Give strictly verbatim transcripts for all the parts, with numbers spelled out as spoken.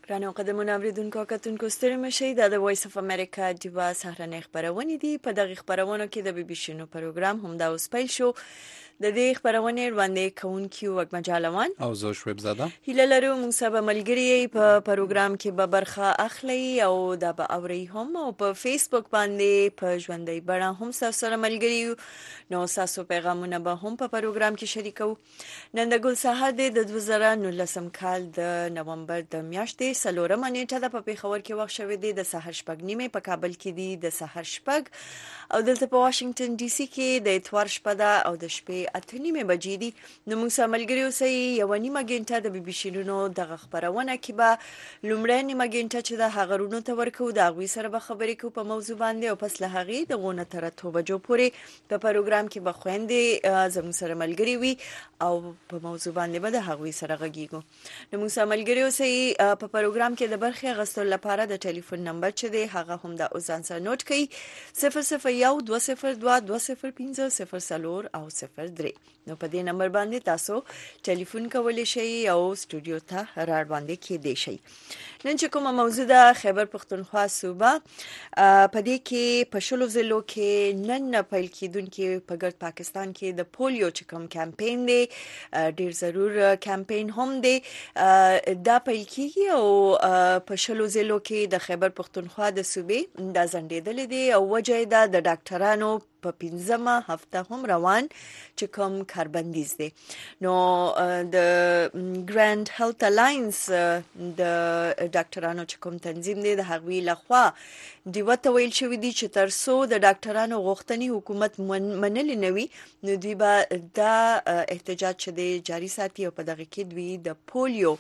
ګرانو قدمونو اوریدونکو کتونکو ستړي مشئ د وایس اف امریکا دیوا سهرنۍ خبرونه دي. په دغه خبرونه کې د بي بي سي نو پروګرام هم دا اوس پیل شو. د دې خبرونه وړاندې کوونکی وګمجالوان او زه شویب زاده هیله لرو موږ سبا ملګری په پروګرام کې به برخه اخلي او دا به اوري هم او په فیسبوک باندې په ژوندۍ بڼه هم سره ملګری نو تاسو پیغامونه به هم په پروګرام کې شریکو. نن د ګل سهار د دوه زره نولسم کال د نومبر د میاشتې سلورمه نیټه د په پیښور کې وخت شوې دی د سحر شپږ نیمه، په کابل کې دی د سحر شپږ او دلته په واشنگټن ډي سي کې د اتوار شپه ده او د شپې اته نیمه بجې دي. نو موږ سره ملګری اوسئ یو نیمه ګنټه د بي بي سي نو دغه خبرونه کې به لومړی نیمه ګنټه چې د هغرونو ته ورکو د هغوی سره به خبرې کوو په موضوع باندې او پس له هغې د غونه تر اتو بجو پورې په پروګرام کې به خويندې زموږ سره ملګری وي او په موضوع باندې به د هغوی سره غږیږو. نو موږ سره ملګری اوسئ. په پروګرام کې د برخې غوښتلو لپاره د ټلیفون نمبر چې دی هغه هم د اوزان سره نوٹ کړئ صفر صفر یو دوه صفر دوه دوه صفر پنځه صفر صفر او صفر درې. نو په دې نمبر باندې تاسو ټلیفون کولی شئ او استودیو ته را باندې کېدئ شئ. نن چې کومه موضوع ده خیبر پختونخوا صوبه په دې کې په شلو ضلعو کې نن پیل کېدونکي په ګرد پاکستان کې د پولیو چې کوم کمپاین دی ډیر ضرور کمپاین هم دی دا پیل کیږي او په شلو ضلعو کې د خیبر پختونخوا د صوبې د ځنډېدل دي او وجه دا د ډاکټرانو په پنځمه هفته هم روان چې کوم کاربندیز دی. نو د ګراند هیلث الاینس د ډاکټرانو چې کوم تنظیم دی د هغوی لخوا دیوه ته ویل شوی دی چې تر څو د ډاکټرانو غوښتنې حکومت منلې نه وي نو دوی به دا احتجاج چې دی جاري ساتي او په دغه کې دوی د پولیو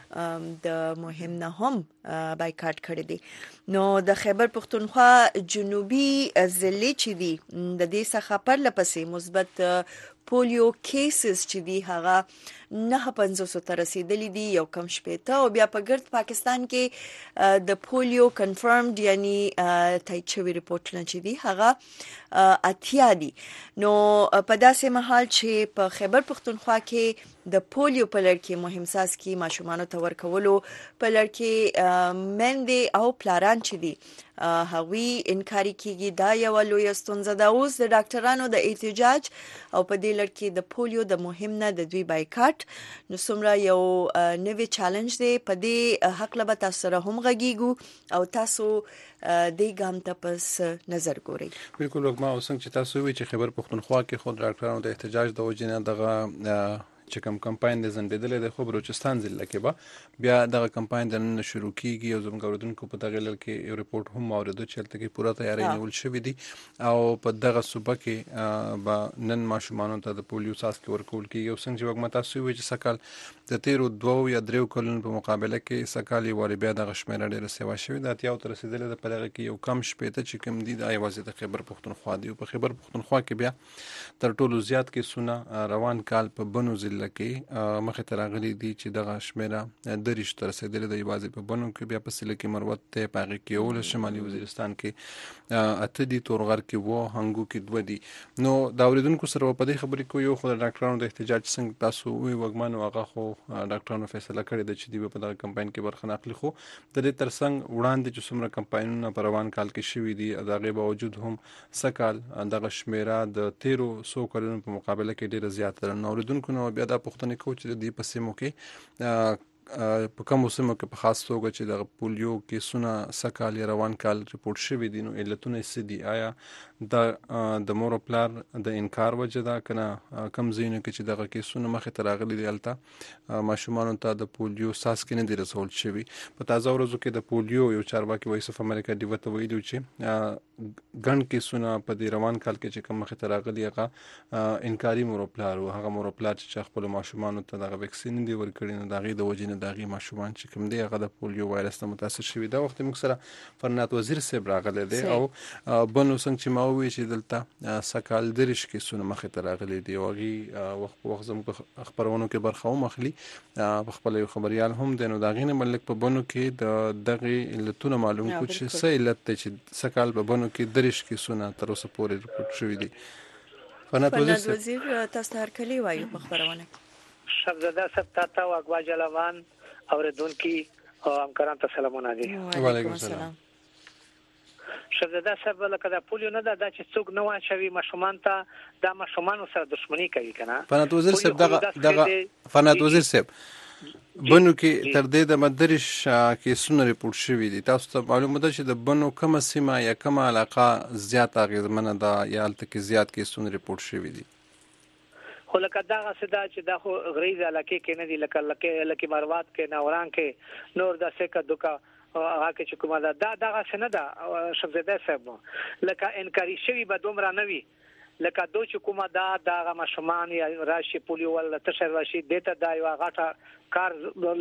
د مهم نه هم بایکاټ کړی دی. نو د خیبر پختونخوا جنوبي ضلع چې دی د دې څخه پر لپسې مثبت پولیو کیسز چې دی هغه نه پنځوس ته رسیدلی دي یو کم شپېته او بیا په ګرد پاکستان کې د پولیو کنفرمد یعنی تایید شوی ریپورټونه چې دی هغه اتیا دي. نو په داسې مهال چې په خیبر پختونخوا کې د پولیو په لړ کې مهم ساس کې ماشومانو ته ورکولو په لړ کې مندې او پلاران چې دي هغوی انکاري کیږي دا یو لوی ستونزه ده. اوس د ډاکټرانو د احتجاج او په دې لړ کې د پولیو د مهم نه د دوی بایکاټ نو څومره یو نوی چالش دی. په دې حق له تاسو سره هم غږیږو او تاسو د ګام ته پس نظر ګورئ. بالکل وګما اوسنګ چې تاسو وی چې خیبر پختونخوا کې خود ډاکټرانو د احتجاج د وجې نه دغه چې کوم کمپاین د زندېدل د خو بلوچستان ضلع کې به بیا دغه کمپاین د نن شروع کیږي او زموږ اوریدونکو په دغه لړ کې یو ریپورت هم اوریدو چې تلته کې پوره تیاری نیول شوې دي او په دغه صوبه کې به نن ماشومانو ته د پولیو ساس کې ورکول کیږي. او څنګه چې وګما تاسو وی چې سکال د تیرو دوه یا دریو کلونو په مقابله کې سکال یې بیا دغه شمیره ډیره سیوا شوې ده اتیا تر رسیدل د په دغه کې یو کم شپېته چې کوم دي د ایوازې د خیبر پختونخوا دی. په خیبر پختونخوا کې بیا تر ټولو زیات کې سونه روان کال په بنو ضلع کې مخه تر غلي دي چې دغه شمیره دریش تر رسیدل د ایوازې په بنو کې بیا په سله کې مروت ته پاغي کې اول شمالي وزیرستان کې اته دي تورغر کې وو هنګو کې دوه دي. نو دا اوریدونکو سره په دې خبرې کو یو خو د ډاکټرانو د احتجاج څنګه تاسو وی وګمانو هغه خو ډاکټرانو فیصله کړې ده چې دی په دغه کمپاین کې برخه اخلي خو د دې ترڅنګ وړاندې چې څومره کمپاینونه په روان کال کې شوي دي دغه باوجود هم سکال دغه شمیره د تیرو سو کلونو په مقابله کې ډیره زیاته ده. نو اوریدونکو نو بیا دا پوښتنه کوي چې د دې په سیمو کې په کوم سیمو کې په خاص توګه چې د پولیو کیسونه سکال روان کال ریپورت شوی دي نو علتونه څه دي؟ آیا د د مور پلار د انکار وجه ده کنه کم زینو کې چې دغه کیسونه مخه تر راغلي دي الته ماشومان ته د پولیو ساس کې نه دي رسول شوی؟ په تازه ورځو کې د پولیو یو چارواکي وایس اف امریکا دی وته ویلو چې ګڼ کیسونه په دې روان کال کې چې کوم مخه تر راغلي هغه انکاري مور پلار او هغه مور پلار چې خپل ماشومان ته دغه ویکسین دی ورکړي نو دغه د وجې نه دغه ماشومان چې کوم دی هغه د پولیو وایرس ته متاثر شوی دا وخت موږ سره فرنات وزیر صاحب راغلی دی او بنو څنګه چې ما وی چې دلته سکال درش کې سونه مخه تر راغلی دی او غي وخت وخت زموږ خبرونو کې برخه هم اخلي په خپل خبريال هم دینو دا غینه ملک په بنو کې د دغه علتونه معلوم کو چې څه علت چې سکال په بنو کې درش کې سونه تر اوسه پورې ریپورت شوی دی. فرنات وزیر تاسو هر کلی وایو په خبرونه شبزاده سبتاتا واګوا جلوان اوریدونکو او همکاران ته سلامونه دي. وعلیکم السلام. شهزاده صاحب لکه دا پولیو نه ده دا چې څوک نه واچوي ماشومان ته دا ماشومان سره دښمنی کوي کنه. فنات وزیر صاحب دغه دغه فنات وزیر صاحب بنو کې تر دې د مدرش کیسونه ریپورت شوي دي. تاسو ته معلومه ده چې د بنو کومه سیمه یا کومه علاقه زیات اغیزمنه ده یا هلته کې زیات کیسونه ریپورت شوي دي؟ خو لکه دغه څه ده چې دا خو غریزه علاقې کې نه دي، لکه لکه لکه مروات کې ناوران کې نور د سکه دوکا هغه کې چې کومه ده دا دغه څه نه ده شهزاده صاحب. لکه انکاری شوی به دومره نه وي لکه دو چې کومه دا دغه ماشومان یا راشي پولیو ول تشر راشي دته دا یو غټه کار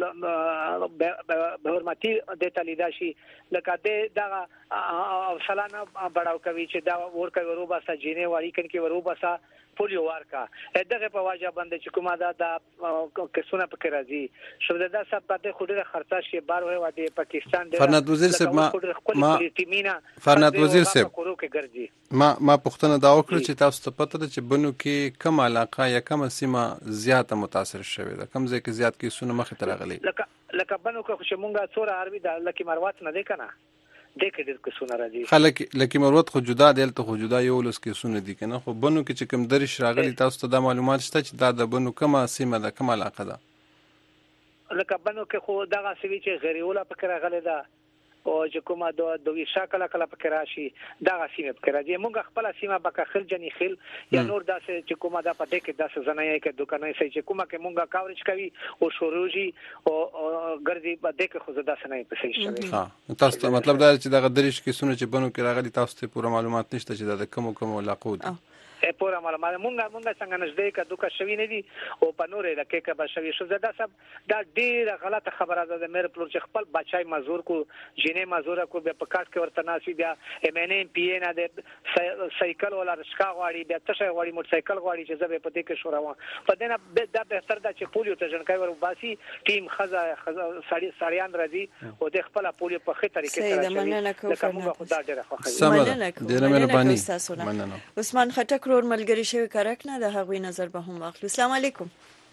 به حرمتي دته لیدا شي لکه دغه اوسلانه بڑاو کوي چې دا ورکه وروبا سجینه واری کن کې وروبا سا پولیو ورکا دغه په واجب باندې چې کومه دا د کسونه پکې راځي. شهزاده صاحب په خوده خرڅه شي بار وای ودی پاکستان د فرنات وزیر صاحب ما ما فرنات وزیر صاحب ما ما پښتنه دا وکړه چې تاسو ته پته ده چې بنو کې کوم علاقه یا کوم سیمه زیاته متاثر شوې ده، کوم ځای کې زیات کیسونه مخې ته راغلي؟ لکه لکه بنو کې چې مونږه څوره عربي د لکه مروات نه دی کنه دغه ډېر کیسونه راځي. خلک لکه مروت خو جدا دی ته خو جدا یو لس کیسونه دي کنه. خو بنو کې چې کوم درش راغلي تاسو ته د معلومات شته چې دا د بنو کومه سیمه ده کومه علاقه ده؟ لکه بنو کې خو دغه سوي چې غریوله پکې راغلي ده او چې کومه د دوی شکل کله پکې راشي دغه سیمه پکې راځي. موږ خپل سیمه بکه خل جنې خل یا نور داسې چې کومه د پټه کې داسې زنایي کې دکانې سي چې کومه کې موږ کاورج کوي او شوروجي او ګرځي په دې کې خو زدا سنای په شي شوی. ها تاسو ته مطلب دا چې دغه درش کې سونه چې بنو کې راغلي تاسو ته پوره معلومات نشته چې د کوم کوم علاقو دي؟ پورا معلومات مونږه مونږه څنګه نږدې کا دوکا شوی نه دي او په نورې لکه کې به شوی. شهزاده صاحب دا ډیره غلطه خبره ده د مېر پلور چې خپل بچای مزور کو جنې مزور کو به په کاټ کې ورته ناسي بیا ام ان ام پی ان د سایکل ولا رشکا غواړي بیا تشه غواړي موټر سایکل غواړي چې زه په دې کې شوراوم په دې نه دا به تر دا چې پولیو ته جنکای ور باسي ټیم خزا سړی سړیان راځي او د خپل پولیو په خې طریقې سره شي لکه موږ خدای ډیره خوښه مننه ډیره مهرباني. عثمان خټک ور ملګری شوی کارک نه د هغوی نظر به هم واخلو. السلام علیکم.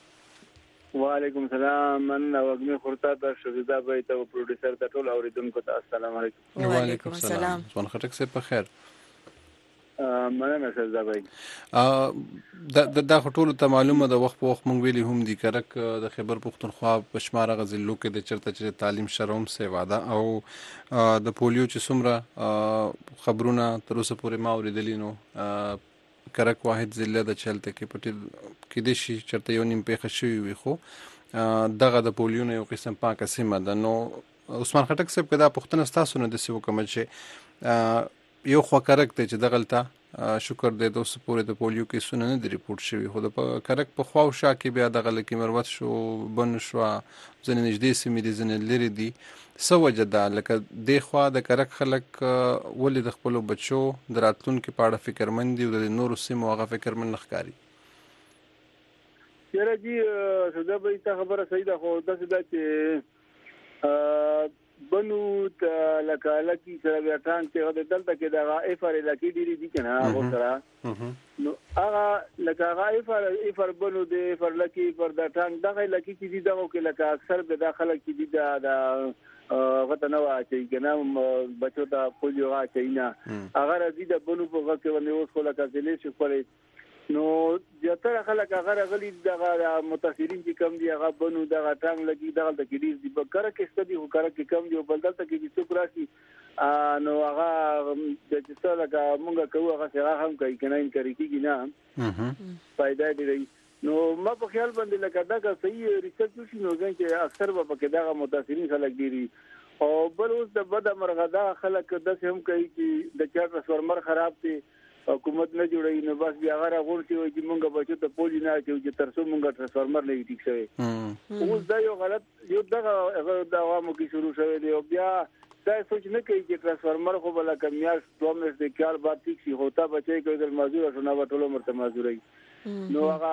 وعلیکم السلام. من وګمه خورتا د شهزاده بای ته پروډوسر د ټول اوریدونکو ته السلام علیکم. وعلیکم السلام. عثمان خټک صاحب په خیر؟ مننه شهزاده بای. ا د د ټولو ته معلومه د وخت په وخت مونږ ویلي هم دي کرک د خیبر پختونخوا په شمار غزلو کې د چرته چې تعلیم شروم سي واده او د پولیو چې څومره خبرونه تر اوسه پورې ما اوریدلې نو کرک واحد ضلع د چلته کې پټل کې د شي چرته یو نیم پیښه شوی وي خو دغه د پولیو نه یو قسم پاکه سیمه ده. نو عثمان خټک صاحب کدا پښتنه تاسو نه د سیو کوم چې یو خو کرک ته چې دغلطه شکر دې د اوس پورې د پولیو کې سونه نه ریپورت شوی خو د کرک په خواو شا کې بیا دغه لکه مروت شو بن شو ځنې نږدې سیمې دي ځنې لري دي سوجه ده لکه د خوا د کرک خلک ولې د خپل بچو دراتلون کې پاړه فکرمند دي او د نورو سیمو هغه فکرمن نخکاری؟ یاره جی سودا به تا خبره صحیح ده خو داسې ده چې بنو ته لکه لکی سره بیا ټانک چې دلته کې د افر لکی ډیری دي کنه هغه سره نو هغه لکه هغه افر افر بنو د افر لکی پر د ټانک دغه لکی چې دي دغه کې لکه اکثر د داخله کې دي د غته نو چې کنه بچو ته پولیو راځي نه هغه راځي د بنو په وخت باندې اوس خو لکه ځلې شي خپل نو زیاتره خلک هغه غلي دغه متاثرین چې کم دي هغه بنو دغه ټانګ لګي دغه د کډیر دي په کار کې ستدي هو کار کې کم دي بل دلته کې چې څوک راشي نو هغه د چې څه لکه مونږ کوو هغه سره هم کوي کنه ان کوي کیږي نه فائدہ دی. نو ما په خیال باندې لکه دا صحیح ریسرچ وشي نو ځکه چې اکثر به په دغه متاثرین خلک دي او بل اوس د بد مرغدا خلک د هم کوي چې د چا ټرانسفارمر خراب دي حکومت نه جوړي نو بس بیا هغه غوړتي وي چې مونږ بچو ته پولی نه چې ترڅو مونږ ټرانسفارمر نه ټیک شوی اوس دا یو غلط یو دغه د عوامو کې شروع شوی دی او بیا دا سوچ نه کوي چې ټرانسفارمر خو بل کمیاش دومره د کال بعد ټیک شي هوتا بچي کوي د مزدور شنو ټولو مرته مزدوري نو هغه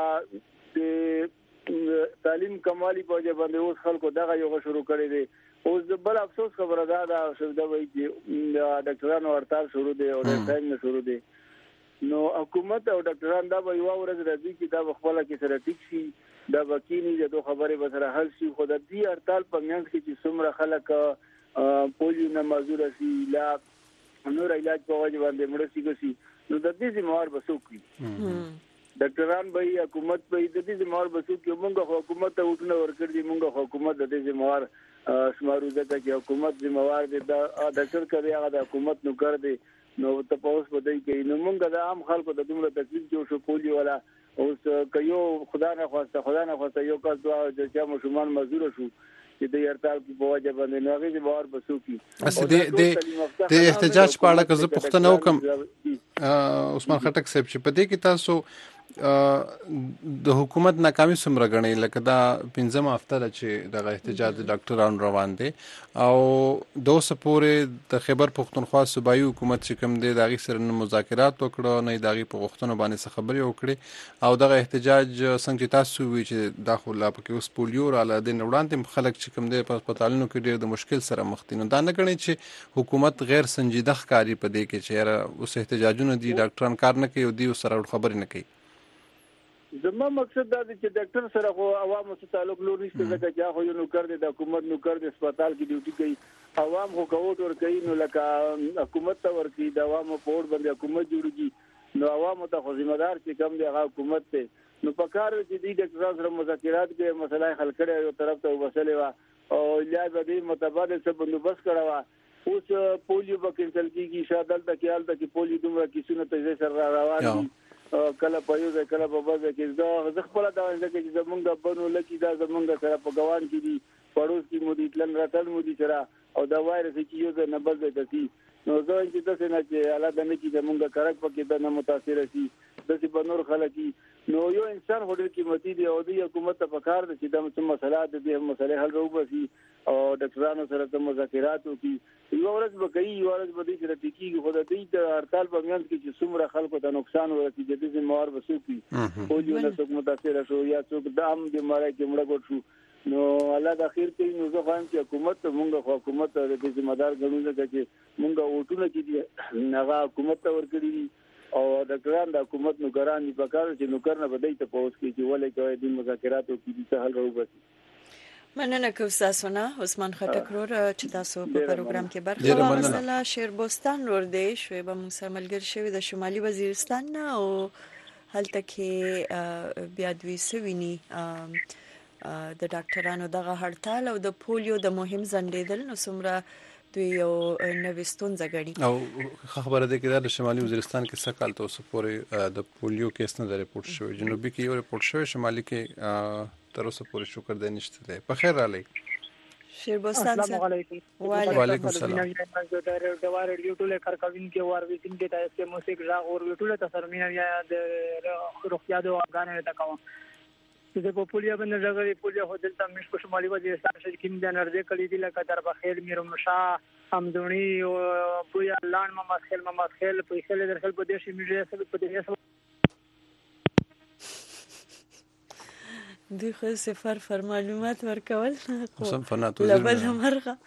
د تعلیم کمالي په ځای باندې اوس خلکو دغه یو شروع کړی دی. اوس بل افسوس خبره ده دا شوه وایي چې ډاکټرانو هړتال شروع دی او د ټایم نه شروع دی نو حکومت او ډاکټران دا به یو ورځ راځي چې دا خپل کې سره ټیک شي دا وکینی د دوه خبرې به سره حل شي. خو د دې هړتال په منځ کې چې څومره خلک پولیو نه معذور شي لا نور علاج په وجه باندې مړ شي ګسي نو د دې ذمہوار به څوک وي؟ ډاکټران به حکومت به د دې ذمہوار به څوک وي؟ موږ حکومت ته وټونه ورکړي دي، موږ حکومت د دې ذمہوار شمارو ځکه چې حکومت ذمہوار دی دا ډاکټر کوي هغه د حکومت نو کړ دی نو ته پوس بدای کوي. نو موږ د عام خلکو د دومره تکلیف جوړ شو پولیو والا اوس کيو خدا نه خواسته خدا نه خواسته یو کس دعا چې مشومان مزور شو چې د هړتال په وجه باندې نو هغه به اور بسو کی اس د د د احتجاج په اړه که زه پوښتنه وکم عثمان خټک صاحب چې په دې کې تاسو د حکومت ناکامي څومره غنئ لکه دا پنځمه هفته ده چې د احتجاج د ډاکټرانو روان دي او دوه سپورې د خیبر پښتونخوا صوبایي حکومت چې کوم دی د هغې سره نه مذاکرات وکړه نه د هغې په غوښتنو باندې څه خبرې وکړې او دغه احتجاج څنګه چې تاسو وی چې دا خو لا پکې اوس پولیو راله د نه وړاندې خلک چې کوم دی په هسپتالونو کې ډېر د مشکل سره مخ دي نو دا نه ګڼئ چې حکومت غیر سنجیده ښکاري په دې کې چې یاره اوس احتجاجونه دي ډاکټران کار نه کوي او دوی سره خبرې نه کوي. زما مقصد دا دی چې ډاکټر سره خو عوامو سره تعلق لور نشته ځکه چې هغه یو نوکر دی د حکومت نوکر دی هسپتال کې ډیوټي کوي عوام خو کوټ ور کوي نو لکه حکومت ته ور کوي د عوامو په اور باندې حکومت جوړیږي نو عوامو ته خو ذمہ دار چې کم دی هغه حکومت ته نو په کار چې دی ډاکټر سره مذاکرات کې مسله حل کړي یو طرف ته وسلې وا او علاج به متبادل څه بندوبست کړه وا اوس پولیو به کینسل کیږي شادل د کېال د کې پولیو دومره کیسونه ته سره روان دي کله په یو ځای کله په بل ځای کې دا زه خپل دا ځکه چې زمونږ د بنو لکی دا زمونږ سره په ګوان کې دي پړوس کې مو دي تلن راتل مو دي سره او دا وایرس چې یو ځای نه بل ځای ته شي نو زه چې تاسو نه چې الله د نه کې زمونږ کارک پکې د نه متاثر شي د څه بنور خلک نو یو انسان هډر قیمتي دی او د حکومت په کار د چې د څه مسله د دې مسله حل وروبسي او ډاکټرانو سره د مذاکرات وکړي یو ورځ به کوي یو ورځ به دې سره ټیکيږي خو د دې د هړتال په میانځ کې چې څومره خلکو ته نقصان ورسي د دې موار وسوي او یو نه څوک متاثر شو یا څوک دام دې مړای کې مړ ګټ شو نو الله د اخر کې نو زه وایم چې حکومت مونږ خو حکومت د دې ذمہ دار ګڼو چې مونږ وټونه کې دي هغه حکومت ته ورکړي او ډاکټران د حکومت نوکران په کار چې نوکر نه بدای ته پوس کې چې ولې کوي د مذاکرات او کې د حل راوبسي. مننه کوم تاسو نه عثمان خټک ور چې تاسو په پروګرام کې برخه واخیسته. شیربستان ور دی شوي به موږ سره ملګری شوی د شمالي وزیرستان نه او هلته کې بیا دوی سوینی د ډاکټرانو دغه هړتال او د پولیو د مهم ځنډېدل نو څومره دوی یو نوستون زګړي او خبره ده کې د شمالي وزیرستان کې څه کال تاسو پورې د پولیو کیس نه ریپورت شوی جنوبي کې یو ریپورت شوی شمالي کې تر اوسه پورې شکر ده نشته ده. په خیر علي شیربستان السلام علیکم وعلیکم السلام د وار ریډیو ټول کارکوین کې وار ویټینګ کې تاسو موسیقي را اور ټول تاسو مینه یا د روغتیا د افغانانو ته کوم چې په پولیا باندې راغلي پولیا هوټل ته مش په شمالي وزیرستان کې کوم د نړۍ کلی دی لکه در بخیر میرمشا همدونی او پویا لان ما مسخل ما مسخل په خل درخل په دې شي میډیا سره په دې دوی خو صفر فر معلومات ورکول خو فناتو لبل مرغه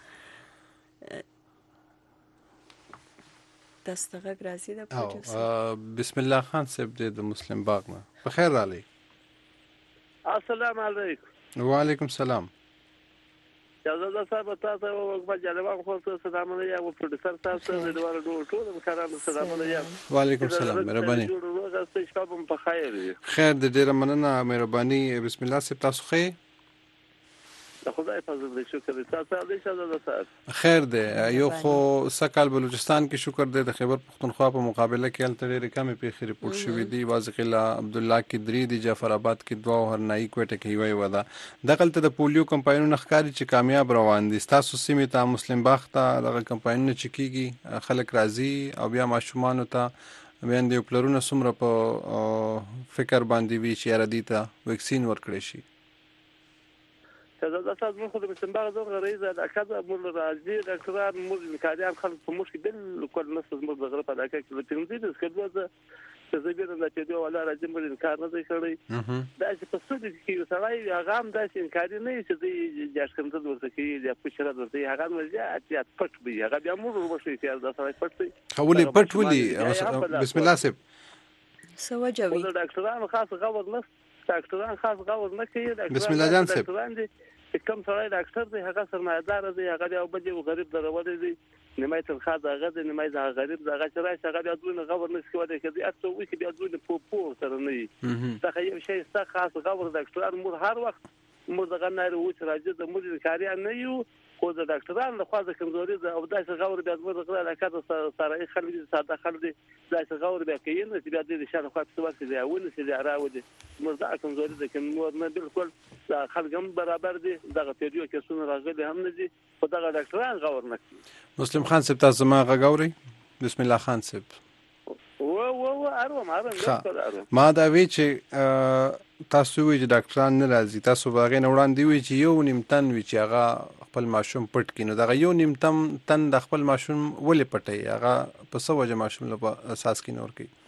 دستغه راځي د پروډوسر بسم الله خان صاحب د مسلم باغ نه. په خیر علي السلام علیکم. وعلیکم السلام. جزاله صاحب تاسو وګورئ جلوان خو سلام علیکم او پروډوسر تاسو د دوه ډول ټول مخارانو سلام علیکم. وعلیکم السلام مهرباني. په خیر خیر د ډیره مننه مهرباني. بسم الله صاحب تاسو خیر خدای فضل دې شکر تاسو دې جزاله صاحب خیر دې یو خو سکهال بلوچستان کې شکر دې د خیبر پختونخوا په مقابله کې الته ډېرې کمې پیښې ریپورت شوې دي. واضح الله عبدالله کې درې دي جعفر آباد کې دوه او هرنایي کوټه کې یو یو ده دغلته د پولیو کمپاینونو ښکاري چې کامیاب روان دي. تاسو سیمې ته مسلم باغ ته دغه کمپاینونه چې کېږي خلک راځي او بیا ماشومانو ته بیا د پلرونو څومره په فکر باندې وي چې یاره دې ته ویکسین ورکړی شي. دا تاسو موږ د مسلمان زغ رئیس د اکاده مول راځي ډاکټران مول مکادیان خلک په مشکل بالکل نسز مو د غره په داکه کې تنظیم د سکدو د تزګر د چې ولا راځي مول انکار نه کوي دا چې په څه دي چې سړی هغه هم داسې انکار نه چې د جاشکند ورته کې د پښره ورته هغه مرجع چې پټ بي هغه بیا موږ ورشي چې دا سړی پټ دی خولي پټ ولي بسم الله صاحب سو جوي د ډاکټرانو خاص خبر نه ډاکټران خاص غور نه کوي. بسم الله جان صاحب ډاکټران دي چې کوم سړی ډاکټر دی هغه سرمایه‌دار دی، هغه یو بل یو غریب درول دی، نیمه تنخواه د هغه دی، نیمه د غریب د هغه چې راشي هغه بیا دوی غور نه کوي چې اته وي چې بیا دوی په پور سره نه وي. دا یو شی ست خاص غور ډاکټران مور هر وخت مور دغه نه وو چې راځي د مور کاري نه یو خو د ډاکټرانو له خوا د کمزوري او داسې غور بیا د غره علاقه سره خلک دي ساده خلک دي داسې غور بیا کوي نه چې بیا د شاله خوا څه وخت دی اول چې دی راوړي مردا کمزوري د کوم نه بالکل خلک هم برابر دي دغه پیډیو کې څونه راغلي هم نه دي خو دغه ډاکټران غور نه کوي. مسلم خان صاحب تاسو ما غاوري بسم الله خان صاحب و و و اروم اروم ما دا وی چې تاسو وی چې ډاکټران نه راځي تاسو باغې نه وړاندې وی چې یو نیم تن وی چې هغه خپل ماشوم پټ کینو دا یو نیم تم تن د خپل ماشوم ولې پټي هغه په څه وجه ماشوم له اساس کې نور کوي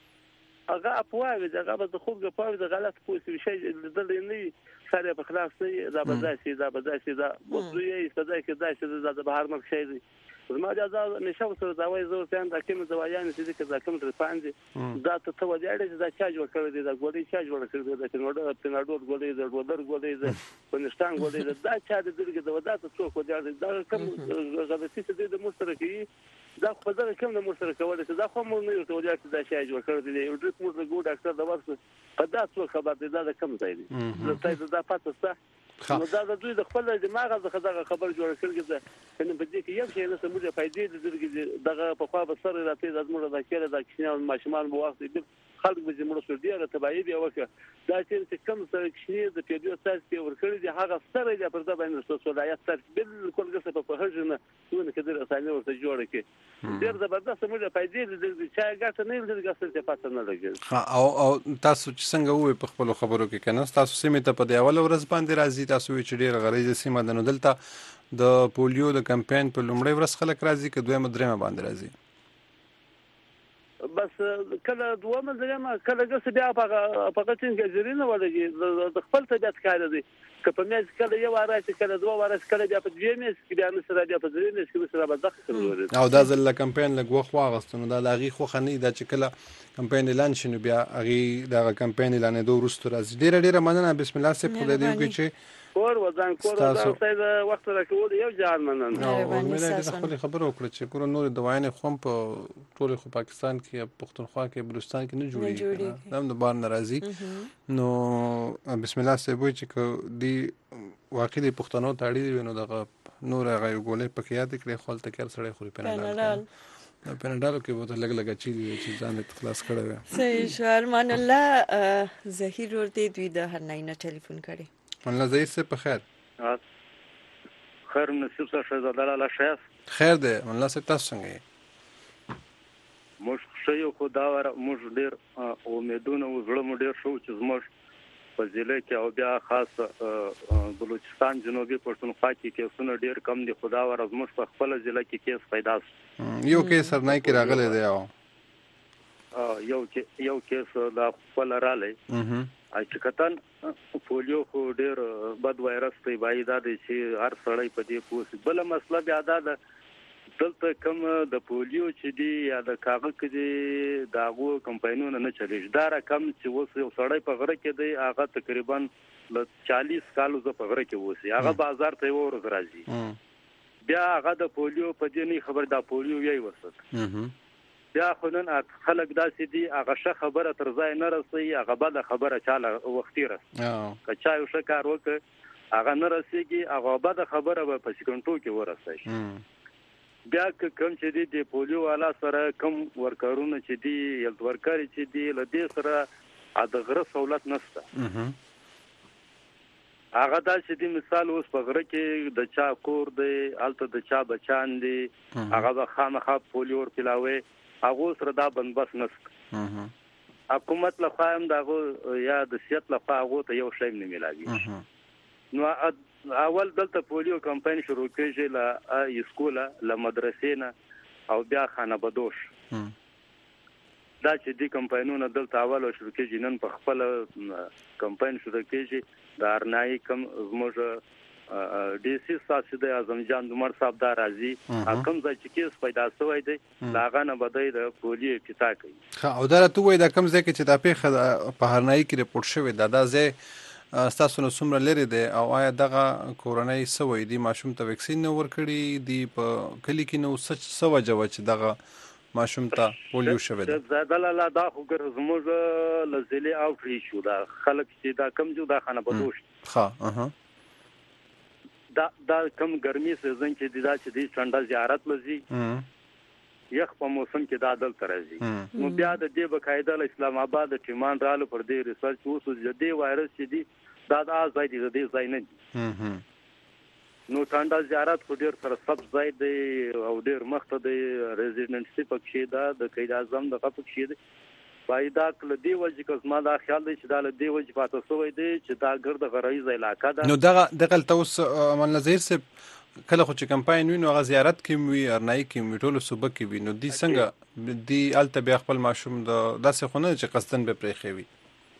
هغه اپواوی دغه به خوب غپاوی د غلط پوسې شي د نه سره په خلاص نه دا بداسي دا بداسي دا موضوعي صدا کې دا چې د بهر مخ شي زما اجازه نشه وسره دا وایي زه ته دا کوم دوايان چې د کوم تر پاندې دا ته ته وځي چې دا چاج ورکړی دی دا ګولې چاج ورکړی دی دا نوډ پیناډور ګولې دی ډولر ګولې دی پنځتان ګولې دی دا چا د دغه د ودا ته څوک وځي دا کوم غلطي چې د مشترکي دا خو دا کوم د مشترک کول چې دا خو مونږ نه یو ته وځي چې دا چاج ورکړی دی یو ډېر موږ ګو ډاکټر دا ورته په دا څو خبر دی دا کوم ځای دی دا ته دا پاتې ست نو دا د دوی د خپل دماغ څخه دغه خبر جوړ کړی دی کنه په دې کې یو شی نه سمجه فائدې دغه په خوا به سره راته د زموږ د کېره د کښینو ماشومان په وخت دی خلک به زموږ سره ډیره تبعی بیا وکړه دا چې کوم سره کښینې د پیډیو ساز کې ورکړي دی هغه سره د پرده باندې صلاحیت تر بالکل څه په هرجنه ونه کېدل اسانه ورته جوړ کړي ډیر زبردست سمجه فائدې د چا ګټه نه لري ګټه څه پاتې نه لګي او او تاسو چې څنګه وې په خپل خبرو کې کنه تاسو سیمه ته په دی اول ورځ باندې راځي تاسو چې ډیر غریزه سیمه ده نو دلته د پولیو د کمپاین په لومړی ورځ خلک راځي که دویمه درېمه باندې راځي بس کله دومره درېمه کله ګس بیا په په څنګه جرینا ولګي د خپل طبيعت کار دی که په میز کله یو واره کله دوه واره کله بیا په دوه میز کې بیا نسره بیا په درې میز کې سره بدخ کړو او دا ځل کمپاین لګ وخت واغستنو دا لاغي خو خني دا چې کله کمپاین اعلان شنو بیا اغي دا کمپاین اعلان دوه ورستو راځي ډیره ډیره مننه بسم الله سپ خدای دې وکړي چې کور وزن کور وزن ته وخت راکول یو ځان مننه او مې د خپل خبرو وکړه چې کور نور دوايانې خوم په ټول خو پاکستان کې پښتونخوا کې بلوچستان کې نه جوړي دا د بار ناراضي نو بسم الله سپ وي چې دی واقعي پښتنو تاړي وینو دغه نور هغه ګولې پکې یاد کړې خپل تکر سره خوري پنډال پنډالو کې وته لګ لګ چی چې ځان ته خلاص کړو صحیح شرمان الله زهیر ورته دوی د هر نه ټلیفون کړي الله زهیر سے په خیر خیر نصیب سره شهزاده الله شیخ خیر ده الله سے تاسو څنګه موږ شیو خدا ور موږ ډیر امیدونه وزړه مو ډیر شو چې زموږ په ضلع کې او بیا خاص بلوچستان جنوبي پښتونخوا کې کیسونه ډیر کم دي خدا ور زموږ په خپل ضلع کې کیس پیدا یو کیس سرنای کې راغلی دی او یو کې یو کیس دا خپل رااله چې کتن پولیو خو ډیر بد وایرس دی بای دا چې هر سړی په دې پوس بل مسله بیا دا ده دلته کوم د پولیو چې دی یا د کاغذ کې دی داغو کمپاینونه نه چلیږي دا رقم چې اوس یو سړی په غره کې دی هغه تقریبا ل چالیس کالو ز په غره کې وسی هغه بازار ته ورغ راځي بیا هغه د پولیو په دې نه خبر دا پولیو یې وسط بیا خلن خلک داسې دي هغه ښه خبره تر ځای نه رسي هغه بد خبره چاله وختي رسي که چا یو ښه کار وکړي هغه نه رسیږي هغه بد خبره به په سکندو کې ورسي بیا کوم چې دي د پولیو والا سره کوم ورکرونه چې دي یل ورکر چې دي لدې سره د غره سہولت نشته هغه دا چې د مثال اوس په غره کې د چا کور دی الته د چا بچان دي هغه به خامخا پولیو ور پلاوي هغه سره دا بندبس نشته حکومت له خایم دغه یا د سیاست له خوا هغه ته یو شی نه ملاوي نو اول دلته پولیو کمپاین شروع کېږي له اسکوله له مدرسې نه او بیا خانه بدوش دا چې دی کمپاینونه دلته اول شروع کېږي نن په خپل کمپاین شروع کېږي د ارنای کم زموږ ډي سي صاحب د اعظم جان عمر صاحب دا راځي کوم ځای چې کیس پیدا شوی دی لاغه نه بدای د پولیو افتتاح کوي. ها او دا راته وای دا کوم ځای کې چې دا پیښه په هرنای کې رپورټ شوی دا دا ځای تاسو نو څومره لري دی او آیا دغه کورونای سوي دی ماشوم ته ویکسین نه ورکړي دی په کلی کې نو سچ سو جواب چې دغه ماشوم ته پولیو شوی دی زادل لا دا خو ګر زموږ لزلي او فری شو دا خلک چې دا کم جو دا خانه بدوش ها اها دا دا کم ګرمي سيزن کې دا چې د څنډه زیارت لزي یخ په موسم کې دا دل ترځي نو بیا د دې بقاعده اسلام آباد ټیمان رالو پر دې ریسرچ اوس د دې وایرس چې دی دا د ځای دی د دې ځای نه دی نو څنډه زیارت خو ډیر سره سب ځای دی او ډیر مخته دی ریزیډنټسي پکې دا د قائد اعظم د پکې دی فائدہ کله دی وجه کزما دا خیال دی چې دا له دی وجه پاتې سوې دی چې دا ګرد غرایز علاقہ ده. نو دغه دغه توس من نظر سه کله خو چې کمپاین وینو غ زیارت کې وی ارنای کې میټول صوبه کې وینو دی څنګه دی الته بیا خپل ماشوم د داسې خونه چې قصدن به پرې خوي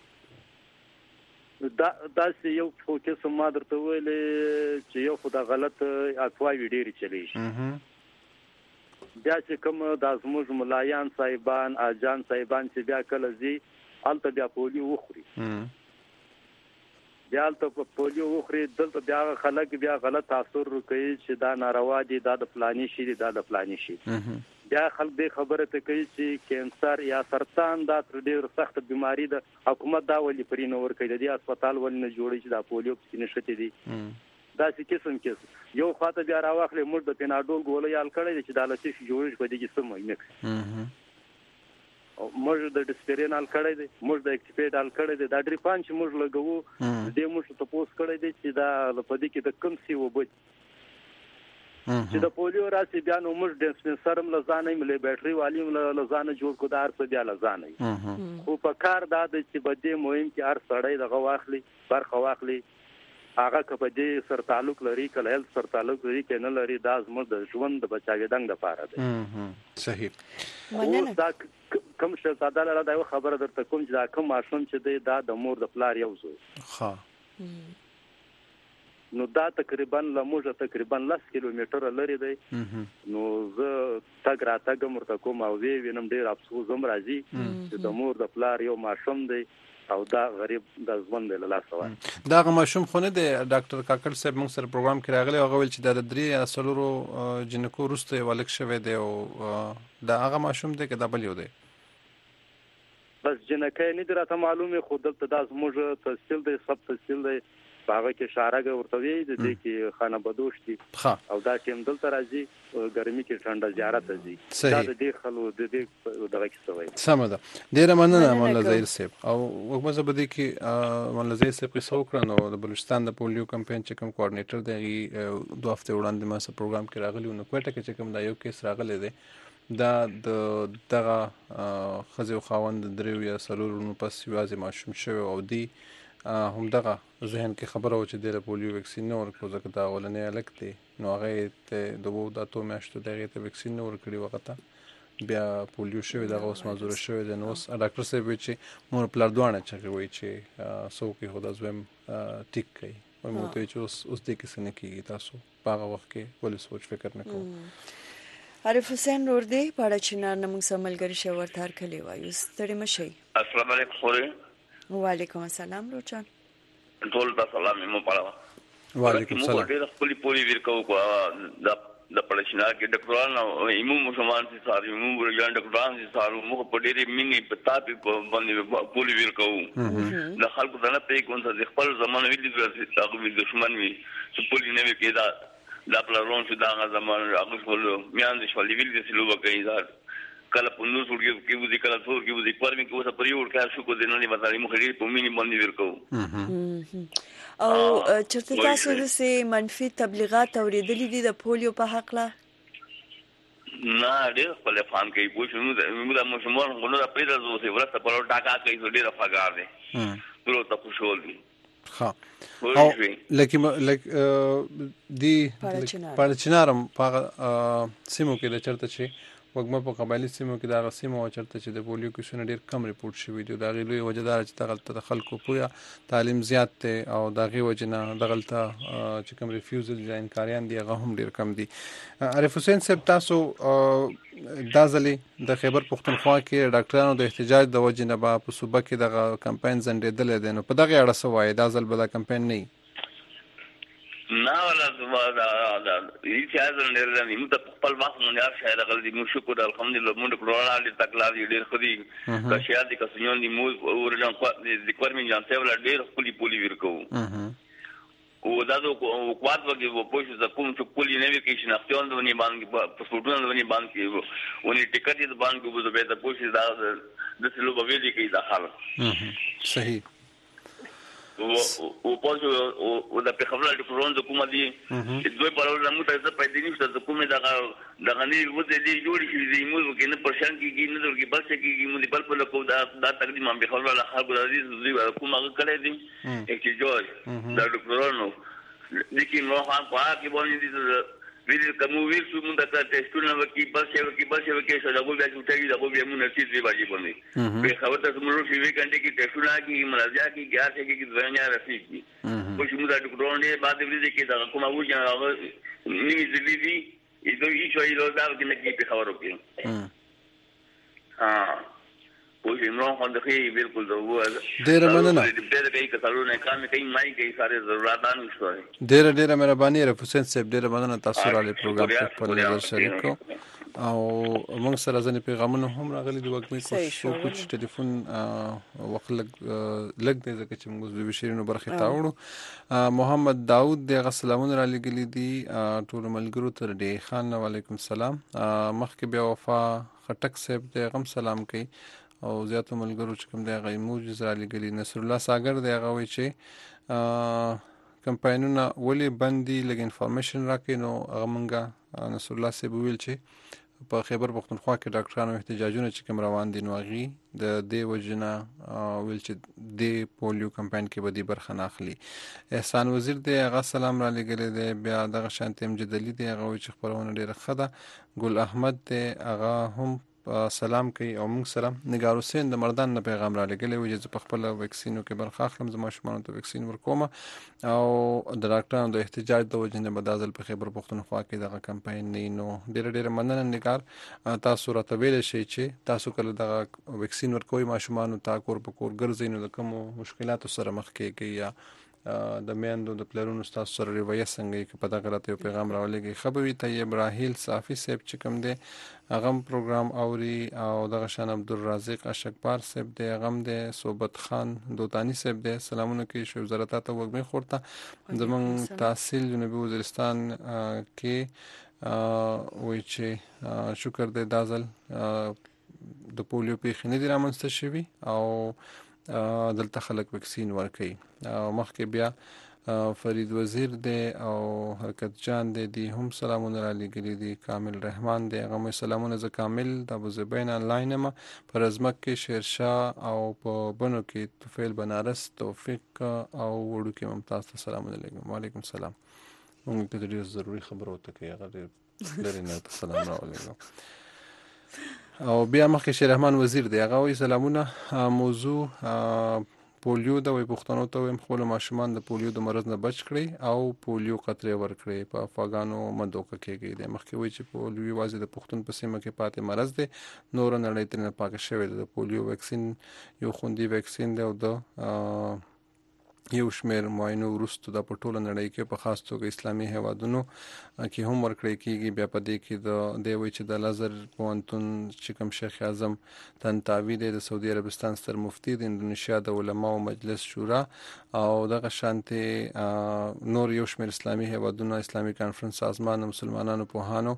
دا داسې یو فوکس ما درته ویلې چې یو خدای غلط اکوای ډیری چلی شي بیا چې کوم د ازموج ملایان صاحبان اجان صاحبان چې بیا کله زی الته بیا پولیو وخوري بیا الته پولیو وخوري دلته بیا خلک بیا غلط تاثر کوي چې دا ناروا دي دا د فلاني شي دا د فلاني شي بیا خلک دې خبره ته کوي چې کینسر یا سرطان دا تر ډیر سخت بیماری ده حکومت دا ولې پرې نه ور کوي د دې هسپتال ولې نه جوړي چې دا پولیو کې نشته دي دا چې قسم کې یو خاطر بیا راوخلې موږ د پیناډول ګولې یال کړی چې دا لته شي جوړش په دې کې سم مکس او موږ د ډسپرینال کړی دی موږ د اکټیپیډال کړی دی دا ډریپان چې موږ لګو دې موږ ته پوس کړی دی چې دا په دې کې د کم سی وبد چې د پولیو راسي بیا نو موږ ډسپنسرم لزانې ملي بیټري والیم لزانې جوړ کو دار څه بیا لزانې خو په کار دا د چې بده مهم کې هر سړی دغه واخلي برخه واخلي هغه کپه دې سر تعلق لري کله هل سر تعلق لري کنه لري دا زموږ د ژوند د بچاګدنګ د پاره ده صحیح مننه دا کوم څه ساده لاره دا خبره درته کوم چې دا کوم ماشوم چې دا د مور د پلار یو زوی ها نو دا تقریبا لموږه تقریبا لس کیلومتره لري دی نو زه تګ را تګ مرته کوم او وی وینم ډیر افسوس هم راځي چې د مور د پلار یو ماشوم دی او دا غریب د ژوند له لاسه وای دا ماشوم خونه دی ډاکټر کاکړ صاحب موږ سره پروګرام کې راغلی او غوښتل چې د درې اصلورو جنکو روسته ولک شوه دی او دا هغه ماشوم دی کې دا بل یو دی بس جنکه نه دراته معلومه خود ته دا زموږ تحصیل دی سب تحصیل دی هغه کې شارګه ورته وی د دې کې خانه بدوش دي او دا ټیم دلته راځي ګرمي کې ټنډه زیارت راځي دا د دې خلو د دې دغه کې سوي سم ده ډیر مننه مولا زهیر صاحب او وګمزه بده کې مولا زهیر صاحب څو کړنو د بلوچستان د پولیو کمپاین چې کوم کوارډینیټر دی دوه هفته وړاندې ما سره پروګرام کې راغلی نو کوټه کې چې کوم دا یو کیس راغلی دی دا د دغه خزو خاوند دریو یا سلورونو پس یوازې ماشوم شوی او دی هم دغه ذهن کې خبره و چې د پولیو ویکسین نه ورکړو ځکه دا ولنې الګ دی نو هغه ته د وو د اتو میاشتو دغه ته ویکسین نه ورکړي وخته بیا پولیو شوی دغه اوس مزور شوی د نو ډاکټر صاحب چې مور پلار دوانه چې وایي چې سو کې خدا زویم ټیک کوي او مو ته چې اوس اوس دې کې څه نه کیږي تاسو په هغه وخت کې ولې سوچ فکر نه کوئ عارف حسین نور دی پاړه چنار نمنګ سملګری شور تار کلی وایو ستړي مشي السلام علیکم وعلیکم السلام روچان ټول تاسو سلام مو پاله وعلیکم السلام موږ ډېر خپل پوری ورکو کو د د پړشنا کې ډاکټران او ایمو مسلمان سي ساري ایمو ورګان ډاکټران سي سارو موږ په ډېرې مینې په تاپي باندې پوری ورکو د خلکو دنه په کوم څه خپل زمانه ویلي چې تاسو وی دښمن وي چې پولی نه وي کېدا د پلارون شو دا زمانه هغه ټول میان دي شولې ویلي چې لوبه کوي دا کله په نو څوړ کې وځي کله څوړ کې وځي پرمې کې وسه پریور کې شو کو د نن مثالي مخ لري په مینی باندې ورکو او چرته تاسو د سي منفي تبلیغات اوریدلې دي د پولیو په حق لا نه ډېر خپل فهم کوي پوه شو نو د مشمول غونډه د پیدا زو سي ورته په ډاکا کوي ډېر افغار دي ټول تاسو شول دي ها او لکه لکه دی پارچنارم په سیمو کې د چرته چې وګمه په قبایلی سیمو کې دا غسیمه او چرته چې د پولیو کیسونه ډیر کم ریپورت شوي دي دا غیلوی وجدار چې دغلت د خلکو پویا تعلیم زیات ته او دغه وجنه دغلت چې کوم ریفیوزل یا انکاریان دی هغه هم ډیر کم دي. عارف حسین صاحب تاسو دا ځلې د خیبر پښتونخوا کې ډاکټرانو د احتجاج د وجنه په صوبه کې دغه کمپاین زندېدل دي نو په دغه اړه څه وایي دا ځل به دا کمپاین نه نه ولا دا دا هیڅ ځل نه لري موږ ته خپل وخت مونږ شاید غلطي مو شکر الحمدلله موږ کرونا دې تکلار ډیر خدي کښیا دي کسنون دي مو ورجان د کومین جان ته ول ډیر خپل پولی ورکو او دا د کواد وګي وو پوښتنه د کوم چې پولی نه وی کې شناختون د ونی باندې پاسپورټونه د ونی باندې ونی ټیکټ د باندې وو د به پوښتنه دا د سلو بوي دي کې دا حال صحیح او پوسو او د پیښور د کورون د کومه دي دوی په اړه موږ ته څه پېدې نشته د کومه دا د غنی و د دې جوړ شي د موږ کې نه پرشان کیږي نه درګي بس کیږي موږ بل په لکو دا دا تقدیم هم پیښور له خلکو د دې دوی کومه کړې دي چې جوړ د کورونو لیکن نو هم په هغه باندې دي ویل کوم ویل څو موږ ته ټیسټونه وکي بس یو کې بس یو کې څه دغه بیا چې دغه بیا موږ نشي دی باندې باندې په خبره ته موږ شي وی کنده کې ټیسټونه کې مرزا کې ګیا څه کې ځانیا رسېږي خو چې موږ د ډاکټرونو باندې ویل کې دا کومه وځي هغه نیمه دې دي ایدو هیڅ وایي له دا کې نه کې په خبرو کې ها پوه عمران خان د خې بالکل ضرور ډیر مننه ډیر کوي کثالونه کار کوي مای کوي ساره ضرورتان نشته ډیر ډیر مهرباني رف حسین صاحب ډیر مننه تاسو را لې پروګرام کې په نظر شریک کو او موږ سره ځنې پیغامونه هم راغلي د وګمې کوشش کوچ ټلیفون وخت لګ لګ دې ځکه چې موږ د بشیرینو برخه تاوړو محمد داوود د غسلامون را لګلې دي ټول ملګرو تر دې خان وعلیکم السلام مخکې بیا وفا خټک صاحب د غم سلام کوي او زیاتو ملګرو چې کوم دی هغه ایموجز را لګلي نصر الله ساګر دی هغه وایي چې کمپاینونه ولې بندي لګ انفارمیشن راکې نو هغه مونږه نصر الله صاحب ویل چې په خیبر پښتونخوا کې ډاکټرانو احتجاجونه چې کوم روان دي نو هغه د دې وجنه ویل چې د پولیو کمپاین کې بدی برخه نه اخلي. احسان وزیر دی هغه سلام را لګلې دی بیا دغه شانتیم جدلی دی هغه وایي چې خبرونه ډیره ښه ده. ګل احمد دی هغه هم سلام کوي او موږ سره نگار حسین د مردان نه پیغام را لګلې و چې په خپل ویکسینو کې برخه اخلم زما شمانو ته ویکسین ورکوم او د ډاکټرانو د احتجاج د وجنه بدازل په خیبر پښتونخوا کې دغه کمپاین نه نو ډېر ډېر مننه نگار تاسو راته ویل شي چې تاسو کله دغه ویکسین ورکوي ما شمانو ته کور په کور ګرځي نو د کوم مشکلاتو سره مخ کېږي یا د میندو د پلرونو تاسو سره رویه څنګه کې پتا غلطه یو پیغام راولېږي خبروي طیب راهیل صافی صاحب چې کوم دی هغه پروګرام اوري او دغه شان عبدالرازق اشکبار صاحب دی هغه دی صوبت خان دوتانی صاحب دی سلامونه کوي شو وزارت ته وګمې خورته زمون تحصیل جنوبي وزیرستان کې وای چې شکر دی دازل د پولیو پیښې نه دي رامنځته شوي او دلته خلک ویکسین ورکوي. مخکې بیا فرید وزیر دی او حرکت جان دی دی هم سلامونه را لګلي دي. کامل رحمان دی هغه مې سلامونه زه کامل د ابوزبین آنلاین ما پر ازمک کې شیرشاه او په بنو کې توفیل بنارس توفیق او وړو کې ممتاز ته سلامونه لګم. وعلیکم السلام. موږ ته ډېر ضروری خبرو ته کې هغه ډېر لري نه سلام راولېږم. او بیا مخکې شیر رحمان وزیر دی هغه وی سلامونه موضوع پولیو د وی پښتنو ته ویم خپل ماشومان د پولیو د مرض نه بچ کړي او پولیو قطرې ورکړي په افغانو مدوکه کېږي د مخکې وی چې پولیو واځي د پښتون په سیمه کې پاتې مرض دی نور نړۍ تر نه پاک شوی د پولیو ویکسین یو خوندي ویکسین دی او د یو شمیر معاینو وروسته د پټوله نړۍ کې په خاص توګه اسلامي هیوادونو کې هم ورکړی کېږي بیا په دې کې د دی وی چې د لازر پوهنتون چې کوم شیخ اعظم تنتاوی دی د سعودي عربستان ستر مفتی د اندونیشیا د علماو مجلس شورا او دغه شانتي نور یو شمیر اسلامي هیوادونو اسلامي کانفرنس سازمان مسلمانانو پوهانو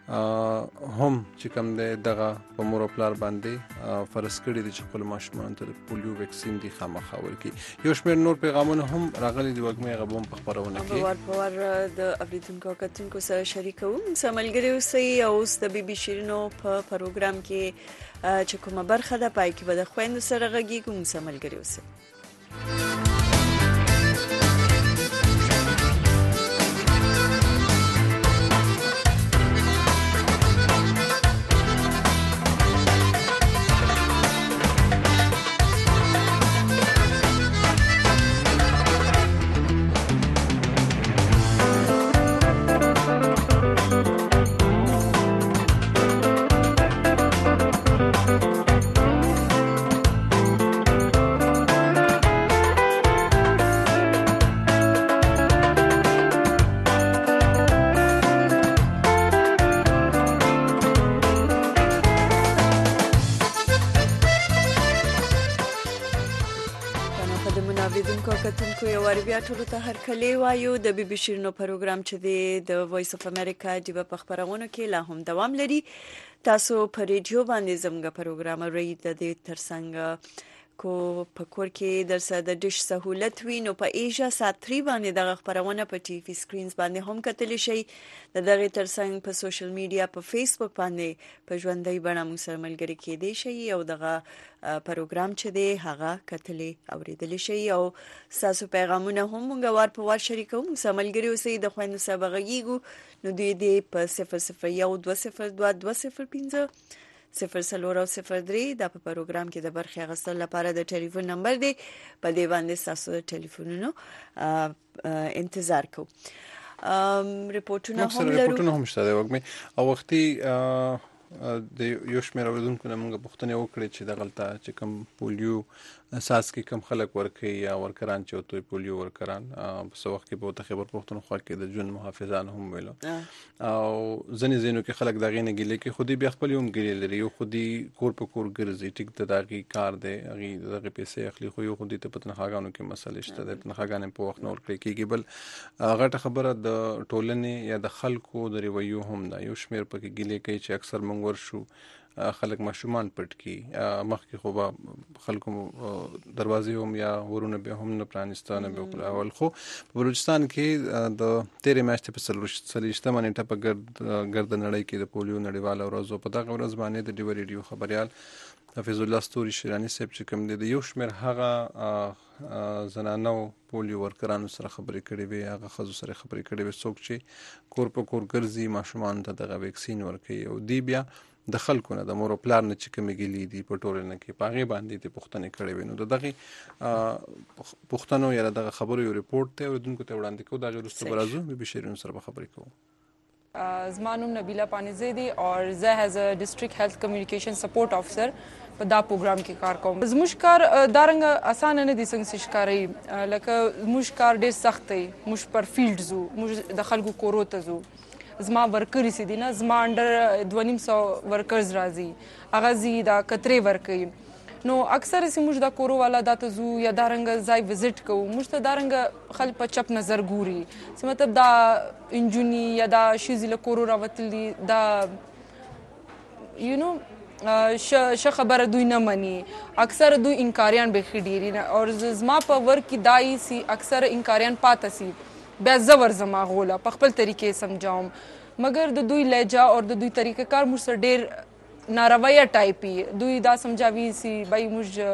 هم چې کوم دی دغه په مور او پلار باندې فرض کړی دي چې خپل ماشومان ته پولیو ویکسین دي خامخا ورکړي. یو شمیر نور پیغامونه هم راغلي دي وګمې غبوم په خبرونه کې په ور په د اوریدونکو کتونکو سره شریکوم سملګری اوسئ او اوس د بي بي شیرینو په پروګرام کې چې کومه برخه ده پای کې به د خويندو سره غږیږو سملګری اوسئ. وار بیا ټولو ته هرکلی وایو. د بي بي شیرینو پروګرام چې دی د وایس اف امریکا د په خبرونو کې لا هم دوام لري. تاسو په ریډیو باندې زموږ پروګرام لري د دې ترڅنګ کو په کور کې درسه د ډیش سہولت وي نو په ایجا سات تری باندې د خبرونه په ټي وي سکرینز باندې هم کتلی شي. د دغه ترڅنګ په سوشل میډیا په فیسبوک باندې په ژوندۍ بڼه مو سره ملګری کېدی شي او دغه پروګرام چې دی هغه کتلی اوریدلی شي او تاسو پیغامونه هم موږ ور په ور شریکو سره ملګری اوسئ. د خويندو سره غږیږو نو دوی دې په صفر صفر یو دوه صفر دوه دوه صفر پنځه صفر سلور او صفر درې دا په پروګرام کې د برخې اخیستلو لپاره د ټلیفون نمبر دی. په دې باندې تاسو د ټلیفونونو انتظار کوو. ریپورتونه هم لرو ریپورتونه هم شته د وګمې او وختي د یو شمېر اوریدونکو نه موږ پوښتنه وکړې چې د غلطه چې کوم پولیو اساس کې کم خلک ورکوي یا ورکران چې توي پولیو ورکران په څو وخت کې په خبر پښتونخوا کې د جون محافظان هم ویلو او ځنې ځینو کې خلک دغه نه ګیلې کې خودي بیا خپل هم ګیلې لري یو خودي کور په کور ګرځي ټیک د دغه کار دی هغه دغه پیسې اخلي خو یو خودي ته پتنخواګانو کې مسله شته د پتنخواګانې په وخت نور کېږي بل هغه خبره د ټولنې یا د خلکو د ریویو هم دا یو شمیر پکې ګیلې کوي چې اکثر مونږ ورشو خلک ماشومان پټ کی مخکې خو به خلکو دروازې هم یا ورونه به هم نه پرانستانه به اول خو په بلوچستان کې د تیرې میاشتې په څلوېښتمه نیټه په ګرد نړۍ کې د پولیو نړیواله ورځ په دغه ورځ باندې د ډیو ریډیو خبريال حفیظ الله ستوري شیرانی صاحب چې کوم دی د یو شمیر هغه زنانو پولیو ورکرانو سره خبرې کړې وي هغه خزو سره خبرې کړې وي څوک چې کور په کور ګرځي ماشومان ته دغه ویکسین ورکوي او دی بیا د خلکو نه د مور او پلار نه چې کومې ګیلې دي په ټولنه کې په هغې باندې د پوښتنې کړې وي نو د دغې پوښتنو یا دغه خبرو یو ریپورټ دی اورېدونکو ته وړاندې کوو. د هغې وروسته به راځو بي بي شیرینو سره به خبرې کوو. زما نوم نبیله پانیزی دی او زه ایز ا ډسټریکټ هیلث کمیونیکیشن سپورټ افسر په دا پروګرام کې کار کوم. زموږ کار دارنګه اسانه نه دي څنګه چې ښکاري لکه زموږ کار ډېر سخت دی. موږ پر فیلډ ځو موږ د خلکو کورو ته ځو. زما ورکري سي دي نه زما انډر دوه نیم سو ورکرز راځي هغه زی دا کترې ورکوي نو اکثر سي موږ دا کورو والا دا ته زو یا دارنګه ځای وزټ کوو موږ ته دارنګه خلک په چپ نظر ګوري څه مطلب دا انجونی یا دا شیزي له کورو راوتلي دا یو نو ش خبره دوی نه مني اکثر دوی انکاریان به خډيري نه او زما په ور کې دای سي اکثر انکاریان پاته سي بیا زور زما غوله په خپل طریقې سمجھاوم مګر د دوی لهجه او د دوی طریقه کار موږ سره ډېر نارویه ټایپي دوی دا سمجھاوي سي بای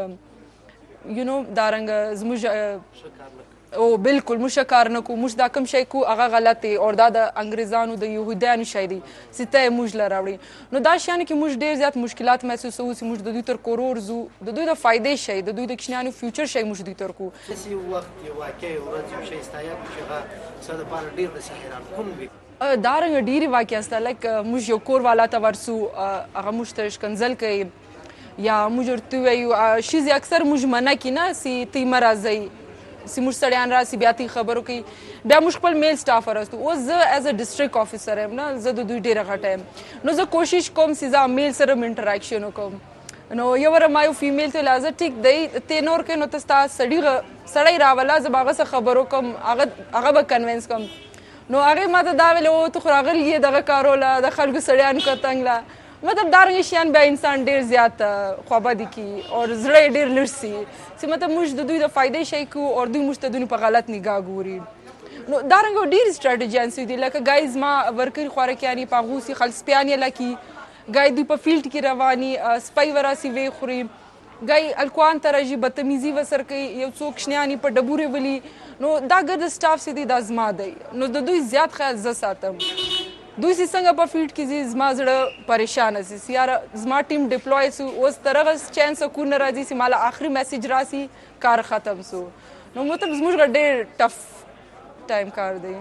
موږ یو نو دارنګ زموږ او بالکل موږ کار نه کوو موږ دا کوم شی کو هغه غلط دی او دا د انګریزانو د يهودانو شی دی سته موږ لراوړي نو دا شان کې موږ ډېر زیات مشکلات محسوسو چې موږ د دوی تر کورور زو د دوی د فائدې شی د دوی د کښنانو فیوچر شی موږ دوی تر کو سی وخت یو واقعي ورځ شي ستایا چې هغه ساده بار ډېر د سحران کوم وي دارنګ ډېری واقعي است لکه موږ یو کور والا ته ورسو هغه موږ ته شکنزل کوي یا موږ ورته وایو شي اکثر موږ منع کی نه سی تی مرزي سی موږ سړیان راسي بیا تی خبرو کوي بیا موږ خپل میل سټاف راستو او زه ایز ا ډسټریکټ افیسر ام نه زه د دوی ډیره غټم نو زه کوشش کوم چې زه میل سره انټریکشن وکم نو یو ور ما یو فیمیل ته لازم ټیک دی ته نور کې نو تاسو سړی سړی راولا زه باغه سره خبرو کوم هغه هغه به کنوینس کوم نو هغه ماته دا ویلو ته خو راغلی دغه کاروله د خلکو سړیان کوتنګلا مطلب دارنګ شیان بیا انسان ډیر زیات خوابدي کی او زړه ډیر لرسي چې مطلب موږ د دوی د فائدې شي کو او دوی موږ ته دوی په غلط نگاه ګوري نو دارنګ ډیر استراتیجیانس دي لکه گایز ما ورکر خوره کیانی پاغوسی خلص پیانی لکی گای دوی په فیلډ کې رواني سپای وراسي وی خوري گای الکوان ترجی بدتمیزي وسر کوي یو څوک شنیانی په ډبوري ولی نو دا ګرد سټاف سي دي د ازما دی نو د دوی زیات خیال ز ساتم دوی څنګه په فیلډ کې زما زړه پریشان سي یار زما ټیم ډیپلوي سو اوس ترغه چانس کو نه راځي چې مال اخري میسج راسي کار ختم سو نو مطلب زموږ ډېر ټف ټایم کار دی.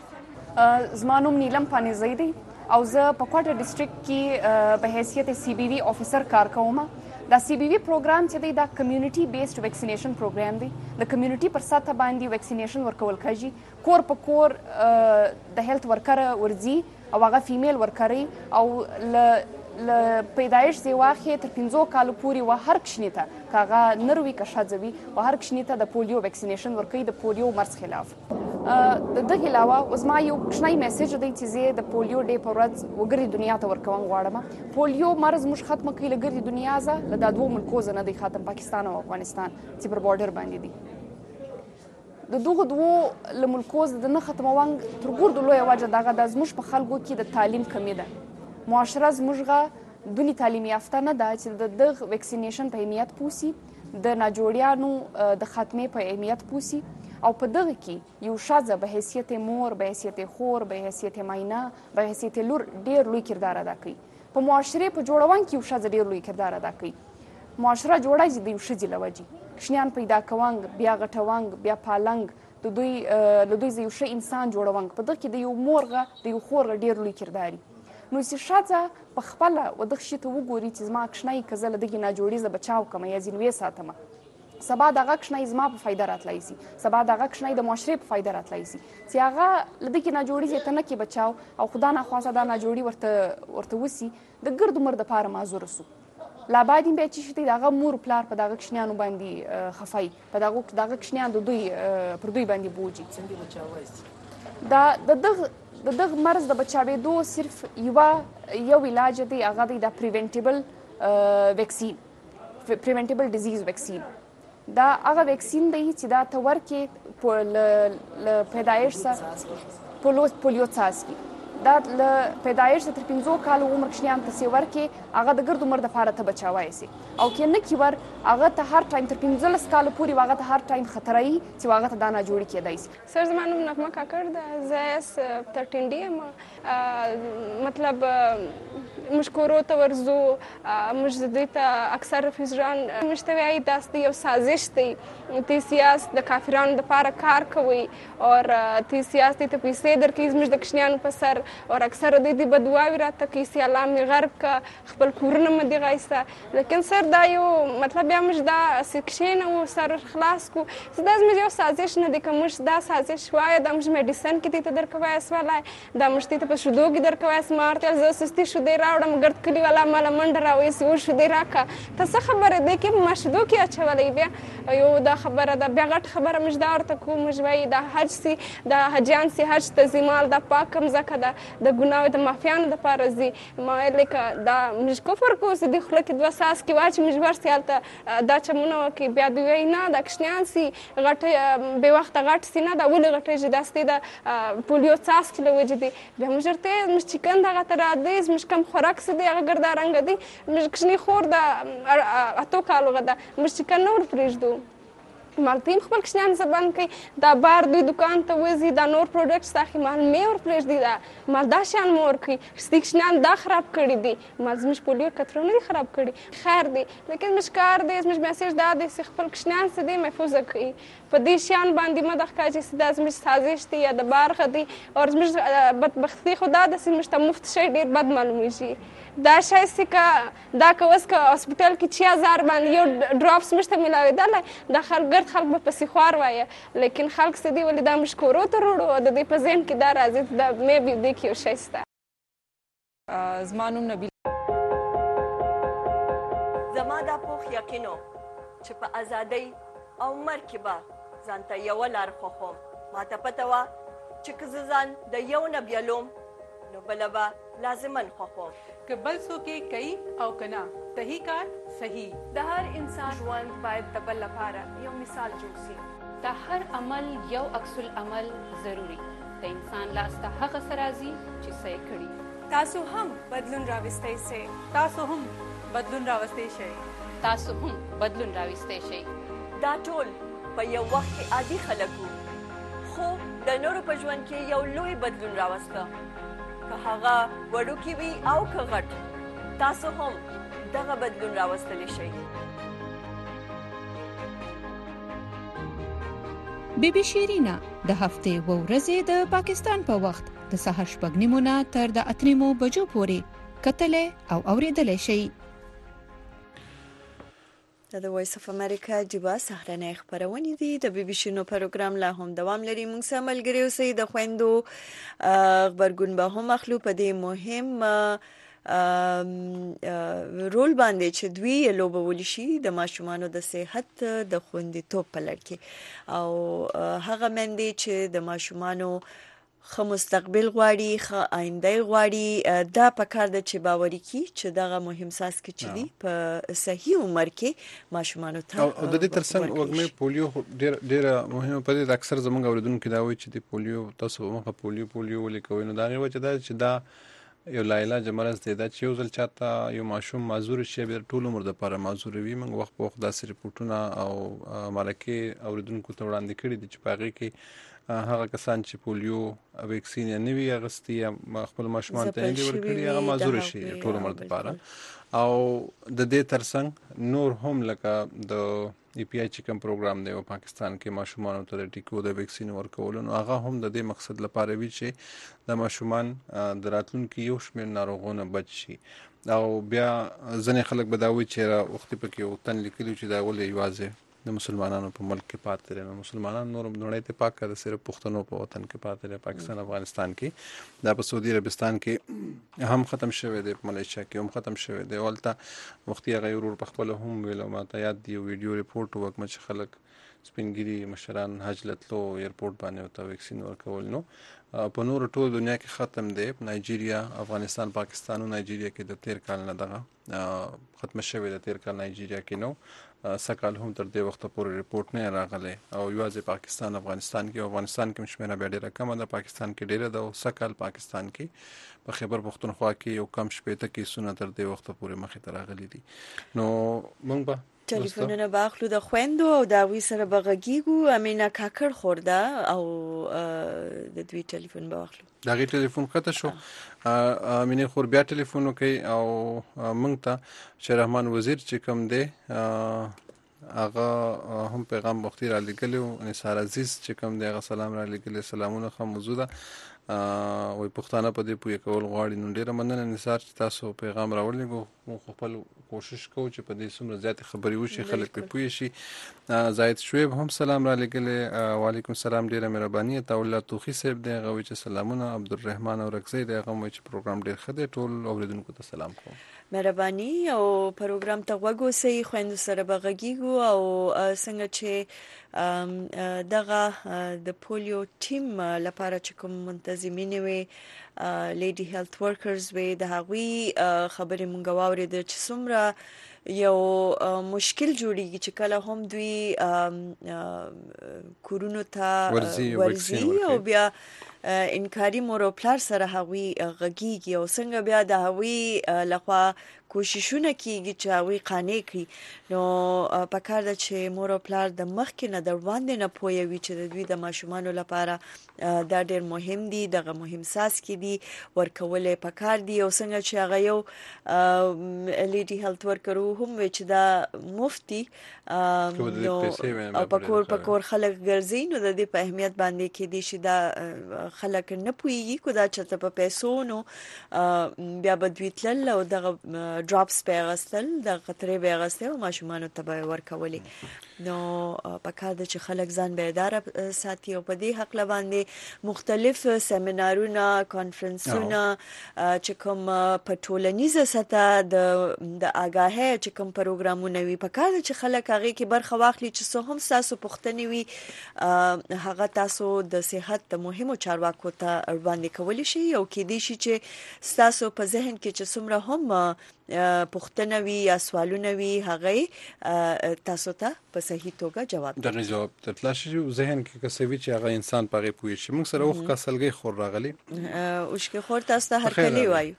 زما نوم نیلم پانیزی دی او زه په کوټه ډسټریکټ کې په حیثیت سی بی وی افیسر کار کوم. دا سی بی وی پروګرام چې دی دا کمیونټي بیسډ ویکسینیشن پروګرام دی د کمیونټي پر سطح باندې ویکسینیشن ورکول کیږي کور په کور د هیلث ورکر ورځي او هغه فیمیل ورکري او ل له پیدایش ځای واخې تر پنځو کالو پورې و هر کشنې ته که هغه نر وي که ښځه وي و هر کشنې ته د پولیو ویکسینیشن ورکوي د پولیو مرض خلاف. د دغه علاوه اوس ما یو کوچنی میسج دی چې زه د پولیو ډې په ورځ وګړي دنیا ته ورکوم غواړم. پولیو مرض موږ ختمه کړي له ګردې دنیا ځه له دا دوو ملکو نه دی ختم، پاکستان او افغانستان چې پر بارډر باندې دي. د دغو دوو له ملکو د نه ختموونګ تر ګردو لویه وجه دغه ده زموږ په خلکو کې د تعلیم کمي ده. معاشره زموږ دونی تعلیم یافته نه ده چې د دغه ویکسینیشن په اهمیت پوسی، د ناجوړیانو د خاتمې په اهمیت پوسی او په دغه کې یو ښځه به حیثیت مور، به حیثیت خور، به حیثیت ماینه، به حیثیت لور ډېر لوی کردار ادا کوي. په معاشرې په جوړونې کې یو ښځه ډېر لوی کردار ادا کوي. معاشره جوړه د یو ښځې له وجې کشنیان پیدا کوونګ، بیا غټونګ، بیا پالنګ، د دوی له دوی یو ښه انسان جوړونګ. په دغه کې د یو مورغه د یو خورغه ډېر لوی کردار نو چې ښځه په خپله و دغه شي ته وګوري چې زما کشنی که زه له دغې ناجوړي زه بچاو کړم یا ځینې وساتم، سبا دغه کشنی زما په فایده راتلی سي، سبا دغه کشنی د معاشرې په فایده راتلی سي چې هغه له دغې ناجوړي زه ته نه کې بچاو او خدا ناخواسته دا ناجوړي ورته ورته وسي د ګرد عمر دپاره معذوره سو. لا باید این بیا چې شي د هغه مور پلار په دغه کشنیانو باندې خفای، په دغه دغه کشنیان د دوی پر دوی باندې بوجي. څنګه بچاوای دا د دغه د دغه مرض د بچاوېدو صرف یوه یو علاج دی، هغه دی د پریونټیبل ویکسین، پریونټیبل ډیزیز ویکسین. دا هغه ویکسین دی چې دا ته ورکې له پیدایش سره پولیو څاڅکي دا له پیدایش سره تر پنځو کالو عمر کشنیان ته سې ورکې هغه د ګرد عمر دپاره ته بچاوی سي او که نه کي ور هغه ته هر ټایم تر پنځلس کالو پورې هغه ته هر ټایم خطره وي چې هغه ته دا ناجوړي کیدای سي. سر زما نوم نغمه کاکړ ده، زه اس ترټین ډي یم. مطلب موږ کورو ته ورځو، موږ دوی ته اکثر رفیزران موږ ته وایي داسې یو سازش دی، تی سیاست د کافرانو دپاره کار کوي اور تی سیاست ته پیسې درکوي زموږ د کشنیانو په سر اور اکثر دوی د بدواوې راته کوي چې الله مې غرب که خپل کورونه مې دې غایسته. لیکن سر دا یو مطلب بیا موږ دا هسې کښېنوو سر خلاص کړو چې دا زموږ یو سازش نه دی. که موږ دا سازش وایه دا موږ میډیسن کې دې ته درکوی سولی، دا موږ دې ته په شیدو کې درکوی سو. ما ورته ویل زه سستي شیدې راوړم، ګرد کلي والا ماله منډه راویسي و شیدې راکړه. ته څه خبره دی کې ما شیدو کې اچولی؟ بیا یو دا خبره ده. بیا غټ خبره موږ دا ورته کوو، موږ وایي دا حج سي، دا حجیان سي حج ته ځي، مال دا پاکه مځکه ده، د ګناوې د مافیانو دپاره ځي. ما ویل که دا موږ کفر کوو چې د خوله کې دوه څاڅکي واچي موږ ورسې هلته دا چمونه وکړي. بیا دوی وایي نه دا کشنیان سي غټۍ بې وخته غټ سي، نه دا ولې غټېږي، دا ستې د پولیو څاڅکي له وجې دي. بیا موږ ورته ویل زموږ چکن دغه ته رادی، زموږ کم خوراک څه دی هغه ګردارنګه دی. موږ کشنۍ خور د اتو کالو ده، موږ چکن نه ور پرېږدو. مالته خپل کشنیان زبان کوي دا بار دوی دکان ته وځي، دا نور پروډکټس اخلي، مال مې ور پرېږدي، دا مال دا شیان مې ورکوي. ستي کشنیان دا خراب کړي دي، مال زموږ پولیو کترو نه دي خراب کړي، خیر دی. لیکن زموږ کار دی، زموږ میسیج دا دی چې خپل کشنیان څه دی محفوظه کړي. په دې شیان باندې مه دغه کوه چې دا زموږ سازش دی یا د بارغه دی. او زموږ بدبختي خو دا ده چې زموږ ته مفت شی ډېر بد معلومیږي. دا شی چې که دا که اوس که هاسپیټل کې چې هزار باندې یو ډراپس موږ ته میلاوېدلی، دا خلک ګرد خلک به پسې خوار وایه. لیکن خلک څه دي ولې دا موږ کورو ته وروړو او د دوی په ذهن کې دا راځي دا میبي دې کې یو شی شته. زما نوم نبیل. زما دا پوخ یقین و چې په ازادۍ او مرګ کې به ځان ته یوه لار خوښوم. ما ته پته وه چې که زه ځان د یو نه بیلوم نو بله به لازما خوښوم. که بل څوک یې کوي او که نه صحیح کار صحیح. د هر انسان ژوند باید د بل لپاره یو مثال جوړ سي. د هر عمل یو عکس العمل ضروري. د انسان لاس ته هغه څه راځي چې څه یې کړي. تاسو هم بدلون راوستی سئ. تاسو هم بدلون راوستی شئ. تاسو هم بدلون راوستی شئ. دا ټول په یو وخت کې عادي خلک وو، خو د نورو په ژوند کې یو لوی بدلون راوسته. که هغه وړوکی وي او که غټ، تاسو هم دغه بدلون راوستلی شئ. بی بی شیرینا د هفتې و ورځې د پاکستان په وخت د سهار شپږ نیمو نه تر د اته نیمو بجو پورې کتلی او اوریدلی شئ. د وایس اف امریکا جبا سهارنۍ خبرونه دي. د بي بي سي نو پروګرام لا هم دوام لري. موږ سره ملګری اوسئ. د خويندو خبرګون به هم اخلو په دې مهم رول باندې چې دوی لوبول شي د ماشومانو د صحت د خوندیتوب په لړ کې او هغه مندي چې د ماشومانو خو مستقبل غواړي خو آینده غواړي دا په کار د چې باوري کی چې دغه مهم ساس کې چې دی په صحیح عمر کې ماشومانو ته او د دې ترڅنګ وګمه پولیو ډیر ډیر مهمه پدې د اکثر زمونږ اوریدونکو دا وایي چې د پولیو تاسو مخه پولیو پولیو ولیکوي نو دا غوښته چې دا چې دا یو لاعلاج مرض دی دا چې یو ځل چاته یو ماشوم معذور شي به ټول عمر د لپاره معذور وي موږ وخت په وخت داسې ریپورتونه او ملکه اوریدونکو ته وړاندې کړي دي چې پاغي کې هغه کسان چې پولیو ویکسین نه وی اغستی خپل ماشومان ته نه ورکړي هغه معذور شي ټول عمر لپاره او د دې ترڅنګ نور هم لکه د ای پی آی چې کوم پروګرام دی په پاکستان کې ماشومان ته د ټیکو د ویکسین ورکول نو هغه هم د دې مقصد لپاره وی چې د ماشومان د راتلونکو یو شمېر ناروغونو بچ شي او بیا ځنې خلک بداوي چې وخت په کې وطن لیکلي چې دا ولې یوازې د مسلمانانو په ملک کې پاتې دي نو مسلمانان نور نړۍ ته پاک کړه صرف پښتنو په وطن کې پاتې دي پاکستان افغانستان کې دا په سعودي عربستان کې هم ختم شوی دی په ملیشیا کې هم ختم شوی دی ولته وختي غیر په خپل هم ویلو ماته یاد دی ویډیو ریپورت وکم چې خلک سپینګری مشران حج لتلو ایرپورټ باندې او ته ویکسین ورکول نو په نور ټول دنیا کې ختم دی نایجیریا افغانستان پاکستان او نایجیریا کې د تیر کال نه دغه ختم شوی د تیر کال نایجیریا کې نو سکهال هم تر دې وخت پورې ریپورت نه راغلی او یوازې پاکستان افغانستان کې افغانستان کې شمیره به ډیره کم ده پاکستان کې ډیره ده او سکهال پاکستان کې په خیبر پختونخوا کې یو کم شپېته کې سونه تر دې وخت پورې مخې ته راغلي دي نو موږ به ټلیفونونه باخلو د خويندو او دا وی سره بغږیګو امینا کاکړ خورده او د دوی ټلیفون باخلو دا غي ټلیفون کته شو امینه خور بیا ټلیفون کوي او مونږ ته شیر رحمان وزیر چې کوم دی هغه هم پیغام وختي را لګلو نثار عزیز چې کوم دی هغه سلام را لګل سلامونه خو موجوده وي پښتانه په دې پوي کول غواړي نو ډیره مننه نثار چې تاسو پیغام راولېګو مو خپل کوشش کوو چې په دې سمره زیات خبري وشي خلک په پوي شي زاید شعیب هم سلام را لګل وعلیکم السلام ډیره مهرباني ته الله توخی صاحب دی غوي چې سلامونه عبدالرحمن او رکزی دی هغه مو چې پروګرام ډیر خده ټول اوریدونکو ته سلام کوم مهرباني او پروګرام ته وګورئ خويندو سره بغږیګو او څنګه چې دغه د پولیو ټیم لپاره چې کوم منتظمین وي لیډي هیلث ورکرز وي د هغوی خبرې مونږ واورېد چې څومره یو مشکل جوړیږي چې کله هم دوی کورونو ته ورزي او بیا انکاری مور او پلار سره هغوی غږیږي او څنګه بیا د هغوی لخوا کوششونه کیږي چې هغوی قانع کړي نو پکار ده چې مور او پلار د مخکې نه د وړاندې نه پوهوي چې د دوی د ماشومانو لپاره دا ډېر مهم دي دغه مهم ساس کې دي ورکول پکار دي او څنګه چې هغه یو لیډي هیلث ورکر هم چې دا مفتي نو پکور پکور خلک ګرځي نو د دې په اهمیت باندې کې دي چې دا خلک نه پوهیږي کو دا چې په پیسو نو بیا بدوی تل او دغه ډراپس په غسل د قطرې به غسل او ماشومان ته به ورکولې نو پکار د چې خلک ځان به اداره ساتي او په دې حق لباندې مختلف سیمینارونه کانفرنسونه چې کوم په ټولنیزه سطح د د آگاهی چې کوم پروګرامونه وي پکار د چې خلک هغه کې برخه واخلي چې څه هم تاسو پښتني وي هغه تاسو د صحت د مهمو چارواکو ته باندې کولی شي او کې دي چې تاسو په ذهن کې چې څومره هم پښتنه وي یا سوالونه وي هغه تاسو ته په صحیح توګه جواب درنه جواب تطلاشي ذهن کې کسوي چې هغه انسان پاره پوي شي موږ سره وخت کسلګي خور راغلي او شکه خور تاسو ته هر کلی وایو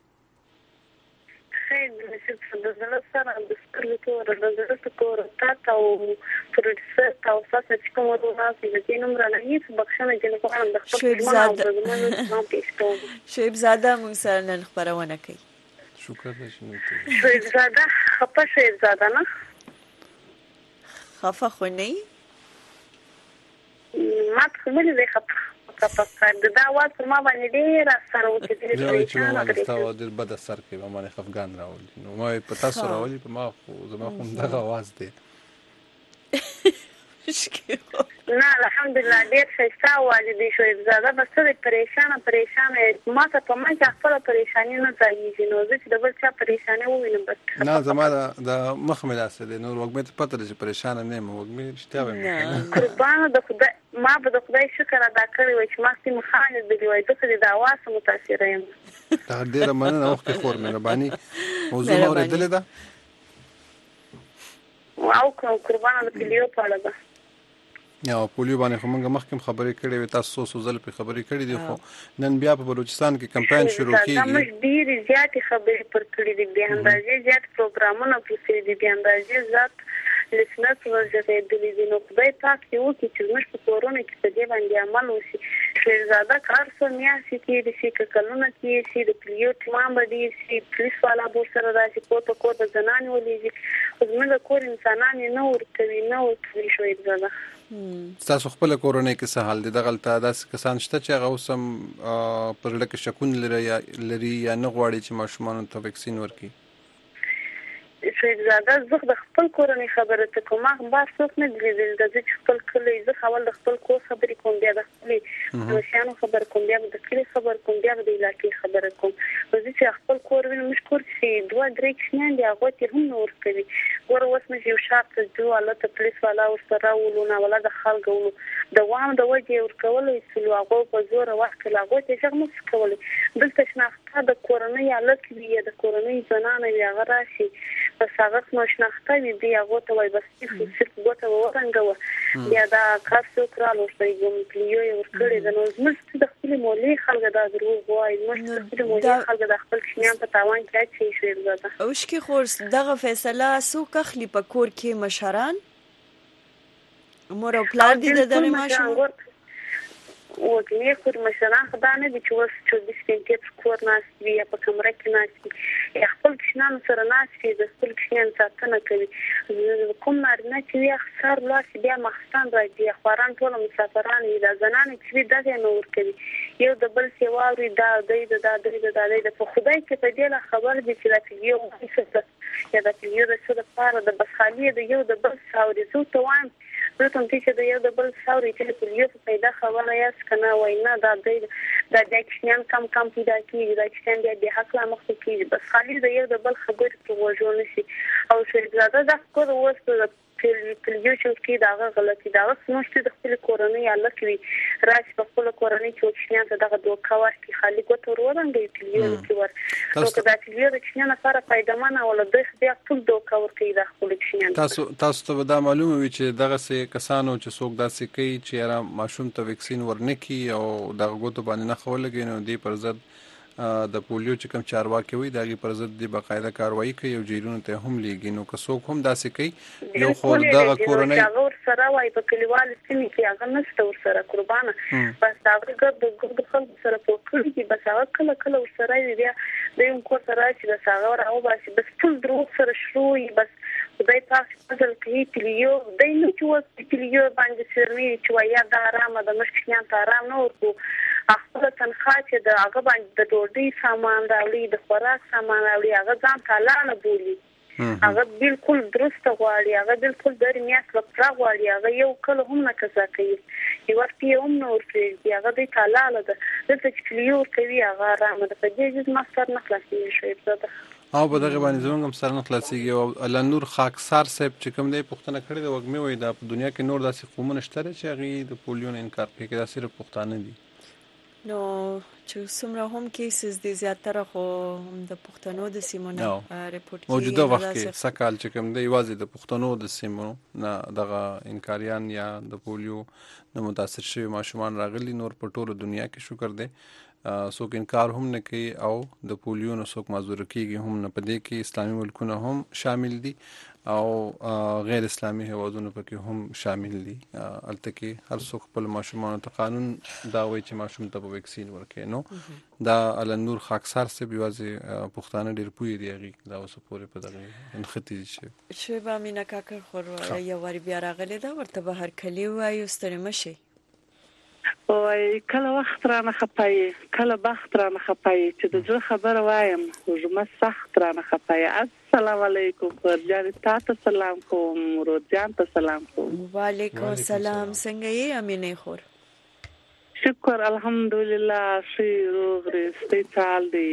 خیر د زړه سره د سترګو تور د زړه تور تاسو او پروډوسر تاسو چې کوم ورونه چې د نومره نه هیڅ بخښنه کې نه کوم د خپل شیب زاده موږ سره نن خبرونه کوي شکر دې شنو شیب زاده خپه شیب زاده نه خفه خو نه ما ته مې زه خپه خپه دا واز ما باندې ډېر اثر وکړي چې ما تاسو د بد اثر کې ما نه خفګان راولي نو ما په تاسو راولي په ما خو زما خو دغه आवाज دی نه الحمدلله ډېر ښایسته والدې شعیب زاده بس ته پریشانه پریشانه ما ته په ما کې خپله پریشاني نه ځایېږي نو زه چې د بل چا پریشاني ووینم بس نه زما د مخ مې داسې دی نور وږمې ته پته ده چې پریشانه نه یم وږمې رښتیا وایم قربانه د خدای ما به د خدای شکر ادا کړی وای چې ما سیمه خان لیدلي وای ځکه د دعوا څخه متاثره یم ډېره مننه وختې خور مهرباني موضوع مو اورېدلې ده او قربانه د پولیو په اړه ده یا پولیو باندې خو موږ مخکې خبرې کړې وې تاسو څو ځل په خبرې کړې دي خو نن بیا په بلوچستان کې کمپاین شروع کیږي دا موږ ډېرې زیاتې خبرې پر کړې دي بې اندازې زیات پروګرامونه پرې دي بې اندازې زیات لسنت ورغېدلې دي نو خدای پاک یې وکړي چې موږ په کورونه کې په دې باندې عمل وشي شهزاده کار څو میاشتې کېږي چې که کلونه کېږي چې د پلیو ټیمان به ډېر شي پولیس والا به ورسره راشي کور په کور به زنانې ولیږي خو زموږ د کور انسانان یې نه ورکوي نه ورکوي شهزاده ستاسو خپله کورنۍ کې څه حال دی دغلته داسې کسان شته چې هغه اوس هم پر زړه کې شکون لري یا نه غواړي چې ماشومانو ته ویکسین ورکړي شهزاده زه د خپل کورنۍ خبره ته کوم ما بار څوک نه دی لیدلی د زه چې خپل کلی زه اول د خپل کور خبرې کوم بیا د خپلې مشیانو خبر کوم بیا د کلي خبر کوم بیا د علاقې خبره کوم زه چې خپل کور وینم موږ کور چې دوه درې کسان دي هغوی ته هم نه ورکوي ګوره اوس موږ یو شاپ ته ځو هلته پولیس والا ورسره راولو ناوله د خلکو ولو دوام د وجې یې ورکولی سلو هغوی په زوره ورکړل هغوی ته غږ نشي کولی دلته شناخته د کورنۍ هلک وي یا د کورنۍ زنانه وي هغه راشي بس هغه نو شناخته وي دی هغو ته وایي بس صرف ګوته ورنګوه بیا دا کار څوک راغلو ورته یې پلیو یې ورکړې ده نو زموږ د خپلې مولې خلکو دا دروغ وایي زموږ د خپلې مولې خلکو د خپل کوچنیان په تاوان کې اچوي شهزاده اوښکې خور دغه فیصله څوک اخلي په کور کې مشران مور او پلار دي د دغې ماشوم وګړي خو مشران خدا نه دي چې اوس چوبیس ګنټې په کور ناست وي یا په کمره کې ناست وي یا خپل کوچنیانو سره ناست وي د خپل کوچنیانو ساتنه کوي کوم نارینه چې وي سهار ولاړ شي بیا ماخستان راځي خواران ټول مسافران وي دا زنانې چې وي دغې نه ورکوي یو د بل څه واوري دا دی د دا دی د دا دی د په خدای کې په دې لا خبر دي چې دا یو څه یا د یو څه د پاره د بسخالي د یو د بل ساوري زو ته وایم زه ته چې د یو د بل ساوري چې په یو پیدا خبره یاست کنه وای نه دا دی دا د کښنیان کم کم پیدا کیږي دا کښنیان د حق لا مخ کیږي بس خالي د یو د بل خبرې په وژو نشي او شهزاده دا کور وسته پلیو چې کې دا غلطي دا سمشت د خپل کورنۍ الک وی راځي په خپل کورنۍ کې وښنیان ته دغه دوکا ورکړي خالي ګوت ورورنګي پلیو کې ور نو کدا پلیو د کښنیان لپاره فائدمن او له دې بیا ټول دوکا ورکړي د خپل کښنیان تاسو تاسو ته دا معلومه وي چې دغه سه کسانو چې څوک داسې کوي چې را ماشوم ته ویکسین ورنکي او دغه ګوتو باندې نه خولګي نو دی پر ضد د پولیو چې کوم چارواکي وي دغه پر ضد دی باقاعده کاروایی کوي او جیرونو ته هم لیږي نو که څوک هم داسې کوي یو خور دغه کورنۍ هغه سره وای په کلیوال سیمه کې هغه نشته ور سره قربانه بس هغه د ګډ خلک سره په کلی کې بس هغه کله کله ور سره بیا د یو کو سره چې د هغه راو باسي بس ټول درو سره شروع بس خدای پاک فضل کوي پلیو دای نو چې وس پلیو باندې سرمي چې ویا د آرام د مشکلات آرام نه ورکو خپل تنخواه چې د هغه باندې د ډوډۍ سامان راوړي د خوراک سامان راوړي هغه ځان تعالی نه بولي هغه بالکل درست غواړي هغه بالکل د میاس لپاره غواړي هغه یو کله هم نه کزا کوي یو وخت یې هم نور کوي هغه د تعالی له د چې کلیو کوي هغه آرام د دې جز ماستر نه خلاصي شوی زده او په دغه باندې زموږ هم سره نه خلاصيږي او الله نور خاکسار صاحب چې کوم دی پښتنه کړی د وګمې وای د دنیا کې نور داسې قومونه شته چې هغه د پولیو نه انکار کوي دا صرف پښتانه دي نو چې څومره هم کیسز دي زیاتره خو د پښتنو د سیمونو ریپورت کیږي موجوده وخت کې سکهال چې کوم دی یوازې د پښتنو د سیمونو نه دغه انکاریان یا د پولیو نه متاثر شوی ماشومان راغلي نور په ټوله دنیا کې شکر دی څوک انکار هم نه کوي او د پولیو نه څوک معذور کیږي هم نه پدې کې اسلامي ملکونه هم شامل دي او غیر اسلامي هیوادونو پکې هم شامل دي البته کې هر څوک خپل ماشومان ته قانون دا وایي چې ماشوم ته ویکسین ورکړي نو دا ال نور خاکسار سے بیوازه پښتانه ډیر پوي دی دا اوس پورې په دغه انختي شي شوی به مینا کاکر خور یو وری بیا راغلی دا ورته به هر کلی وایو ستړي مشي وای کله وخت را نه خپای کله بخت را نه خپای چې د زړه خبره وایم وژمه سخت را نه خپای. السلام علیکم ورجان تاسو سلام کوم ورجان ته سلام کوم. وعلیکم السلام څنګه یې امینه خور؟ شکر الحمدلله شي روغ رستي چال دی.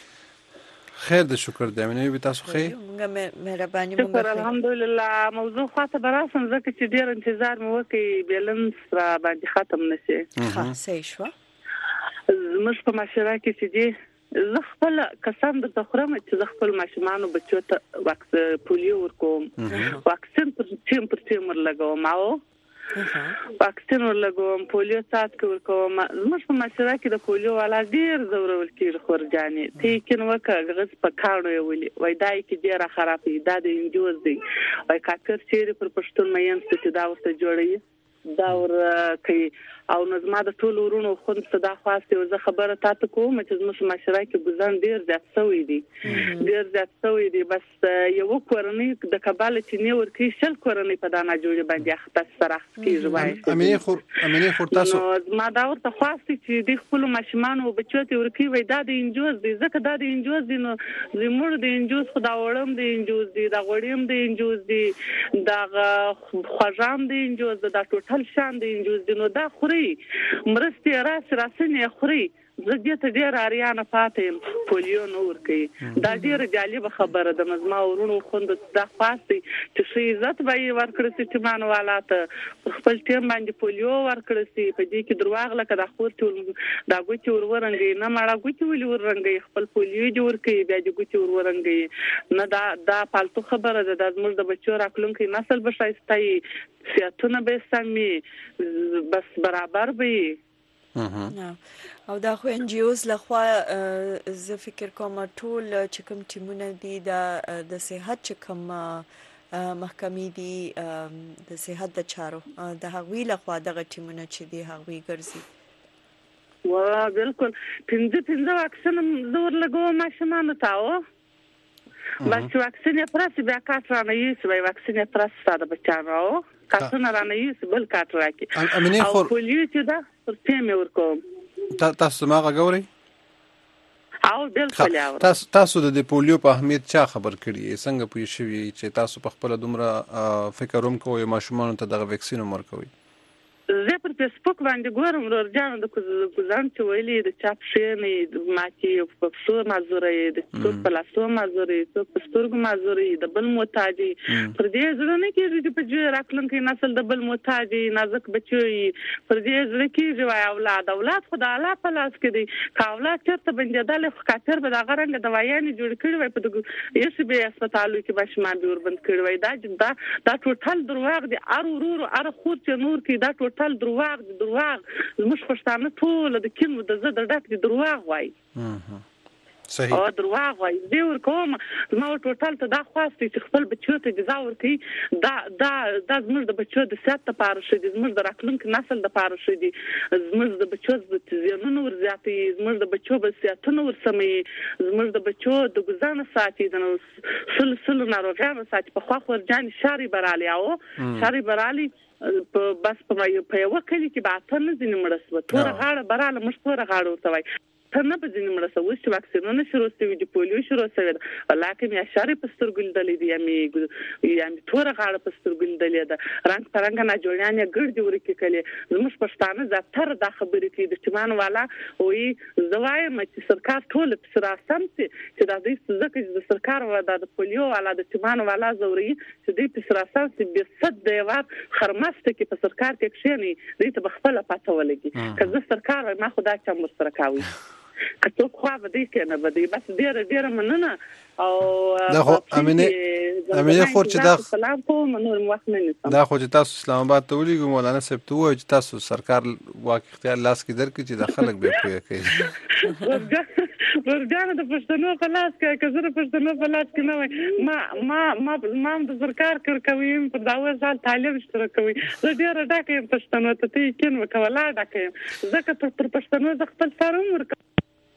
خیر د شکر د امینه به تاسو خیر موږ مهرباني موږ شکر الحمدلله. موضوع خاطر براسم زکه چې ډیر انتظار مو وکي بیلنس را باندې ختم نشي. ها صحیح شو. زموږ په معاشره کې چې دي زه خپل قسم د خورم چې زه خپل ماشومانو بچو ته واکس پولیو ورکوم واکسین پر ټیم پر ټیم ورلګوم او واکسین ورلګوم پولیو سات ورکوم. زموږ په معاشره کې د پولیو والا ډیر زورول کېږي خورجانې ته کین وکړه غز په کاڼو ویلي وای دای کې ډیر خرابې دا د انجوز دی وای کاکر چیرې پر پښتون مېن څه دا ورته جوړي دا ور کوي او نظم د ټول ورونو خوند صدا خواسته او زه خبره تاسو کوم چې زموږ معاشره کې ګزان ډیر زیات شوی دی ډیر زیات شوی دی. بس یو کورنۍ د کباله چې نه ورکی شل کورنۍ په دانا جوړ باندې اخته سره کیږي وای. امینه خور امینه خور تاسو ما دا ورته خواسته چې د خپل ماشومانو بچو ته ورکی وای دا د انجوز دی ځکه دا د انجوز دی نو زموږ د انجوز خدا وړم د انجوز دی دا غوړیم د انجوز دی دا خوژام د انجوز دا ټوټل شان د انجوز دی نو دا خوري مرستې راس راسنې خوري زه دې ته ډیر اریانه پاتې پولیو نور کوي. دا ډیر جالب خبره د مزما ورونو خوند د خاصي چې شي عزت به ورکړي چې مان والا ته خپل ټیم باندې پولیو ورکړي په دې کې درواغ لکه د خور ټول دا ګوتې ورورنګي نه ماړه ګوتې ولي ورنګي خپل پولیو جوړ کوي بیا دې ګوتې ورورنګي نه دا دا پالتو خبره ده د زموږ د بچو راکلونکي نسل بشایستای سیاتونه به سمي بس برابر به او دا خو ان جی اوز لخوا زه فکر کوم ټول چې کوم ټیمونه دي د صحت چې کوم محکمې دي د صحت د چارو د هغوی لخوا دغه ټیمونه چې دي هغوی ګرځي. وا بالکل پنځه پنځه واکسین زور لګو ماشومان تاو بس واکسین پرس بیا کاټ رانه یې سوي واکسین پرس ساده بچانو کاټونه رانه یې بل کاټ راکي امینه خور پولیو چې دا پر تیم ورکوم تاسو ما غوړی او بالکل تاسو تاسو د پولیو په اهمیت چا خبر کړی څنګه پوه شوی چې تاسو په خپل دومره فکر هم کوئ ماشومان ته دغه ویکسین ورکوي؟ زه پر فیسبوک باندې ګورم ورجان د کوزان چې ویلي د چاپ شینې ماکي په څو مازورې د څو په لاسو مازورې څو په سترګو مازورې د بل موتاجي پر دې ځل نه کېږي چې په جوړ راکلونکي نسل د بل موتاجي نازک بچوي پر دې ځل کې جو اولاد اولاد خدای الله په لاس کې دي کا اولاد چرته بندیدل خاطر به دا غرنګ د وایانې جوړ کړي وي په دغه یس به هسپتالو کې بشمان به ور بند کړي وي دا دا دا ټوټل دروغ دي ار ورور ار خور چې نور کې دا ټوټل تل درواغ دي درواغ زموږ پښتانه ټول د کینو د زړه ډک دي درواغ وای صحیح او درواغ وای دی ورکوم نو ټوټل ته دا خواسته چې خپل بچو ته غذا ورکي دا دا د زموږ د بچو د سات لپاره شي زموږ د راتلونکي نسل لپاره شي زموږ د بچو د زیانونو ورزياتي زموږ د بچو په سیاتونو ورسمي زموږ د بچو د ګزانه ساتي د سل سل ناروغانو ساتي په خوا ورجان شاري برالي او شاري برالي په بس په یو کلی کې به اته نه ځینې مړه سوه توره غاړه براله موږ توره غاړه ورته وایي ته نه به ځینې مړه سوه اوس چې واکسینونه شروع شوي دي پولیو شروع شوې ده الله که مې اشارې په سترګو لیدلې دي یا مې یا مې توره غاړه په سترګو لیدلې ده رنګ په رنګه ناجوړیان یې ګرد دي ورکې کړې زموږ پښتانه زیاتره دا خبرې کوي د ټیمان والا وایي زه وایم چې سرکار ټول پسې راسم شي چې دا دوی ځکه چې د سرکار دا د پولیو والا د ټیمان والا زوري چې دوی پسې راسم شي بې صد د یوار خرمسته کې په سرکار کې کښېني دوی ته به خپله پته ولګي که زه سرکار وایم ما خو دا چم ورسره کوي که څوک خوا به دی کنه به دی بس ډیره ډیره مننه او دا خو امینه امینه خور چې دا سلام کوم نور وخت نه نيسم دا خو چې تاسو اسلام آباد ته ولېږو مولانا صاحب ته وایي چې تاسو سرکار واقع اختیار لاس کې درکړي چې د خلک به پوهه کوي ورګانه د پښتنو په لاس کې که زه د پښتنو په لاس کې نه وای ما ما ما ما د سرکار کار کوي په داوه ځل تعلیم شروع کوي زه ډیره ډاکې پښتنو ته ته کین وکولا ډاکې ځکه پر پښتنو ز خپل فارم ورک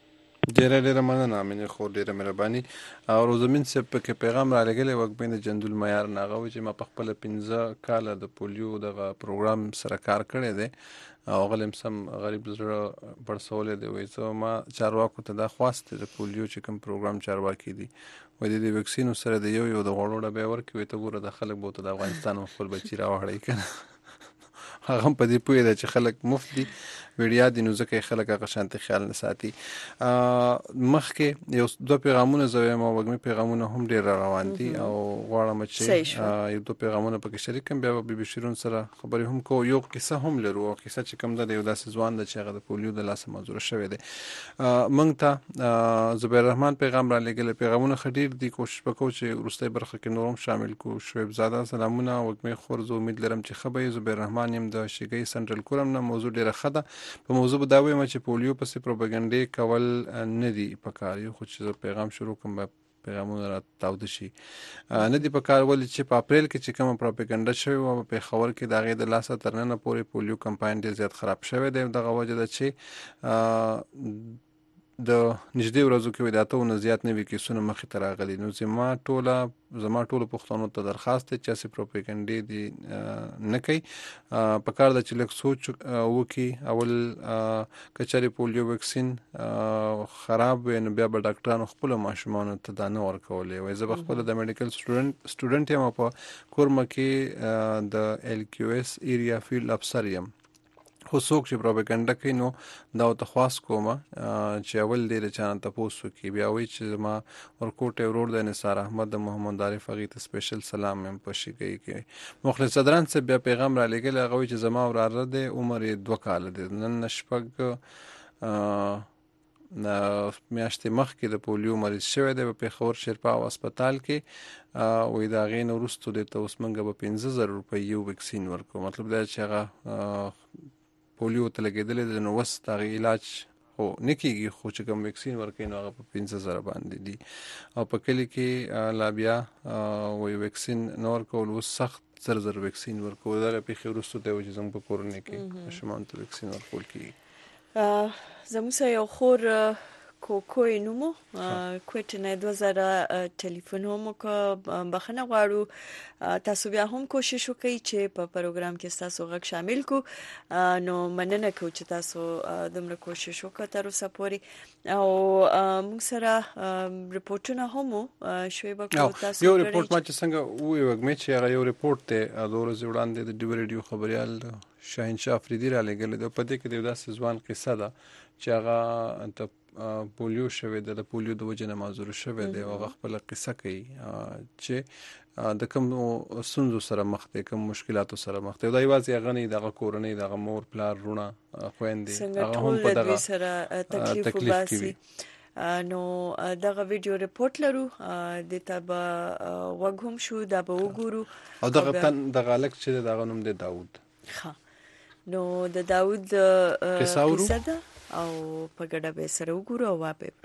ډیره ډیره مننه مینه خو ډیره مهرباني او روزمین صاحب په پیغام را لګلې وګ بین جندول معیار ناغه چې ما په خپل پنځه کال د پولیو دغه پروګرام سره کار کړی دی او غلم سم غریب زړه پړسولې دی وای زه ما چارواکو ته دا خواسته د پولیو چې کوم پروګرام چارواکي دي وای د ویکسین سره د یو یو د غوړو ډبې ورکوي ته ګوره د خلک بوته د افغانستان خپل بچی راوړی کنه هغه په دې پوهه چې خلک مفت دي ویډیا د نو ځکه خلک هغه شانتي خیال نه ساتي مخکې یو دوه پیغامونه زوی ما وګمې پیغامونه هم ډیر روان دي او غواړم چې یو دوه پیغامونه پکې شریک کم بیا به بشیرون سره خبرې هم کو یو قصه هم لرو او قصه چې کوم د یو داسې ځوان د چې هغه د پولیو د لاسه مزور شوی دی مونږ ته زبیر رحمان پیغام را لګل پیغامونه خډیر دي کوشش وکړو چې ورسته برخه کې نورم شامل کو شعیب زاده سلامونه وګمې خورز امید لرم چې خبرې زبیر رحمان يم د شګي سنټرل کورم نه موضوع ډیره خده په موضوع به دا وایم چې پولیو پسې پروپاګاندا کول نه دی پکار یو خو چې پیغام شروع کوم پیغامونه را تاود شي نه دی پکار ول چې په اپریل کې چې کوم پروپاګاندا شوی او په خبر کې دا غي د لاسه ترنه پورې پولیو کمپاین ډیر زیات خراب شوی دی دغه وجه ده چې د نږدې ورځو کې وداته نه زیات نه وی کې سونه مخې ته راغلي نو زما ټوله زما ټوله پښتنو ته درخواست چې چې پروپاګاندا دي نه کوي په کار د چې لک سوچ وکي اول کچاري پولیو ویکسین خراب وین بیا به ډاکټرانو خپل ماشومان ته دا نه ورکولې وای زه خپل د میډیکل سټوډنټ سټوډنټ یم په کورمه کې د ال کیو اس ایریا فیلډ افسر یم خو څوک چې پروپاګاندا کوي نو دا ته خاص کومه چې اول دې چانه تاسو کې بیا وی چې ما ورکوټه ورور د نثار احمد محمد عارف غي ته سپیشل سلام هم پښی کوي کې مخلص صدران څخه بیا پیغام را لګل هغه چې زما وراره د عمر دوه کال دی نن شپږ نا میاشتې مخکې د پولیو مریض شوی دی په خور شرپا هسپتال کې وې دا غین ورستو د توس منګه په پنځه زره روپۍ یو ویکسین ورکو مطلب دا چې هغه پولیو ته لګیدل د نو وست هغه علاج خو نکیږي خو چې کوم ویکسین ورکې نو هغه په پنځه زره باندې دي او په کلی کې لا بیا وې ویکسین نور کول وس سخت زر زر ویکسین ورکول دا په خورستو ته چې زموږ په کورنۍ کې شمال ته ویکسین ورکول کیږي زموږ سره یو خور کوکوی نومو کوټ نه دوه زره ټلیفون هم کو بخنه غواړو تاسو بیا هم کوشش وکړئ چې په پروګرام کې تاسو غږ شامل کو نو مننه کوم چې تاسو دمر کوشش وکړه تر اوسه پورې او موږ سره ریپورتونه هم شوي وکړو تاسو یو ریپورت ما چې څنګه وی وګمې چې هغه یو ریپورت ته د ورځې وړاندې د ډیو ریډیو خبريال شاهنشاه افریدي را لګل د پدې کې د داسې ځوان قصه ده چې هغه پولیو شوی د پولیو د وجه نه معذور شوی دی او خپل قصه کوي چې د کوم سنځو سره مخ دي کوم مشکلاتو سره مخ دي دا یوازې غني د کورنۍ د مور پلار رونه خويندې هغه هم په دغه سره تکلیف وباسي نو دغه ویډیو ریپورت لرو د تبا وګهم شو د به وګورو او دغه تن دغه الک چې دغه نوم دی داوود ها نو د داوود قصه ده او په ګډه به سره وګورو او واپې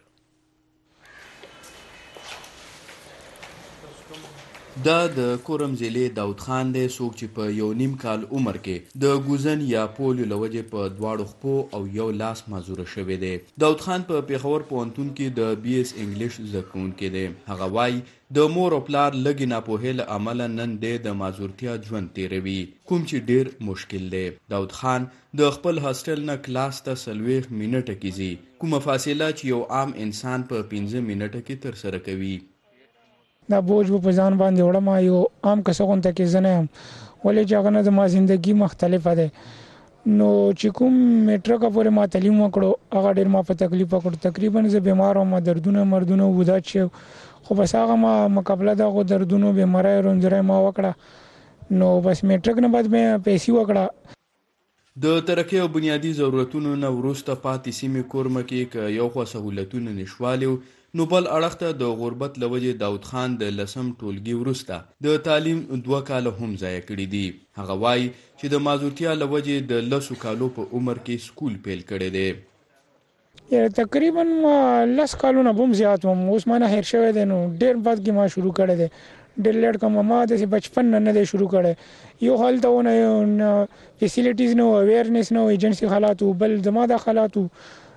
دا د کورم ضلع داود خان دی څوک چې په یو نیم کال عمر کې د ګوزن یا پولیو لوجه په دواړو خپو او یو لاس معذور شوی دی داود خان په پیښور پوهنتون کې د بي اس انګلیش زده کوونکی دی هغه وایي د مور او پلار لګي نه په هله عمل نن د معذورتیا ژوند تیروي کوم چې ډیر مشکل دی داود خان د خپل هاستل نه کلاس ته سلويخ منټه کیږي کومه فاصله چې یو عام انسان په پنځه منټه کې تر سره کوي دا بوج په ځان باندې وړم یو عام کسون ته کې زنه ولې چې هغه د ما ژوندۍ مختلفه ده نو چې کوم میټرک پورې ما تعلیم وکړو هغه ډیر ما په تکلیف وکړ تقریبا زه بیمار وم دردونه مردونه ودا چې خو بس هغه ما مقابله دغه دردونو بیماری رونځره ما وکړه نو بس میټرک نه بعد مې پیسې وکړه د ترقی او بنیادی ضرورتونو نه وروسته پاتې سیمې کورمه کې یو خو سہولتونه نشوالو نو بل اړخته د غربت لوجه داود خان د لسم ټولګي وروسته د تعلیم دوه کال هم ضایع کړی دي هغه وایي چې د معذورتیا لوجه د لسو کالو په عمر کې سکول پیل کړی دی یا تقریبا لس کالونه بم زیات وم اوس ما نه هیر شوی دی نو ډیر بعد کې ما شروع کړی دی ډیر لیټ کوم ما د بچپن نه نه شروع کړی یو حال ته نه فیسیلیټیز نو اویرنس نو ایجنسی حالات بل زما د حالات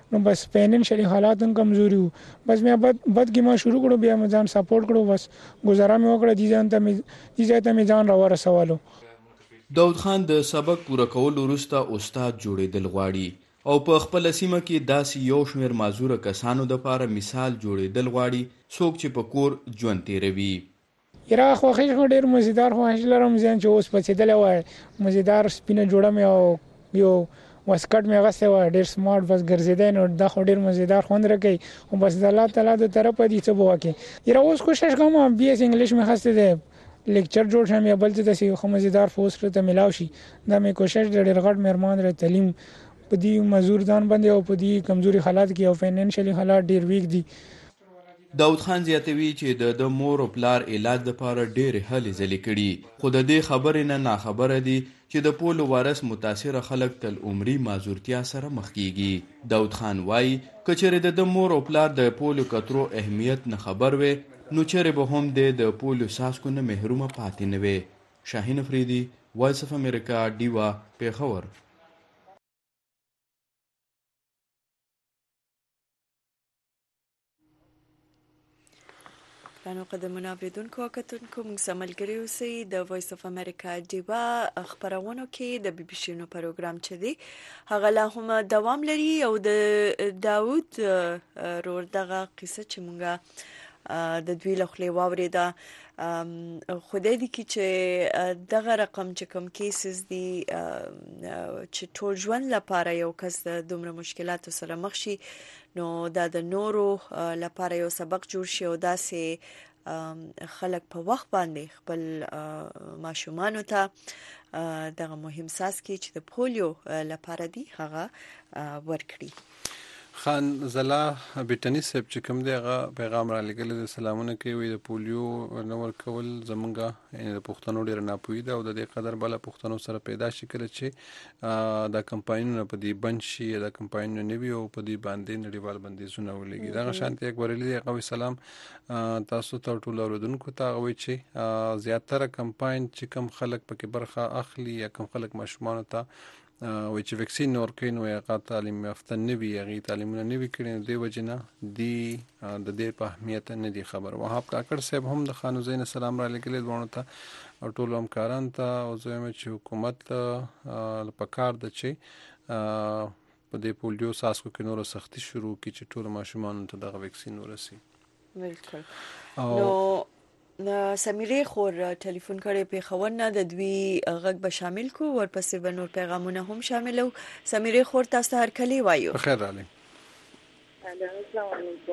نو بس فینانشلی حالات هم کمزوري وو. بس مې بد بد کې ما شروع کړو، بیا مې ځان سپورټ کړو، بس گزاره مې وکړه، دې ځان ته مې دې ځای ته مې ځان راورسولو. داود خان د سبق پوره کولو وروسته استاد جوړېدل غواړي او په خپله سیمه کې داسې یو شمېر معذوره کسانو دپاره مثال جوړېدل غواړي څوک چې په کور ژوند تېروي. یاره خوښي خو ډېر مزیدار خوښي لرم، ځان چې اوس پڅېدلی وای، مزیدار سپینه جوړه مې او یو واسکټ مې اغوستی وای، ډېر سمارټ بس ګرځېدی، نو دا خو ډېر مزیدار خوند راکوي. خو بس د الله تعالی د طرفه دي څه به وکړې. یاره اوس کوشش کوم بي ایس انګلیش مې خستی دی، لیکچر جوړ شم یا بل څه داسې ښه مزیدار پوسټ راته میلاو شي. دا مې کوشش دی ډېر غټ مهربان دی. تعلیم په دې مزدور ځان باندې او په دې کمزوري حالات کې او فینانشلی حالات ډېر ویک دي. داود خان زیاتوي چې د د مور او پلار علاج لپاره ډېرې هلې ځلې کړي، خو د دې خبرې نه ناخبره دي چې د پولو وایرس متاثره خلک تل عمري معذورتیا سره مخ کیږي. داود خان وایي که چېرې د د مور او پلار د پولو کترو اهمیت نه خبر وي نو چېرې به هم د پولو څاڅکو نه محرومه پاتې نه وي. شاهین افریدي، وایس اف امریکا، ډیوا، پیښور. ګرانو قدرمنو اوریدونکو او کتونکو، موږ سره ملګري اوسئ د وایس اف امریکا ډیوا خپرونو کې. د بي بي سي نو پروګرام چې دی هغه لا هم دوام لري او د داود رور دغه قصه چې موږ د دوی له خولې واورېده، خدای دې کړي چې دغه رقم چې کوم کیسز دي چې ټول ژوند لپاره یو کس د دومره مشکلاتو سره مخ شي، نو دا د نورو لپاره یو سبق جوړ شي او داسې خلک په وخت باندې خپل ماشومانو ته دغه مهم څاڅکي چې د پولیو لپاره دي هغه ورکړي. خان زلا بیٹنی صاحب چې کوم دی هغه پیغام را لګل د سلامونه کوي د پولیو نه ورکول زمونږه د پښتنو ډیر ناپوهي ده او د دې قدر بل پښتنو سره پیدا شي کله چې دا کمپاینونه په دې بند شي، دا کمپاینونه نوي او په دې باندې نړیوال بندیزونه ولګي. دا شانتي یک ورلی دی قوي سلام تاسو ته ټول اوریدونکو ته غوي چې زیاتره کمپاین چې کم خلک پکې برخه اخلي یا کم خلک ماشومان ته وای چې ویکسین ورکوي نو هغه تعلیم یافته نه وي، هغه تعلیمونه نه وي کړي، دی وجنه دی د دې په اهمیت نه دی خبر. وهاب کاکړ صاحب هم د خانو زین سلام را لګل دوه ته او ټول همکاران ته او زموږ چې حکومت په کار د چي په دې پولیو ساسکو کې نور سختي شروع کی چې ټول ماشومان ته دغه ویکسین ورسي. بالکل. نو سمیرې خور ټلیفون کړي په خونه د دوی غږ به شامل کو ورپسې به نور پیغامونه هم شامل وو. سمیرې خور تاسو هر کلی وایو. بخیر رالی. السلام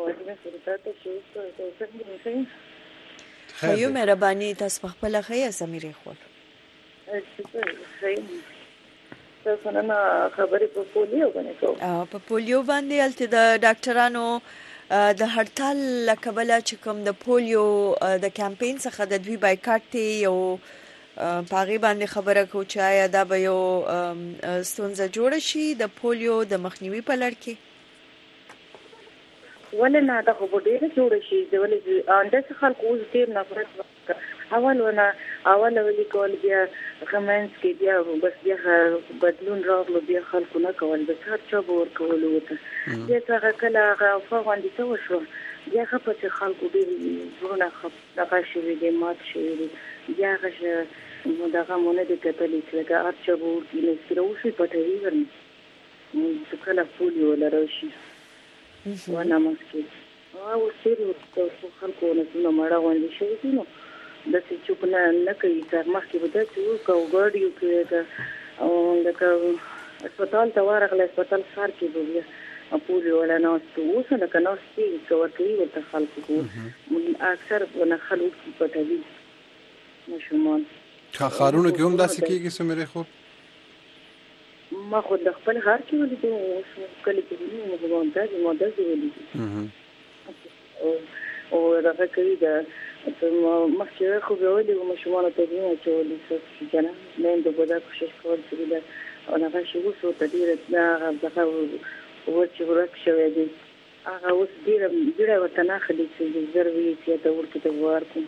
علیکم. خیو مهرباني تاسو خپل خیا سمیرې خور. تاسو نه خبرې په پولیو باندې کوم. په پولیو باندې الته د ډاکټرانو د هړتال لکبله چې کوم د پولیو د کمپاین څخه د دوی بایکاټ ته یو پاغي باندې خبره کو چې آیا دا به یو ستونزه جوړ شي د پولیو د مخنیوي په لړ کې. ولې نه دا خو ډېر جوړ شي د ولې انداز خلکو اوس ډېر نفرت اول ونه اول ولې کول بیا کمنټس کې بیا بس بیا بدلون راغلو بیا خلکو نه کول بس هر چا به ورکول وته بیا څنګه کله هغه فغوندې څه وشو بیا خپه چې خلکو ډېر زړونه خپ دغه شوي دي مات شوي دي بیا هغه دغه مونږ د کتلې چې هغه هر چا به ورکړي نو سره اوسې پټوي ورني چې کله پولیو لراشي ونه مسکي او سیرو تاسو خلکو نه نو مړه وندې شوي دي نو د څه چوپ نه نه کوي تر مخکې به دا چې وکاو ګاډیو کې او لکه هسپتال ته ورغله هسپتال ښار کې به بیا پولیو ولا ناستو اوس لکه ناستې ورکوي ورته خلکو اکثر نه خلک پټوي ماشومان ښارونو کې هم داسې کېږي سمیرې خور ما خو د خپل ښار کې ولیدو اوس کله چې وینم نو دا د موده کې ولیدو او راغی کوي دا مخکې خو به ولې ماشومان ته ویني چې ولې څه کنه نه د بودا کوشش کول چې دا او هغه شی وسو ته ډیر دا هغه ورچ ورک شوی دی هغه اوس ډیر ډیر وطن اخلي چې ضروري چې دا ورته ته ورکو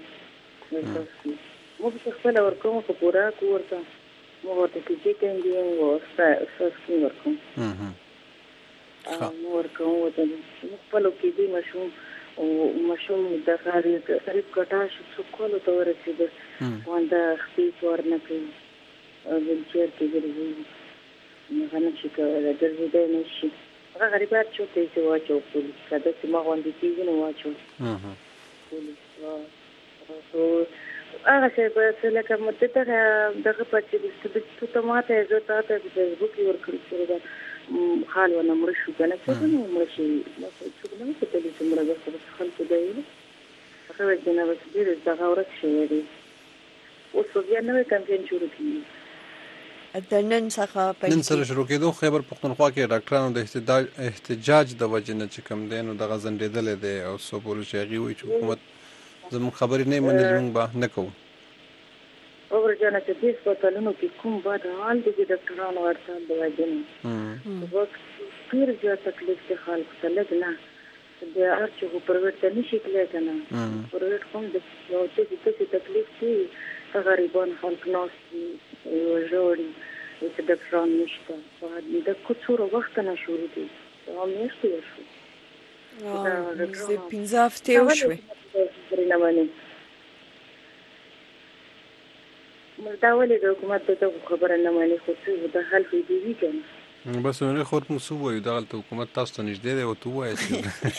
مو په خپل ورکوم په پورا کوورته مو ورته چې کېندې او ساسکي ورکوم مور کوم ته خپل کې دې مشوم او مشوم د غاري قریب کټا شو څوکول ته ورسېد واندا خپې ورنه کوي ول چیر کې ګرځي نه غنه چې ګرځي دې نشي هغه غریبات چې ته چې واچو پولیس کده چې ما باندې کېږي نو واچو ها پولیس او هغه څه په څه لکه مته ته دغه پاتې د ستاسو ته ماته زه تاسو په فیسبوک کې ورکړم چې دا حال ونه مړ شو کنه څه نه مړ شي نو څه نه څه ته چې مړ غوښته خلک دی هغه ورته نو چې دې دغه ورک شوی دی او څو بیا نوې کمپاین شروع کړي د نن څخه په نن سره شروع کېدو خیبر پختونخوا کې ډاکټرانو د احتجاج احتجاج د وجې نه چې کم دی نو دغه ځنډېدلی دی او څو پورې چې هغې وایي چې حکومت زموږ خبرې نه منلې موږ به نه کوو اور جانا چې دې هسپتالونو کې کوم بد حال دی چې ډاکټرانو ورته د وجې نه وخت ډېر زیات تکلیف دی خلکو ته لږ نه د هر چې خو پرایویټ ته نشي تللی که نه پرایویټ خو هم د یو څه چې داسې تکلیف دی غریبان خلک ناست دي ژاړي چې ډاکټران نشته د څومره وخته نه شروع دي هغه میاشتې وشوې پنځه هفتې وشوې دا ولې د حکومت دغه خبره نه مني خو څه د حل پیدا وي که نه بس نو خو موږ څه وایو دغلته حکومت تاسو ته نږدې دی ورته ووایه چې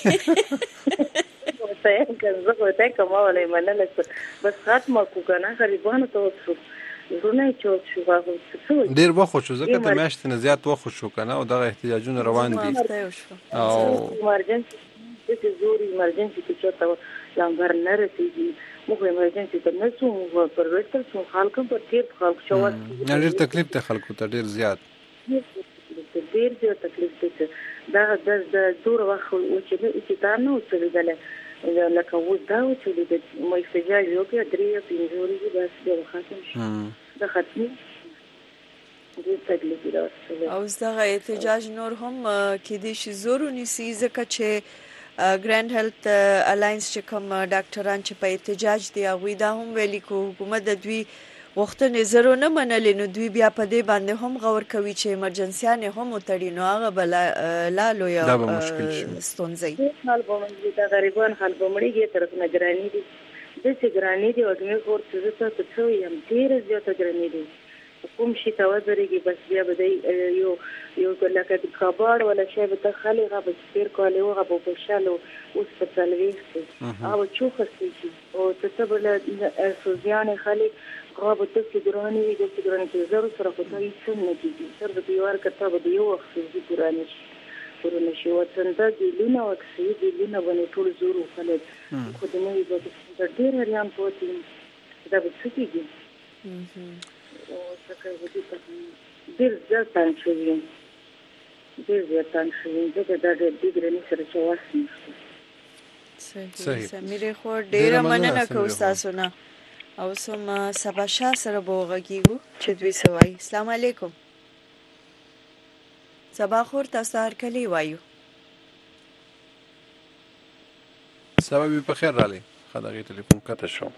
زه خو ته کومه ولې منله بس ختمه کړو که نه غریبانو ته وڅښو زړونه یې چوت شو هغه څه وایي ډېر وخت شو ځکه د میاشتې نه زیات وخت شو که نه او دغه احتجاجونه روان دي او ایمرجنسي داسې زور ایمرجنسي کې چېرته لمبر نه رسېږي موږ ایمرجنسي ته نه ځو موږ پرایویټ ته ځو خلک هم په ډېر خلک شوه ډېر تکلیف دی خلکو ته ډېر زیات ډېر زیات تکلیف دی چې دغه د دور وخت چې دا نه و چلېدلی لکه اوس دا و چلېده مو احتجاج وکړه درې یا پنځه ورځې بس بیا به ختم شي دا ختمي ډېر تکلیف دی او دغه احتجاج نور هم کېدای شي زور ونیسي ځکه چې ګرانډ هیلث الاینس چې کوم ډاکټران چې په احتجاج دي هغوی دا هم ویلي که حکومت د دوی غوښتنې زرو نه منلې نو دوی بیا په دې باندې هم غور کوي چې ایمرجنسیانې هم وتړي نو هغه به لا لویه ستونزه وي حال به مړي دا غریبان حال به مړېږي طرف نه ګراني دي داسې ګراني دي وږمې خور چې زه تاسو څه ویم ډېره زیاته ګراني دي کوم شي ته ودرېږي بس بیا به دی یو یو لکه د کباړ ولا شی به ته خالي هغه به تېر کالی هغه به په شل اوس په څلوېښت دی هغه به چوخستېږي او ته څه به له سوزیانې خالي هغه به داسې ګرانې وي داسې ګرانې چې زرو سره خو ته هېڅ هم نه کېږي سر به دې ورکړه ته به د یو وخت سوزي ګرانې شي پرونه شي وطنده ګیلونه او اکسیي ګیلونه باندې ټول زور وخلد خو د نوي به ډېر اریان پاتې دا به څه کېږي ډېر زیات تنګ شوي یم ډېر زیات تنګ شوي یم ځکه دا ډېر دې ګراني سره چې وس نشته صحیح سمیرې خو ډېره مننه کوو ستاسو نه او سم سبا شاه سره به وغږېږو چې دوی څه وایي السلام علیکم سبا خور تاسو هر کلی وایو سبا به په خیر رالی ښه د هغې ټلیفون قطع شو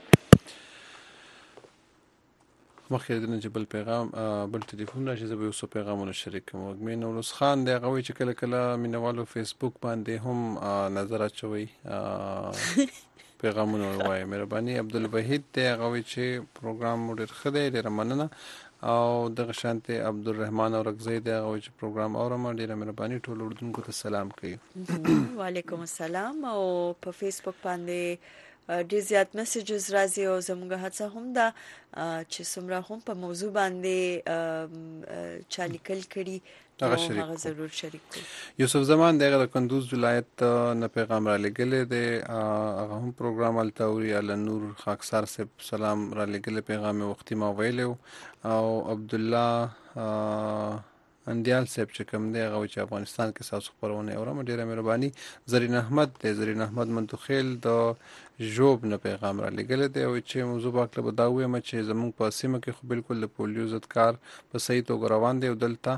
مخکې د نه چې بل پیغام بل ټلیفون راشي زه به یو څو پیغامونه شریک کړم وږمې نوروز خان دی هغه وایي چې کله کله مینهوالو فیسبوک باندې هم نظر اچوئ پیغامونه وایي مهرباني عبدالوحید دی هغه وایي چې پروګرام ډېر ښه دی ډېره مننه او دغه شانتې عبدالرحمن اورکزی دی هغه وایي چې پروګرام اورم ډېره مهرباني ټولو اردونکو ته سلام کوي وعلیکم السلام او په فیسبوک باندې ډېر زیات میسیجز راځي او زموږ هڅه هم ده چې څومره هم په موضوع باندې چا لیکل کړي هغه ضرور شریک کړي یوسف زمان دغه د کندوز ولایت نه پیغام را لګلې دی هغه هم پروګرام التوري ال نور خاکسار صاحب سلام را لګلې پیغام وختي ما ویلو او عبد الله اندیال صاحب چې کوم دی هغه چې افغانستان کې تاسو خبرونه اورم ډیره مهرباني زرین احمد دی زرین احمد منتخیل د جوب نه پیغام را لګل دی او چې موضوع باکله بداوي م چې زموږ په سیمه کې خو بالکل د پولیو ضد کار په صحیح توګه روان دی او دلته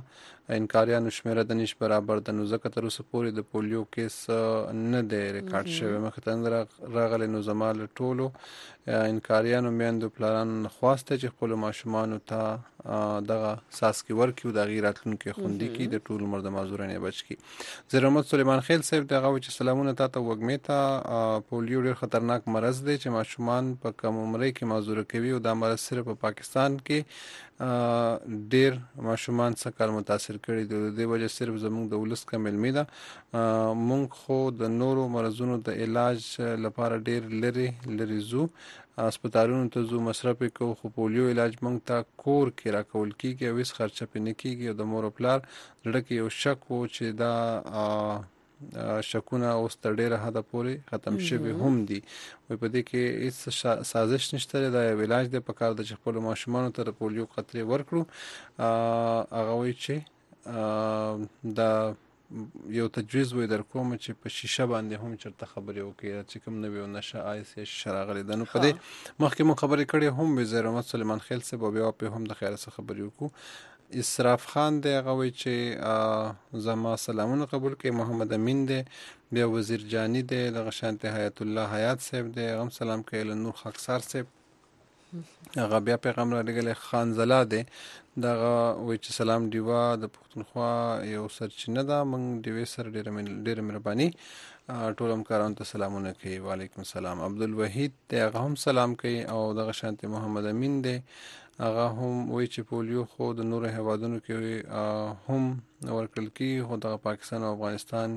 انکاریانو شمیره د نش برابر د نو ځکه تر اوسه پورې د پولیو کیس نه دی ریکارډ شوی. مخې ته راغلی نو زما له ټولو انکاریانو میندو پلارانو خواسته چې خپلو ماشومانو ته دغه څاڅکي ورکړي، د هغې راتلونکي خوندي کړي، د ټول عمر د معذورۍ نه بچ کړي. زیر احمد سلیمان خیل صاحب دغه وایي چې سلامونه تا ته وږمې ته. پولیو ډېر خطرناک مرض دی چې ماشومان په کم عمرۍ کې معذوره کوي او دا مرض صرف په پاکستان کې ډېر ماشومان څه کال متاثر کړي دي. د دې وجه صرف زموږ د ولس کم علمي ده. موږ خو د نورو مرضونو د علاج لپاره ډېر لرې لرې ځو، هسپتالونو ته ځو، مصرف یې کوو، خو پولیو علاج موږ ته کور کې راکول کېږي او هېڅ خرچه پرې نه کېږي. او د مور او پلار زړه کې یو شک و چې دا شکونه اوس تر ډېره حده پورې ختم شوي هم دي. وایي په دې کې هېڅ سازش نشته دی، دا یو علاج دی، په کار ده چې خپلو ماشومانو ته د پولیو قطرې ورکړو. هغه وایي چې دا یو تجویز وایي در کوم چې په شیشه باندې هم چېرته خبرې وکړي چې کوم نوې نشه آیس یا شیشه راغلې ده. نو په دې مخکې مو خبرې کړې هم وي زیر احمد سلیمان خیل صاحب، او بیا پرې هم د خیره څه خبرې وکړو. اسراف خان دی، هغه وایي چې زما سلامونه قبول کړئ. محمد امین دی، بیا وزیر جانی دی، دغه شانتې حیات الله حیات صاحب دی، هغه هم سلام کوي. له نور خاکسار صاحب هغه بیا پیغام رالیږلی. خان زلا دی، دغه وایي چې سلام ډیوه د پښتونخوا یو سرچینه ده، موږ ډیوې سره ډېره مهرباني، ټول همکارانو ته سلامونه کوي. وعلیکم السلام. عبدالوحید دی، هغه هم سلام کوي. او دغه شانتې محمد امین دی، هغه هم وایي چې پولیو خو د نورو هیوادونو کې هم ورکړل کېږي، خو دغه پاکستان او افغانستان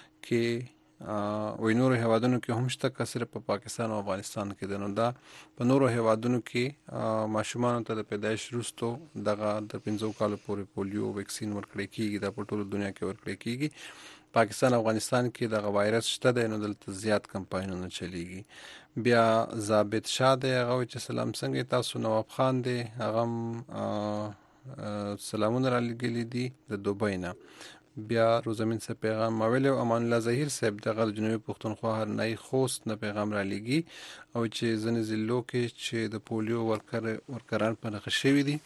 کې وایي نورو هیوادونو کې هم شته، که صرف په پاکستان او افغانستان کې ده. نو دا په نورو هیوادونو کې ماشومانو ته د پیدایش وروستو دغه د پنځو کالو پورې پولیو ویکسین ورکړی کېږي، دا په ټوله دنیا کې ورکړی کېږي. پاکستان افغانستان کې دغه وایرس شته دی، نو دلته زیات کمپاینونه چلیږي. بیا ضابط شاه دی، هغه وایي چې سلام څنګه تاسو. نواب خان دی، هغه هم سلامونه را لېږلي دي د دوبۍ نه. بیا روزمین صاحب پیغام ماویلی او امان الله ظهیر صاحب دغه د جنوبي پښتونخوا هرنایي خوست نه پیغام را لېږي او چې ځینې ضلعو کې چې د پولیو ورکر ورکران په نښه شوي دي،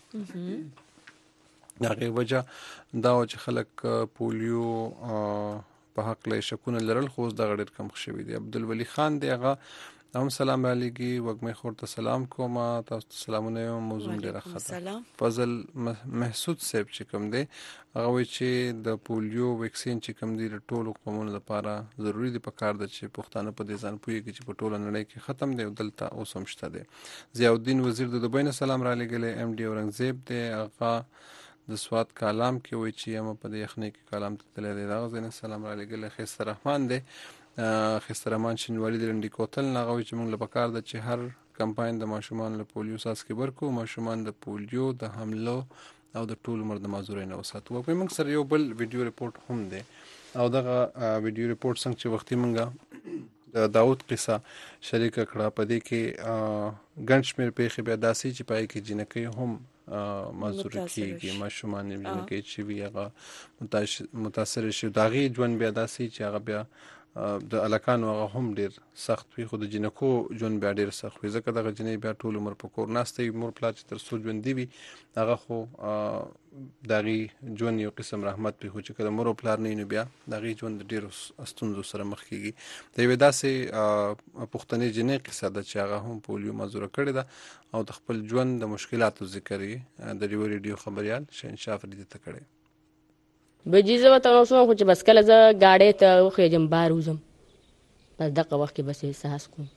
د هغې وجه دا و چې خلک پولیو په هکله شکونه لرل، خو اوس دغه ډېر کم شوي دي. عبدالولي خان دی، هغه هم سلام را لېږي. وږمې خور ته سلام کوم، تاسو ته سلامونه یم، موضوع ډېره ښه ده. فضل محسود صاحب چې کوم دی، هغه وایي چې د پولیو ویکسین چې کوم دی د ټولو قومونو لپاره ضروري دی، په کار ده چې پښتانه په دې ځان پوهېږي چې په ټوله نړۍ کې ختم دی او دلته اوس هم شته دی. ضیاءالدین وزیر د دوبۍ نه سلام را لېږلی. ایم ډي اورنګزیب دی، هغه د سوات کالام کې وایي چې یم په دې یخنۍ کې کالام ته تللی دی، دغه ځای نه سلام را لېږلی. خیسته رحمان دی، خیسته رحمان شینوالي د رنډي کوتل نه، هغه وایي چې موږ له پکار ده چې هر کمپاین د ماشومانو له پولیو څاڅکي ورکړو، ماشومان د پولیو د حملو او د ټول عمر د معذورۍ نه وساتو. وګورئ موږ سره یو بل ویډیو ریپورټ هم دی، او دغه ویډیو ریپورټ څنګه چې وختي موږ د داود قصه شریکه کړه، په دې کې ګڼ شمېر پیښې بیا داسې چې پای کې جنکۍ هم معذوره کېږي، ماشومان یې جنکۍ چې وي هغه متاثره شي، د هغې ژوند بیا داسې چې هغه بیا د هلکانو هغه هم ډېر سخت وي، خو د جنکو ژوند بیا ډېر سخت وي، ځکه دغه جنۍ بیا ټول عمر په کور ناسته وي. مور پلار چې تر څو ژوندي وي هغه خو د هغې ژوند یو قسم رحمت وي، خو چې کله مور او پلار نه وي نو بیا د هغې ژوند د ډېرو ستونزو سره مخ کېږي. د یوې داسې پښتنې جنۍ قصه ده چې هغه هم پولیو معذوره کړې ده او د خپل ژوند د مشکلاتو ذکر یې د یوه ریډیو خبریال شهنشاه فریدي ته کړی. بجې زه ورته اوسم، خو چې بس کله زه ګاډۍ ته وخېږم بار وځم، بس دغه وخت کې بس احساس کوم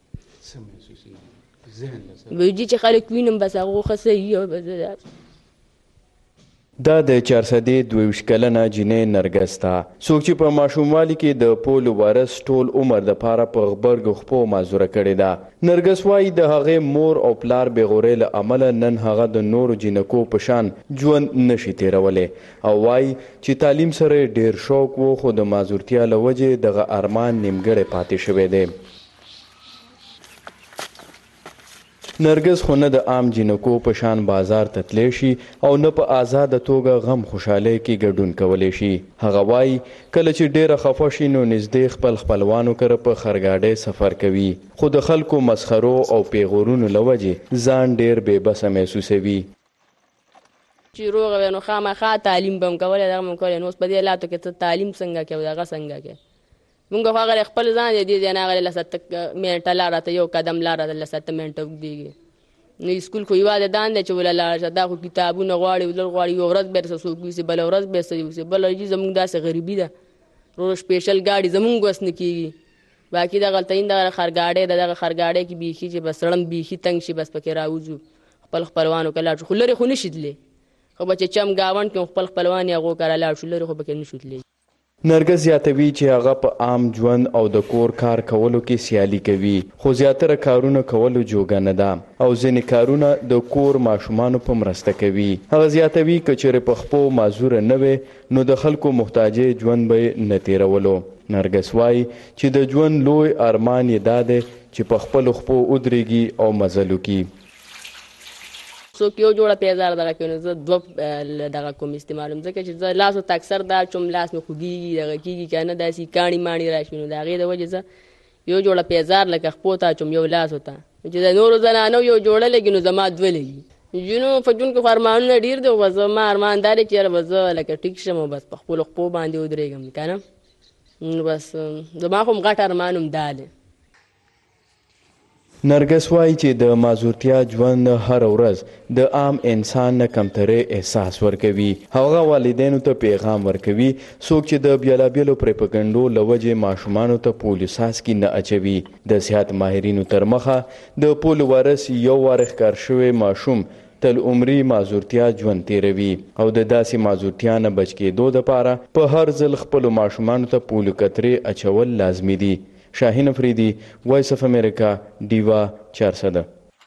بجې چې خلک وینم بس هغه ښه صحي. دا د چارسدې دوه ویشت کلنه جینۍ نرګس ته، څوک چې په ماشوموالي کې د پولیو وایرس ټول عمر دپاره په غبرګو خپو معذوره کړې ده. نرګس وایي د هغې مور او پلار بېغورۍ له امله نن هغه د نورو جینکو په شان ژوند نشي تېرولی، او وایي چې تعلیم سره یې ډېر شوق و، خو د معذورتیا له وجې دغه ارمان نیمګړی پاتې شوی دی. نرګس خو نه د عام جینکو په شان بازار ته تلی شي او نه په آزاده توګه غم خوشحالۍ کې ګډون کولی شي. هغه وایي کله چې ډېره خفه شي نو نږدې خپل خپلوانو کره په خرګاډۍ سفر کوي، خو د خلکو مسخرو او پیغورونو له وجې ځان ډېر بې بسه محسوسوي. چې روغ وي نو خامخا تعلیم به هم کولی دغه به هم کولی نو اوس په دې حالاتو کې ته تعلیم څنګه کوې او دغه څنګه کوې مونږ خو هغه خپل ځان د دې ځای نه هغه لس منټه لاره ته یو قدم لاره ده لس منټه اوږدېږي نو سکول خو یوازې دا نه دی چې وله لاړه شه دا خو کتابونه غواړي ولر غواړي یو ورځ به درسه څوک یوسي بله ورځ به یې څه یوسي بله ورځ زموږ داسې غریبي ده رو سپیشل ګاډي زموږ وس نه کېږي باقي دغه تین دغه خرګاډۍ ده دغه خرګاډۍ کې بیخي چې بس سړم بیخي تنګ شي بس پکې راوځو خپل خپلوانو که لاړ شو خو لرې خو نه شي تللی خو به چې چم ګاونډ کې خپل خپلوان یې هغو کره لاړ شو لرې خو پکې نه شو تللی نرګس زیاتوي چې هغه په عام ژوند او د کور کار کولو کې سیالي کوي خو زیاتره کارونه کولو جوګه نه ده او ځینې کارونه د کور ماشومانو په مرسته کوي هغه زیاتوي که چېرې په خپو معذوره نه وي نو د خلکو محتاجې ژوند به یې نه تېرولو نرګس وایي چې د ژوند لوی ارمان یې دا دی چې په خپلو خپو ودرېږي او مزل وکړي څوک یو جوړه پیزار دغه کوي نو زه دوه دغه کوم استعمالوم ځکه چې زه لاسو ته اکثر دا چوم لاس مې خوږېږي دغه کېږي که نه داسې کاڼي ماڼي راشي نو د هغې د وجې زه یو جوړه پیزار لکه خپو ته اچوم یو لاسو ته چې د نورو زنانو یو جوړه لګي نو زما دوه لګي جنو په ژوند کې خو ارمانونه ډېر دی خو زما ارمان دا دی چې یاره به زه لکه ټیک شم او بس په خپلو خپو باندې ودرېږم که نه نو بس زما خو هم غټ ارمان هم دا دی نرګس وایي چې د معذورتیا ژوند هره ورځ د عام انسان نه کمترۍ احساس ورکوي هغه والدینو ته پیغام ورکوي څوک چې د بیلابیلو پریپګنډو له وجې ماشومانو ته پولیو څاڅکي نه اچوي د صحت ماهرینو تر مخه د پولیو وایرس یو وار ښکار شوی ماشوم تل عمري معذورتیا ژوند تیروي او د داسې معذورتیا نه بچ کېدو دپاره په هر ځل خپلو ماشومانو ته پولیو قطرې اچول لازمي دي شاهین افریدي وایس اف امریکا ډیوا چارسده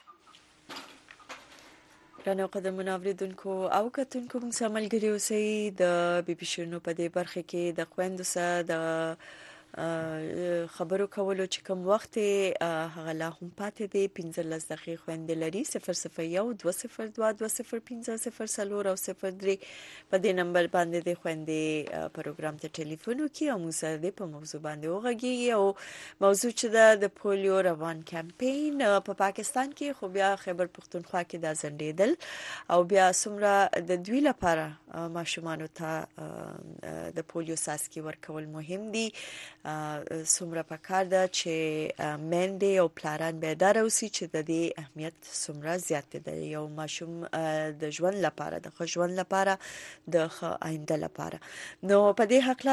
رانو قدمونه اوریدونکو او کتونکو موږ سره ملګري اوسئ د بي بي شنو په دې برخه کې د خویندو سره د خبرو کولو چې کوم وخت هغه لا هم پاتې دی پنځلس دقیقې خویندې لري صفر صفر یو دوه صفر دوه دوه صفر پنځه صفر څلور او صفر درې په دې نمبر باندې د خویندې پروګرام ته ټلیفون وکړي او موږ سره د په موضوع باندې وغږیږي او موضوع چې ده د پولیو روان کمپین په پاکستان کې خو بیا خیبر پختونخوا کې دا ځنډېدل او بیا څومره د دوی لپاره ماشومانو ته د پولیو څاڅکي ورکول مهم دي څومره پکار ده چې میندې او پلاران بیدار اوسي چې د دې اهمیت څومره زیات دی یو ماشوم د ژوند لپاره د ښه ژوند لپاره د ښه آینده لپاره نو په دې هکله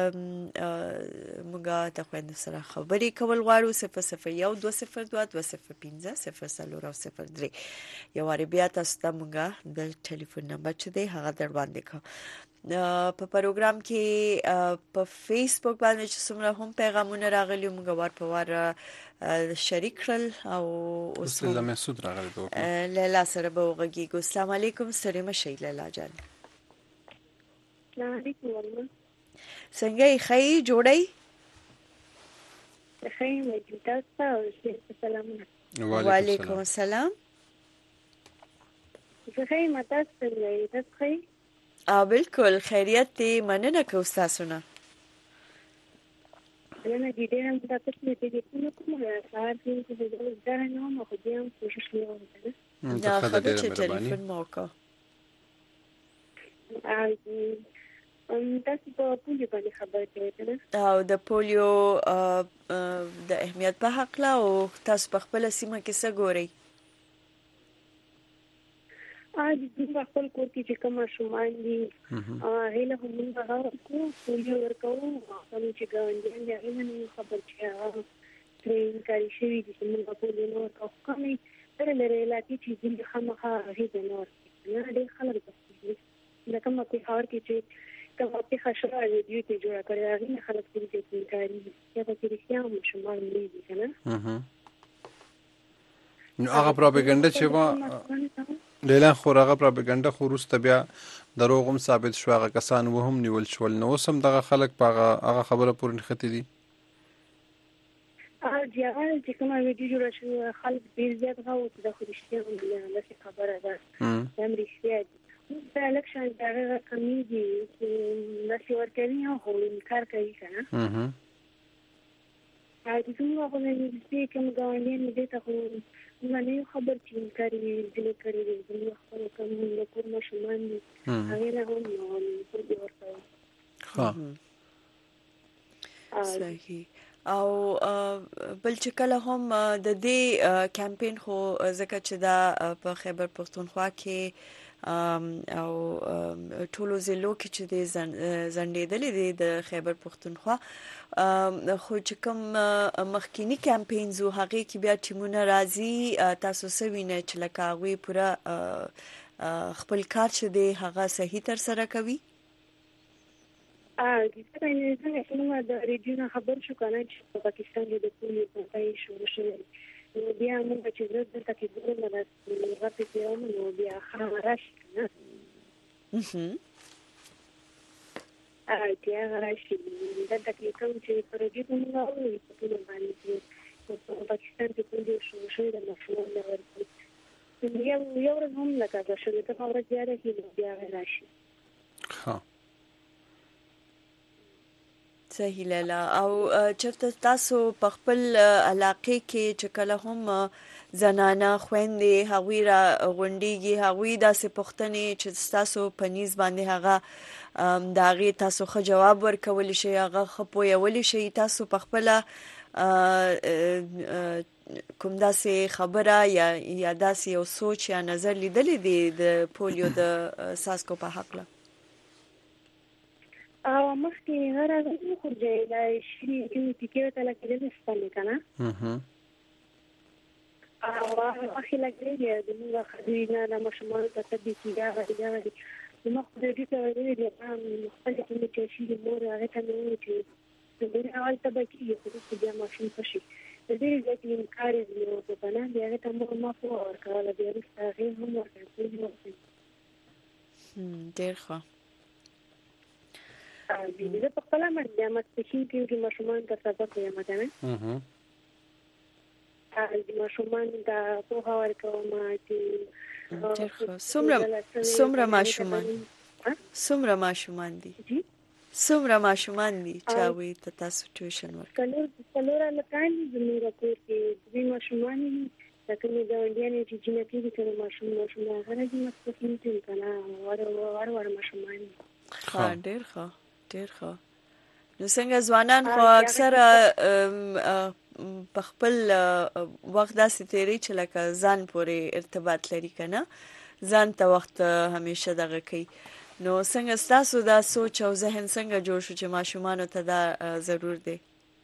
موږ د خویندو سره خبرې کول غواړو صفر صفر یو دوه صفر دوه دوه صفر پنځه صفر څلور او صفر درې یو وارې بیا تاسو ته موږ د ټلیفون نمبر چې دی هغه در باندې کوو په پروګرام کې په فیسبوک باندې چې څومره هم پیغامونه راغلي موږ ور په ور شریک کړل او اوس له مسعود راغلی دوه لیلا سره به وغږیږو السلام علیکم سلام شي لیلا جان السلام علیکم ورمن څنګه یې خی جوړی خی مې تاسو ته سلام وعلیکم السلام زه خی متا څنګه تاسو خی اه بالکل خیریت دی مننه کوم تاسو نه انا دې ډېر هم تاسو ته دې کوم کوم ساعت کې د ځای نه مو خو دې هم کوشش کوم دا خبره چې ټلیفون موکا ام تاسو په پولیو باندې خبرې کوئ او د پولیو د اهمیت په حق لا او تاسو په خپل سیمه کې څه ګورئ آج د خپل کور کې چې کوم شومان دي هله هم موږ هغه کو پولیو ورکو او چې ګاونډیان دي هغه نه خبر چې هغه ترين کاری شي چې موږ پولیو نو کومې تر لري لاته چې د خامخا هیڅ نه ورته نه ډېر خلک دي دا کوم په خبر کې چې کوم په خشره دی ته جوړه کړی هغه خلک چې کاری یا په کې رښتیا شومان دي کنه نو هغه پروپاګاندا چې وا لیلا خو هغه پروپاګاندا خو وروسته بیا دروغ هم ثابت شو هغه کسان وهم نیول شول نو اوس هم دغه خلک په هغه خبره پورې نښتي دي اجازه چې کومه ویډیو جوړه شو خلک ډیر زیات غواړي چې د خورشتي هم د خبره ده هم رښتیا دي د الکشن دغه کمیږي چې نشي ورکوي او انکار کوي کنه د زموږ په نږدې کوم ګاونډیان دې ته خو موږ نه خبر چې انکار یې ځینې کړی دی زموږ خپل کوم د کور ماشومان دي هغې نه هم پولیو ورکوي. ښه صحیح. او بل چې کله هم د دې کمپین خو ځکه چې دا په خیبر پښتونخوا کې او ټولو ضلعو کې چې د ځنډېدلې دي د خیبر پښتونخوا خو چې کوم مخکینی کمپینز و هغې کې بیا ټیمونه راځي تاسو څه وینئ چې لکه هغوی پوره خپل کار چې دی هغه صحیح ترسره کوي؟ اه د څنګه موږ د ریډیو نه خبر شو کنه چې په پاکستان کې د پولیو کمپاین شروع شوی نو بیا موږ چې زړه دلته کې ګورو نو راځي چې نو بیا خبره راشي نه اها اه بیا راشي دلته کې کوم چې پر دې موږ اورو په ټول باندې په پاکستان کې پولیو شروع شوی د ماشومان نه ورته یو یو ورځ هم لکه دا شوی ته خبره جاره کې بیا راشي. ها صحیح لاله. او چرته تاسو په خپل علاقې کې چې کله هم زنانه خويندې هغوی را غونډيږي هغوی داسې پوښتنې چې تاسو په نیز باندې هغه د هغې تاسو ښه جواب ورکولی شئ هغه ښه پوهولی شئ تاسو په خپله کوم داسې خبره یا یا داسې یو سوچ یا نظر لیدلی دی د پولیو د څاڅکو په هکله؟ او مخکې هر هغه خو چې دا شي چې ټیکې ته لکه د سپانې کنه اها او اخی لکه دی د موږ خدای نه مشمول ته تبي دا غوډه نو مخ دې ته ویلي دی هم خپل کې چې شي مور هغه ته نو چې د اول ته کې چې بیا ماشين پشي د دې چې انکار یې نو په نه دی هغه ته مو ما په ورکړل بیا هغه هم ورکړل. هم ډیر ښه. زه په خپله باندې ماسپښین کې د ماشومان ته سبق وایم کنه د ماشومان ته پوهه ورکوم چې څومره څومره ماشومان څومره ماشومان دي څومره ماشومان دي چې هغوی ته تاسو ټیوشن ورکوئ؟ څلور هلکان دي زموږ کور کې دوی ماشومان دي لکه مې ګاونډیانې چې جینکې دي که د ماشوم ماشوم هغه نه دي ماسپښین کې که نه وړ وړ ماشومان دي. ښه ډېر ښه ډیر ښه. نو څنګه ځوانان خو اکثره په خپل وخت داسې تیری چې لکه ځان پورې ارتباط لري کنه ځان ته وخت همیشه دغه کوي نو څنګه ستاسو دا سوچ او ذهن څنګه جوړ شو چې ماشومانو ته دا ضرور دی؟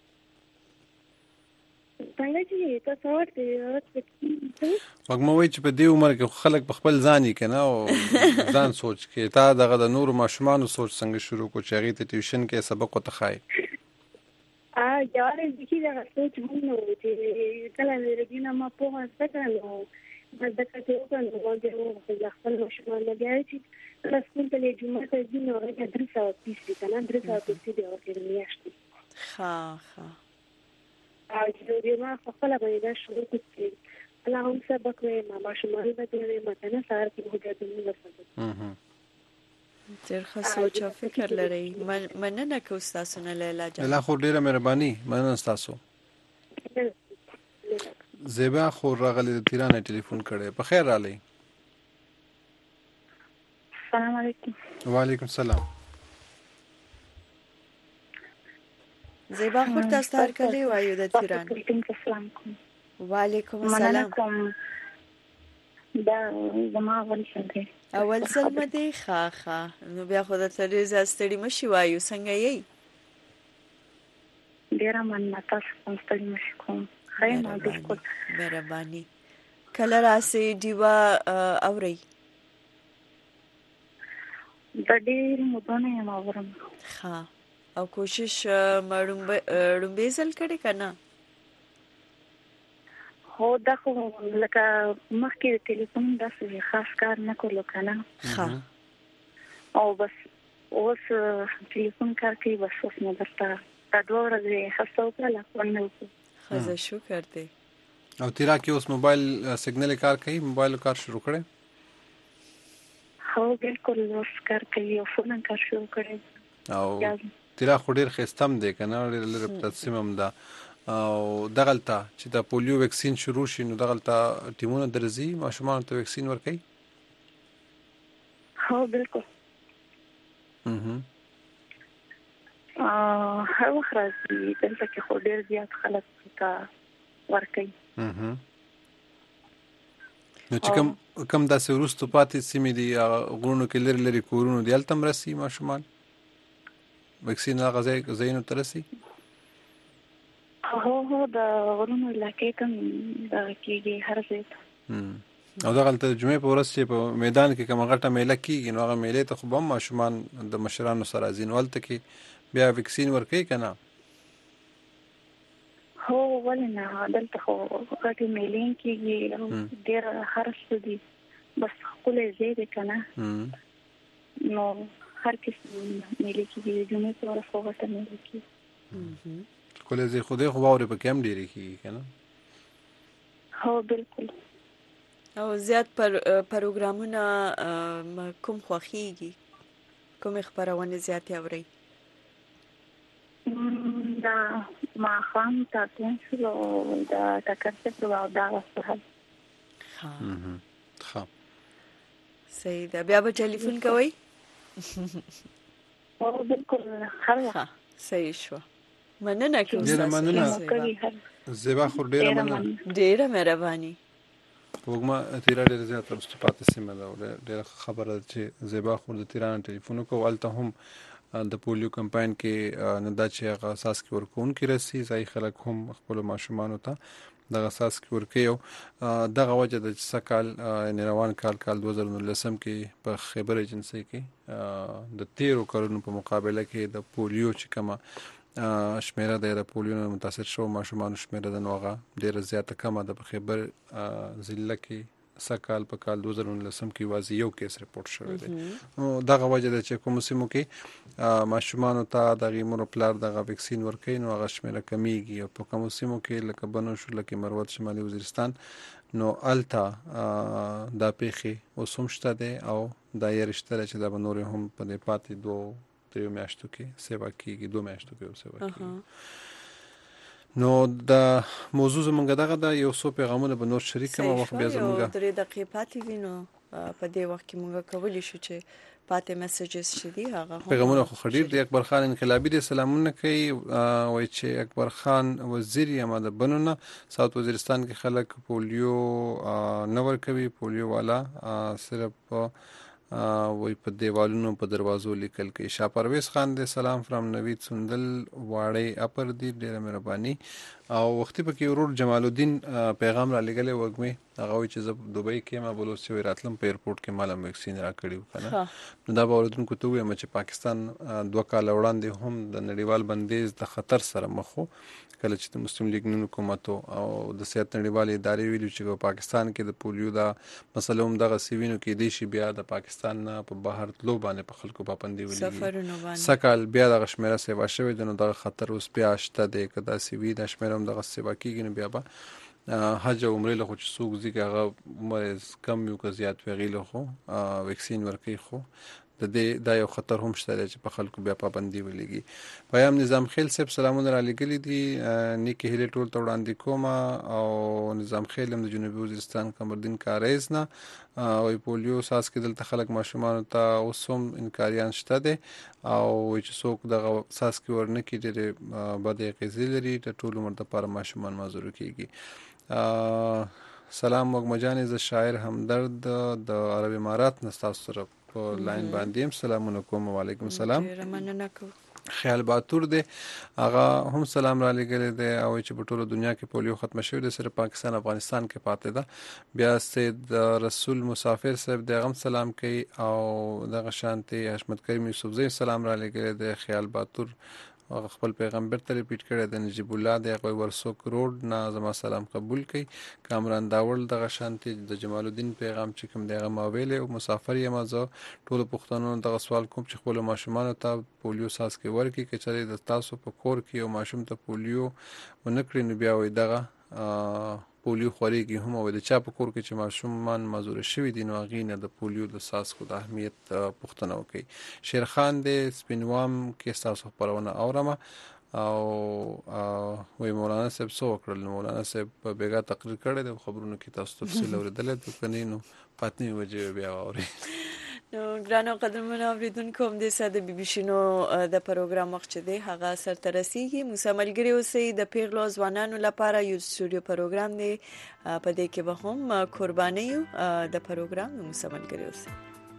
څنګه چې تاسو ورته وګموي چې په دې عمر کې خلک په خپل ځان یې کنه او ځان سوچ کې تا دغه د نور ماشومان سوچ څنګه شروع کو چې هغه ته ټیوشن کې سبق وته خای ا یاره د کې دا سوچ مونږ چې کله ورګینا ما په هڅه کړو ما د کته نو وګورم چې خپل ماشومان نه بیا چې کله سکول ته جمعه ته ځي نو هغه درس او پیسې کنه درس او پیسې دی ورته میاشتې. ها ها او چې دوی ما خپل باندې دا شروع کړی الله هم سبق وې ما ماشومان به دې ما کنه سار کې هوګه دې نو سبق اها ډېر ښه سوچ او فکر لري. مننه کوم تاسو نه لیلا جان. الله خو ډېره مهرباني مننه تاسو. زیبا خو راغلی د تیرانه ټلیفون کړي په خیر رالی. السلام علیکم. وعلیکم السلام. زیبا خو تاسو تر کلی وایو د تیران. السلام علیکم. وعلیکم السلام. دا زما اول څنګه اول سلمه دی ښه ښه نو بیا خو د تلویزیون ستړي مشي وایو څنګه یې؟ ډیره مننه تاسو هم ستړي مشي کوم. خیر نو بالکل مهرباني. کله راسي دیوا اوري؟ د ډیر مدونه یم اورم. ښه او کوشش مړومبې ځل کړې که نه؟ هو دا خو لکه مخکې د ټلیفون داسې خاص کار نه کولو که نه ښه او بس اوس ټلیفون کار کوي بس اوس مو درته دا دوه ورځې هڅه وکړله خوند نه وکړو. ښه زه شکر دی. او تیرا کې اوس موبایل سیګنل کار کوي موبایل کار شروع کړی؟ هو بالکل اوس کار کوي او فون کار شروع کړی. او تیرا خو ډېر ښایسته هم دی که نه ډېر لرې په تقسیم هم ده او دغلته چې د پولیو ویکسین شروع شي نو دغلته ټیمونه درځي ماشومان ته ویکسین ورکوي؟ هو بالکل. اها هر وخت راځي دلته کې خو ډېر زیات خلک ته ورکوي. اها نو چې کوم کوم داسې وروستو پاتې سیمې دي غرونو کې لري لري کورونو دي هلته هم رسي ماشومان ویکسین هغه ځایونو ته رسي؟ هو هو د غرونو علاقې ته دغه کېږي هر ځای ته. او دغلته د جمعې په ورځ چې په میدان کې کومه غټه میله کېږي نو هغه میلې ته خو به هم ماشومان د مشرانو سره راځي نو هلته کې بیا ویکسین ورکوي که نه؟ هو ولې نه دلته خو غټې میلې کېږي او ډېر هر څه دي بس ښکلی ځای دی که نه نو هر قسم میلې کېږي د جمعې په ورځ خو غټه میلې کېږي. ښکلی ځای خو دی خو واورې پکې هم ډېرې کېږي که نه؟ هو بالکل. او زیات پر پروګرامونه کوم خوښیږي کومې خپرونې زیاتې اورئ؟ دا ماښام تاکونسل او د ټکر صفر او دا وسهل. ښه صحیح ده. بیا به ټلیفون کوئ؟ او بالکل هر وخت. صحیح شوه. مننه کوم ډېره مننه زیبا خور ډېره مننه ډېره مهرباني. وګما تیرا ډېره زیاته وروسته پاتې سیمه ده او ډېره خبره ده چې زیبا خور د تیران ټلیفون وکړو هلته هم د پولیو کمپاین کې نه دا چې هغه اساس کې ورکوونکي رسي ځایي خلک هم خپلو ماشومانو ته دغه اساس کې ورکوي او دغه وجه ده چې سږ کال یعنې روان کال کال دوه زره نولسم کې په خیبر ایجنسۍ کې د تیرو کلونو په مقابله کې د پولیو چې کومه شمیره ده د پولیو نه متاثر شوو ماشومانو شمیره ده نو هغه ډېره زیاته کمه ده په خیبر ضلع کې سږ کال په کال دوه زره نولسم کې یوازې یو کیس رپورټ شوی دی نو دغه وجه ده چې کومو سیمو کې ماشومانو ته د هغې مور او پلار دغه ویکسین ورکوي نو هغه شمېره کمیږي او په کومو سیمو کې لکه بنو شو لکه مروت شمالي وزیرستان نو هلته دا پیښې اوس هم شته دی او دا یې شته دی چې دا به نورې هم په دې پاتې دوو دریو میاشتو کې سیوا کېږي دوه میاشتو کې سیوا کېږي. نو د موضوع زمونږ دغه ده یو څو پیغامونه به نور شریک کړم وخت بیا زمونږ درې دقیقې پاتې وي نو په دې وخت کې مونږ کولی شو چې پاتې میسیجز چې دي هغه پیغامونه خو ډېر دي. اکبر خان انقلابي دې سلامونه کوي وایي چې اکبر خان وزیر یم د بنو نه ساوت وزیرستان کې خلک پولیو نه ورکوي پولیو والا صرف وای په دیوالونو په دروازو لیکل کوي. شاه پرویز خان دې سلام فرام نوید سندل واړی اپر دی ډېره مهرباني او وختي پکې ورور جمال الدین پیغام را لګلې وګمې هغه وایي چې زه دوبۍ کې ما بلوس چې راتلم په ایرپورټ کې مالم ویکسین را کړی و کنه نو دا به اوریدونکو ته وایم چې پاکستان دوه کاله وړاندې هم د نړیوال بندیز د خطر سره مخ و کله چې د مسلم لیگ نن حکومت او د صحت نړیوالې ادارې ویلو چې په پاکستان کې د پولیو دا مسله هم دغه سیوینو کې دی شي بیا د پاکستان نه په بهر تلو باندې په خلکو پابندي ولګي سکل بیا د شمیره سیوا شوی د نو د خطر اوس بیا شته د کدا سیوی د شمیره هم د سیوا کېږي نو بیا به حج او عمره له خو چې څوک ځي هغه مریض کم یو که زیات وغیله خو ویکسین ورکوي خو د دې دا یو خطر هم شته چې په خلکو بیا پابندي ولګي. پیام نظام خیل صاحب سلامونه را لګلي دي نیکې هیلې ټول ته وړاندې کوم او نظام خیل هم د جنوبي وزیرستان قمردین کاریز نه او پولیو ساس کې دلته خلک ماشومان ته اوس هم انکاریان شته دي او چې څوک دغه ساس کې ورنه کې ډېرې بدې اغېزې لري د ټول عمر دپاره ماشومان معذور کېږي. سلام وګمجانې زه شاعر همدرد د عرب امارات نه ستاسو سره په لاین باندې هم سلامونه کوم. وعلیکم السلام. خیال باتور دی هغه هم سلام را لګلی دی او چې په ټوله دنیا کې پولیو ختمه شوې ده صرف پاکستان افغانستان کې پاتې ده. بیا سید رسول مسافر صاحب دی هغه هم سلام کوي او دغه شانتي حشمت کریم یوسفزی سلام را لګلی دی. خیال باتور هغه خپل پیغمبر ته ریپیټ کړی د نجیب الله د هغوی ورسوک روډ نه زما سلام قبول کړي. کامران داول دغه شانتي د جمال الدین پیغام چې کوم دی هغه ما ویلی او مسافر یم زه ټولو پښتنو دغه سوال کوم چې خپلو ماشومانو ته پولیو ساس کې ورکړي که چېرې د تاسو په کور کې یو ماشوم ته پولیو ونه کړي نو بیا وایي دغه پولیو خورېږي هم او د چا په کور کې چې ماشومان معذوره شوي دي نو هغې نه د پولیو د څاڅکو د اهمیت پوښتنه وکړي. شیرخان دی سپینوام کې ستاسو خپرونه اورمه او وی مولانا صاحب سو کړل. مولانا صاحب په بیګا تقریر کړی د خبرونو کې تاسو تفصیل اوریدل د کني نو پاتنی وجه بیا اوري. نو ګرانو قدرمنو اوریدونکو هم د ساده بي بي سي نو د پروګرام وخت دی هغه سر ترسيږي. موسی ملګری اوسئ د پیغلو ځوانانو لپاره یو سټوډیو پروګرام دی په دې کې به هم قرباني د پروګرام موسی ملګری اوسئ.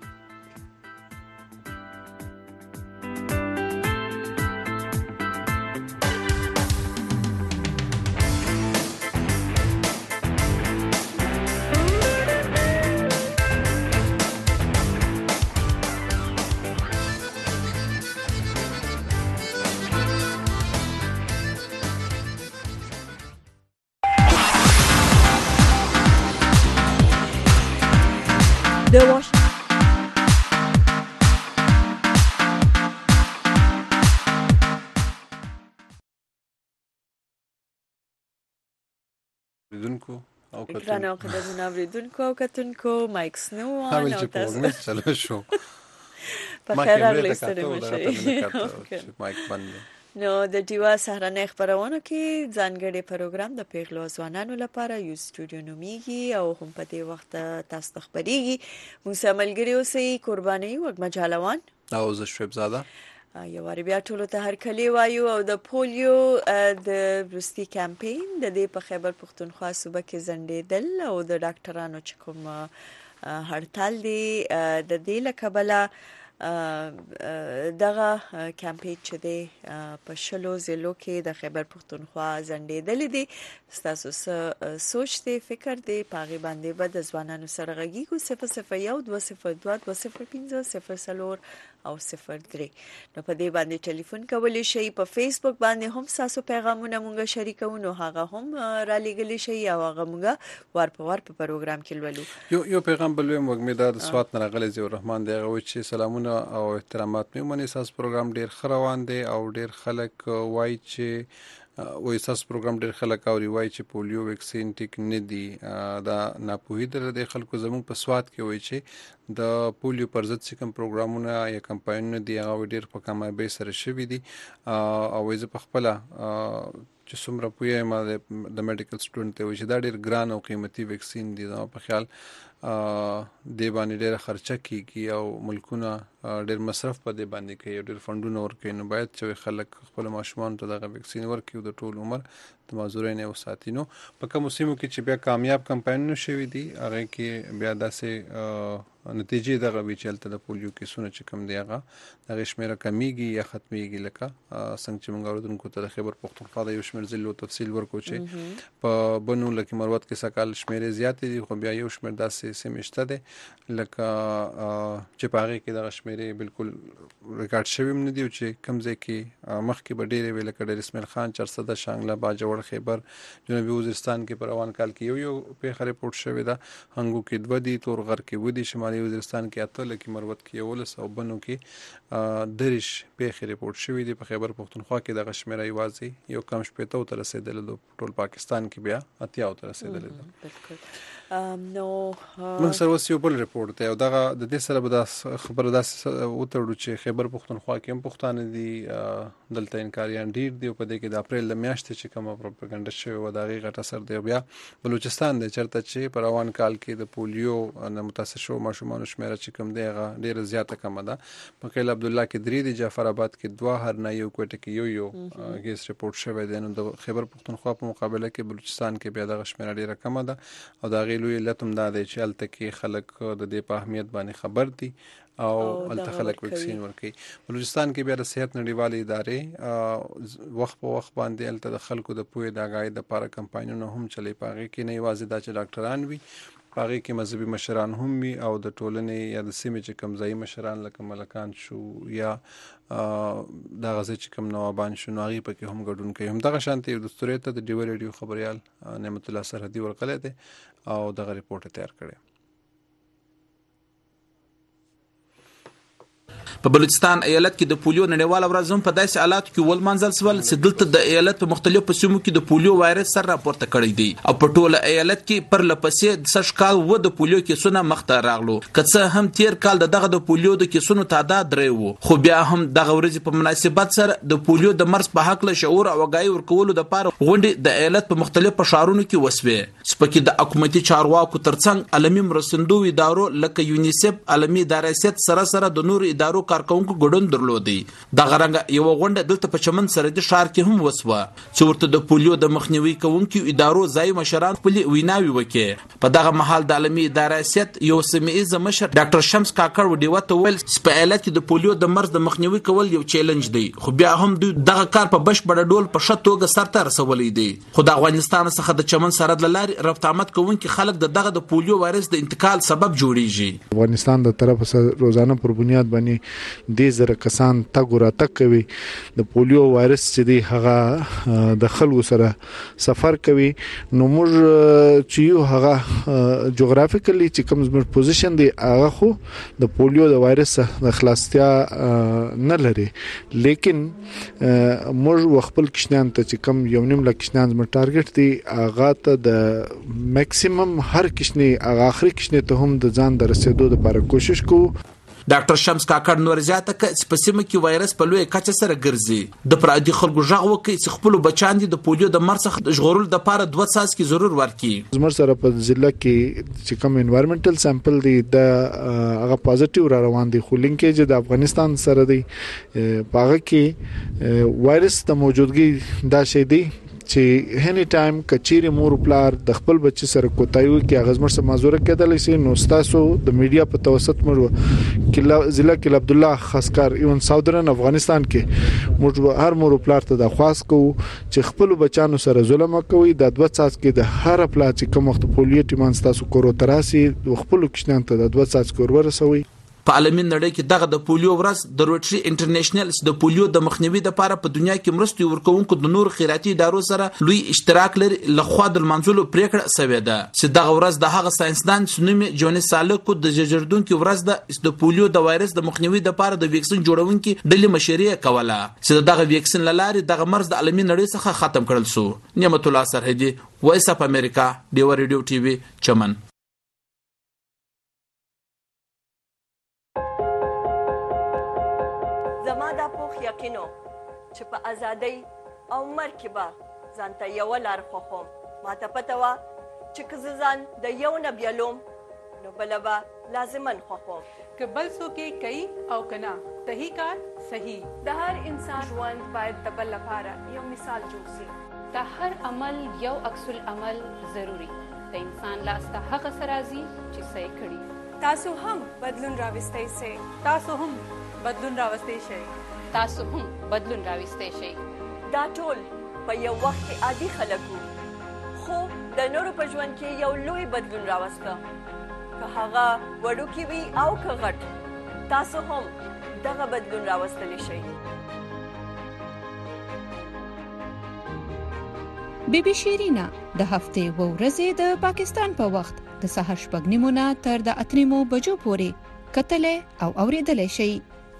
The wash. ریدونکو او کتونکو ګرانو قدرمنو اوریدونکو او کتونکو مایک سنو حاول چې په وګړي چلو شو په خیر راغلی ستړي مشئ. مایک بند. نو د ډیوا سهارنۍ خبرونه کې ځانګړي پروګرام د پیغلو ځوانانو لپاره یو سټوډیو نومیږي او هم په دې وخت تاسو ته خبريږي. موسی ملګری اوسئ قرباني وګ مجالوان او زه شعیب زاده یو واری بیا ټولو ته هر کلی وایو او د پولیو د روسي کمپاین د دې په خیبر پښتونخوا صوبه کې زندېدل او د ډاکټرانو چې کوم هړتال دی د دې لکبله دغه کمپاین چې دی په شلو ضلعو کې د خیبر پښتونخوا زندېدل دي. تاسو څه سوچ دی فکر دی پاغي باندې به د ځوانانو سره غږیږو صفر صفر یو دوه صفر دوه دوه صفر پنځه صفر څلور او صفر درې. نو په دې باندې ټلیفون کولی شئ. په فیسبوک باندې هم تاسو پیغامونه مونږ شریکو نو هغه هم را لګلی شئ او هغه مونږ ور په ور په پروګرام کې لولو. یو یو پیغام بل ویم وګمې د سوات نه راغلی زیور رحمان دی هغه چې سلامونه او احترامات مې منې ساس پروګرام ډیر خروان دی او ډیر خلک وای چې وای ساس پروګرام ډیر خلک او وای چې پولیو ویکسین ټیک نه دی. دا ناپوهي د خلکو زموږ په سوات کې وای چې د پولیو پر ضد کوم پروګرامونه یا کمپاینونه دی هغه ډیر په کامیابی سره شوي دي او زه په خپل چې څومره پوهه ما د میډیکل سټوډنټ ته وای چې دا ډیر ګران او قیمتي ویکسین دی. دا په خیال د باندې ډیره خرچه کیږي او ملکونه ډیر مصرف په دې باندې کوي ډیر فندونه ورکوي. نو باید چې خلک خپل ماشومان ته دغه ویکسین ورکړي د ټول عمر د معذورین او ساتینو په کوم سیمو کې چې بیا کامیاب کمپاینونه شوي دي هغه کې بیا داسې نتیجې دغه وی چلته د پولیو کیسونه چې کم دی هغه دغه شمیره کمیږي یا ختميږي. لکه څنګه چې موږ اوردونکو ته خبر پښتونخوا د یو شمیر ضلعو تفصیل ورکو چې په بنو لکه مروت کې سکال شمیره زیات دي خو بیا یو شمیر داسې سیمشته دي لکه چې پاره کې دغه شمیره بالکل ریکارډ شوی نه دی چې کم ځای کې مخکې به ډېر ویل کډر اسماعیل خان چرسده شانګله باجوړ خیبر جنوبي وزیرستان کې پر روان کال کې یو یو په ریپورت شوی دا هنګو کې دوه دي تور غر کې ودی شمالي وزیرستان کې اته لکه مروت کې ولس او بنو کې درش په ریپورت شوی دی. په خیبر پښتونخوا کې دغه شمیره یوازې یو کم شپته تر رسیدل د ټول پاکستان کې بیا اتیا تر رسیدل دي. نو موږ سره وسیو بل ریپورت دی او دغه د دې سره به د خبره داسې وتړو چې خیبر پښتونخوا کې هم پښتانه دي دلته انکاریان ډیر دی په دې کې د اپریل د میاشتې چې کومه پروپاګاندا شوی و د هغې غټ اثر دی. بیا بلوچستان دی چېرته چې په روان کال کې د پولیو نه متاثر شوو ماشومانو شمیره چې کوم دی هغه ډېره زیاته کمه ده. په قیل عبدالله کې درې دي جعفر آباد کې دوه هرنه یو کوټه کې یو یو کیس ریپورت شوی دی. نو د خیبر پښتونخوا په مقابله کې بلوچستان کې بیا دغه شمیره ډېره کمه ده او د هغې لوی علت هم دا دی چې هلته کې خلک د دې په اهمیت باندې خبر دي او هلته خلک ویکسین ورکوي. بلوچستان کې بیا د صحت نړیوالې ادارې وخت په وخت باندې هلته د خلکو د پوهې د آګاهۍ دپاره کمپاینونه هم چلی. په هغې کې نه یوازې دا چې ډاکټران وي په هغې کې مذهبي مشران هم وي او د ټولنې یا د سیمې چې کوم ځایي مشران لکه ملکان شو یا دغه ځای چې کوم نوابان شو نو هغې پکې هم ګډون کوي. همدغه شانتې یو دستوري ته د ډیوه ریډیو خبریال نعمت الله سرحدي ورغلی دی او دغه ریپورټ تیار کړی. په بلوچستان ایالت کې د پولیو نړیواله ورځ هم په داسې حالاتو کې ولمانځل شول چې دلته د ایالت په مختلفو سیمو کې د پولیو وایرس سر راپورته کړی دی او په ټوله ایالت کې پر لپسې د سږ کال و د پولیو کیسونه مخته راغلو که څه هم تیر کال د دغه د پولیو د کیسونو تعداد درې و خو بیا هم دغه ورځ په مناسبت سره د پولیو د مرض په حق له شعور او آگاهي ورکولو لپاره غونډې د ایالت په مختلفو ښارونو کې وسوې سپکې د حکومتي چارواکو ترڅنګ عالمي مرستندویو ادارو لکه یونیسف عالمي اداره سیت سره سره د نورو ادارو کارکونکو ګډون درلودي دغه رنګ یو غونډه دلته په چمن سرحدي ښار کې هم وسوه چې ورته د پولیو د مخنیوي کوونکو ادارو ځای مشران خپل ویناوي وکړي په دغه مهال د عالمي اداره سیت یو سیمه مشر ډاکټر شمس کاکړ وډیو ته ویل په ایالت کې د پولیو د مرض د مخنیوي کول یو چیلنج دی خو بیا هم دوی دغه کار په بشپړ ډول په ښه توګه سرته رسولی دی خو د افغانستان څخه د چمن سرحد له لارې رفت آمد کوونکي خلک د دغه د پولیو وایرس د انتقال سبب جوړیږي افغانستان د طرف سره روزانه پر بنیاد باندې د زره کسان تګ راتګ کوي د پولیو وایرس چې دی هغه د خلکو سره سفر کوي نو موږ چې یو هغه جغرافیکلی چې کوم زموږ پوزیشن دی هغه خو د پولیو د وایرس د خلاصتیا نه لري لیکن موږ خپل کشنان ته چې کوم یو نیم لک کشنان زموږ ټارګټ دی هغه ته د میکسیمم هر کشنی هغه اخري کشنی ته هم د ځان د رسیدو لپاره کوشش کوو ډاکټر شمس کاکړ نور زیاته ک چې په سیمه کې وایرس په لوی کچه سره ګرځي د پرادي خلکو ژغ وکي چې خپل بچان دي د پولیو د مرض څخه ژغورل د لپاره دوه ساس کې ضرور ورکي زموږ سره په ضلع کې چې کوم انوایرنمنټل سیمپل دی د هغه پازیټیو را روان دي خو لینکیج د افغانستان سره دی پاغه کې وایرس د موجودګي دا شی دی چې هني ټایم کچيري مور پلار د خپل بچي سره کوتایو کې غزمر سره مازوره کېدل شي نو تاسو د میډیا په توسط مړ کې ضلع کې عبد الله خاصکار ایون ساودرن افغانستان کې موږ هر مور پلار ته د خاص کو چې خپل بچانو سره ظلم کوي د دوه ساس کې د هر پلا چې کوم وخت پولیو ټیمان تاسو کورو تراسي خپل کښنان ته د دوه ساس کور ورسوي په عالمي نړۍ کې دغه د پولیو ورځ د روټري انټرنیشنل د پولیو د مخنیوي لپاره په دنیا کې مرستې ورکوونکو د نور خیراتي ادارو سره لوی اشتراک لري لخوا د منځلو پریکړه شوې ده چې دغه ورځ د هغه ساينسدان سنومي جوني سالکو د ججردونکو ورځ ده د پولیو د وایرس د مخنیوي لپاره د ویکسین جوړونکو ډلې مشري کوله چې دغه ویکسین لاره دغه مرض د عالمي نړۍ څخه ختم کړل شو نعمت الله سرحدي وایس اف امریکا ډیو ریډیو ټي وي چمن یقینو چې په ازادۍ او مرګ کې به ځان ته یوه لار خوښوم ما ته پته وه چې که زه ځان د یو نه بیلوم نو بله به لازما خوښوم که بل څوک یې کوي او که نه صحیح کار صحیح د هر انسان ژوند باید د بل لپاره یو مثال جوړ شي د هر عمل یو عکس العمل ضروري د انسان لاس ته هغه څه راځي چې څه یې کړي تاسو هم بدلون راوستی سئ تاسو هم بدلون راوستی شئ تاسو هم بدلون راوستی شئ دا ټول په یو وخت کې عادي خلک وو خو د نورو په ژوند کې یو لوی بدلون راوسته که هغه وړوکی وي او که غټ تاسو هم دغه بدلون راوستلی شئ بی بی شیرینا د هفتې و ورځې د پاکستان په وخت د سهار شپږ نیمو نه تر د اته نیمو بجو پورې کتلې او اوریدلې شئ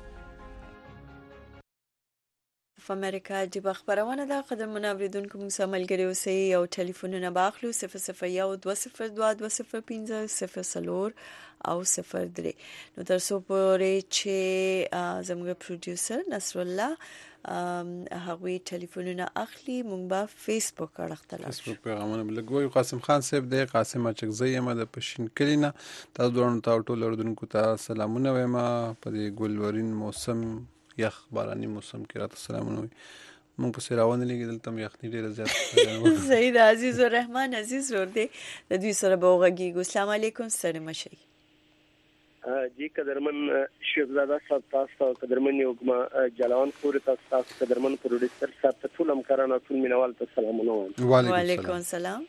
په امریکا د خبرونه د قدرمن اوریدونکو موږ سره ملګری اوسئ او ټلیفونونه باخلو صفر صفر یو دوه صفر دوه دوه صفر پنځه صفر څلور او صفر درې نو تر څو پورې چې زموږ پروډوسر نصر الله هغوی ټلیفونونه اخلي موږ به فیسبوک اړخ ته لاړ فیسبوک پیغامونه بلګوي قاسم خان صاحب دی قاسم اچکزی یم د پښین کلینا تاسو دروند ته ټول اوریدونکو ته سلامونه وایم په دې ګلورین موسم یخ باراني موسم کې راته سلامونه وي مونږ په سراونه لګي دلته یخني ډیره زیات زید عزیز الرحمن عزیز ور دي د دوی سره به وغږیږو السلام علیکم سره مشي جی قدرمن شهزاده صاحب تاسو قدرمن یوګما جلان پور تاسو قدرمن پروډوسر صاحب ته ټول همکارانو ټول مینوال ته سلامونه وایم وعلیکم السلام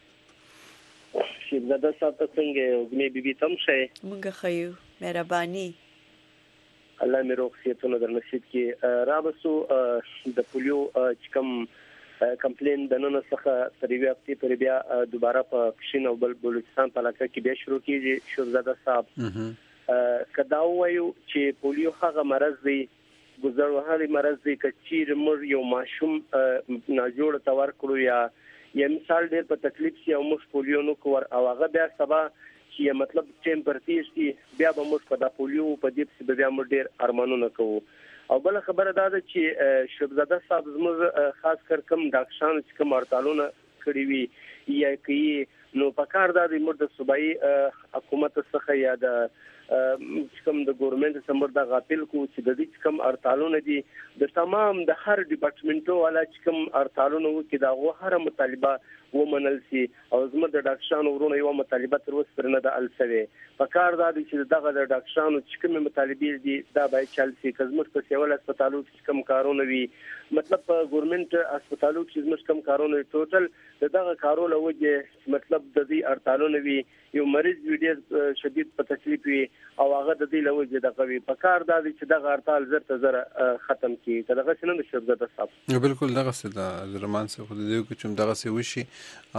شهزاده صاحب ته څنګه یوګمې بیبي تم شه مونږ خیو مهرباني الله مې روغ صحتونه در نصیب کړي را بسو د پولیو چې کوم کمپلین د نن څخه تقریبا په پر بیا دوباره په پښین او بل بلوچستان په علاقه کې بیا شروع کیږي شهزاده صاحب کدا وایو چې پولیو هغه مرض دی ګذر وهلي مرض دی چې موږ یو ماشوم ناجوړ تور کړو یا یا مثال ډېر په تکلیف سي او موږ پولیو نو کور او هغه بیا سبا چې مطلب ټمپرتیر سي بیا به موږ په دا پولیو په دې څه بیا موږ ډېر ارمانونه کوو او بل خبره دا ده چې شهزاده صاحب زموږ خاص کر کوم ډاکټران چې کوم ارتالونه کړی وي یا کوي نو په کار دا د مرده صوبایي حکومت څخه یا د کوم د ګورنمنت سمبر دا غافل کو چې د دې کوم ارتالونه دي د تمام د هر ډپارټمنټو والا چې کوم ارتالونه و کې دا غو هر مطالبه ومنل سي او زموږ د ډاکټرانو ورونه یو مطالبه تر اوسه پر نه د السوي په کار دا چې دغه د ډاکټرانو چې کوم مطالبه دي دا باید چل سي کزمت په سیول هسپتالو کې کوم کارونه وي مطلب په ګورنمنت هسپتالو کې زموږ کوم کارونه ټوټل دغه کارونه وجه مطلب د دې ارتالونه وي یو مریض ویډیو شدید په تکلیف وي او هغه د دې لوجه د قوي په کار دا چې دغه ارتال زر ته زر ختم کی دغه څنګه د شهزاده صاحب بالکل دغه څه د زرمان څخه خو دې کې چې دغه څه وشي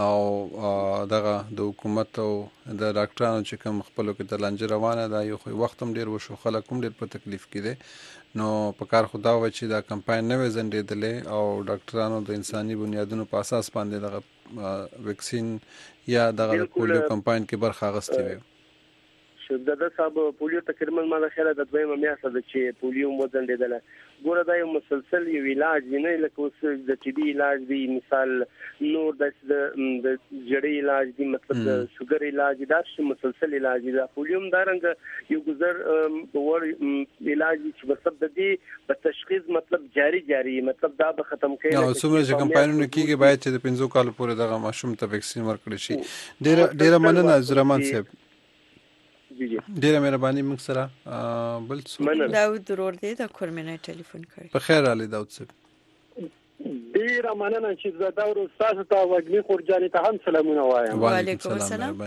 او دغه د حکومت او د ډاکټرانو چې کوم خپلو کې د لنجه روانه ده یو خو وخت هم ډیر وشو خلک هم ډیر په تکلیف کې دي نو په کار خدا و چې دا کمپاین نه وزندېدلې او ډاکټرانو د انساني بنیادونو په اساس باندې دغه ویکسین یا دغه پولیو کمپاین کې برخه اخیستې وي شهزاده صاحب پولیو تقریبا ما د خیال د دویمه میاشت د چې پولیو وزندېدل ګوره دا یو مسلسل یو علاج نه لکه اوس د طبي علاج دی مثال نور د جړی علاج دی مطلب د شوګر علاج دا چې مسلسل علاج دی پولیوم دارنګ یو ګذر ور علاج چې بسبب د دې په تشخیص مطلب جاری جاری مطلب دا به ختم کړي نو څومره چې کمپاینونه کیږي باید چې د پنځو کال پورې دغه ماشوم ته ویکسین ورکړي شي ډېر ډېر مننه زرمان صاحب ډیره مهرباني موږ سره بل څه داود ضرور دی د کورمنه ټلیفون کړی په خیر علي داود صاحب ډیره مننه چې زه دا ورو تاسو ته وګنی خورجاني ته هم سلامونه وایم وعلیکم السلام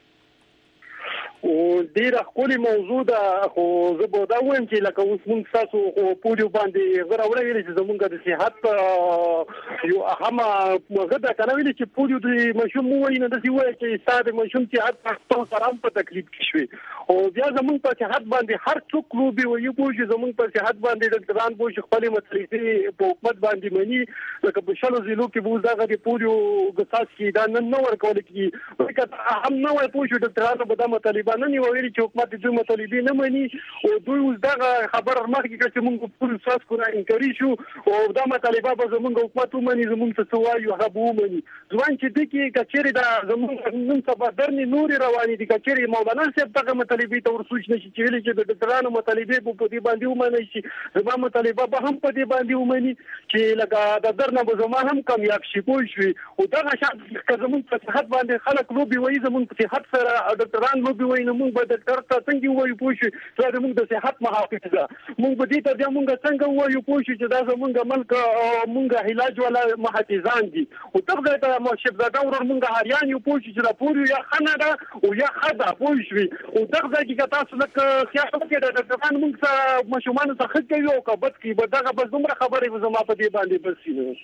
او ډیره خولي موضوع ده خو زه به دا وایم چې لکه اوس موږ تاسو خو پولیو باندې غره وړي چې زمونږ د صحت یو اهمه مغه کنه ویل چې پولیو د مشوم وای نه د سی وای چې ساده مشوم چې حتی په سلام په تکلیف کې شوی او بیا زمونږ په صحت باندې هر څوک لوبي وي یو چې زمونږ په صحت باندې ډاکټران بو چې خپل مطلبي په حکومت باندې مني لکه په شلو زیلو کې بو دغه د پولیو غساس کې دا نن نو ورکول کی ورکه هم نو وای پوه چې ډاکټرانو به د مطالبه نه نیولې چې حکومت د مطالبه نه مني او دوی اوس دغه خبر مخکې کړي چې موږ په اساس کو نه انکاري شو او دا مطالبه به زمونږ حکومت ومني زمونږ څه وایو هغه به ومني ځوان چې د کې کچېره دا زمونږ نن سبا درنې نوري روانې دي کچېره مولانا صاحب دغه مطالبه ته ورسوچ نشي چې ویل چې د ډاکټرانو مطالبه په دې باندې ومني شي زما مطالبه به هم په دې باندې ومني چې لکه د درنه به زما هم کامیاب شي پوه شي او دغه شات که زمونږ په صحت باندې خلک لوبي وایي زمونږ په صحت سره ډاکټران لوبي وایي نو موږ به ډاکټر ته څنګه وایو پوه شي دا زمونږ د صحت محافظ ده موږ به دې ته بیا موږ څنګه وایو پوه شي چې دا زمونږ ملک موږ علاج ولا محافظان دي او دغه ته مو شهزاده ورور موږ هریان یو پوه شي چې دا پولیو یا خنه ده او یا خدا پوه شي او دغه کې تاسو لکه خیال وکړئ د ډاکټرانو موږ سره مشومان څخه کوي او کبد کې به دغه بس دومره خبرې زما په دې باندې بس نه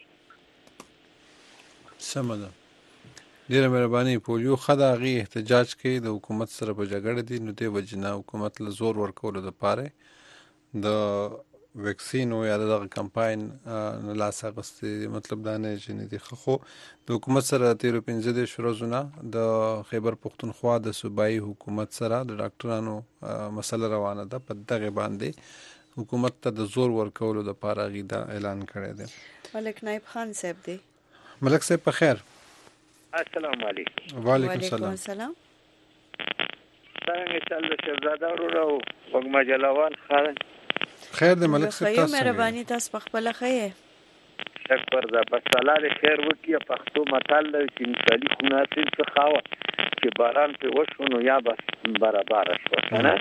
سمه ده ډیره مهرباني پولیو خدای احتجاج کوي د حکومت سره په جګړه دي نو د وجنه حکومت له زور ورکول د پاره د ویکسین او یا د کمپاین نه لاس اخیستي مطلب دا نه چې نه دي خو د حکومت سره تیر پنځه د شروزونه د خیبر پختونخوا د صوبایي حکومت سره د ډاکټرانو مسله روانه ده په دغه باندې حکومت ته د زور ورکولو د پاره غي دا اعلان کړی دی ملک نائب خان صاحب دی ملک صاحب په خیر السلام علیکم وعلیکم السلام څنګه چل شهزاده ورو وګما جلاوال خان خیر دې ملک صاحب تاسو مهرباني تاسو په خپل خیر شکر دا بس الله دې خیر وکړي پښتو متل چې مثالي خناتل څه خاوه چې باران په وشونو یا بس برابر شو کنه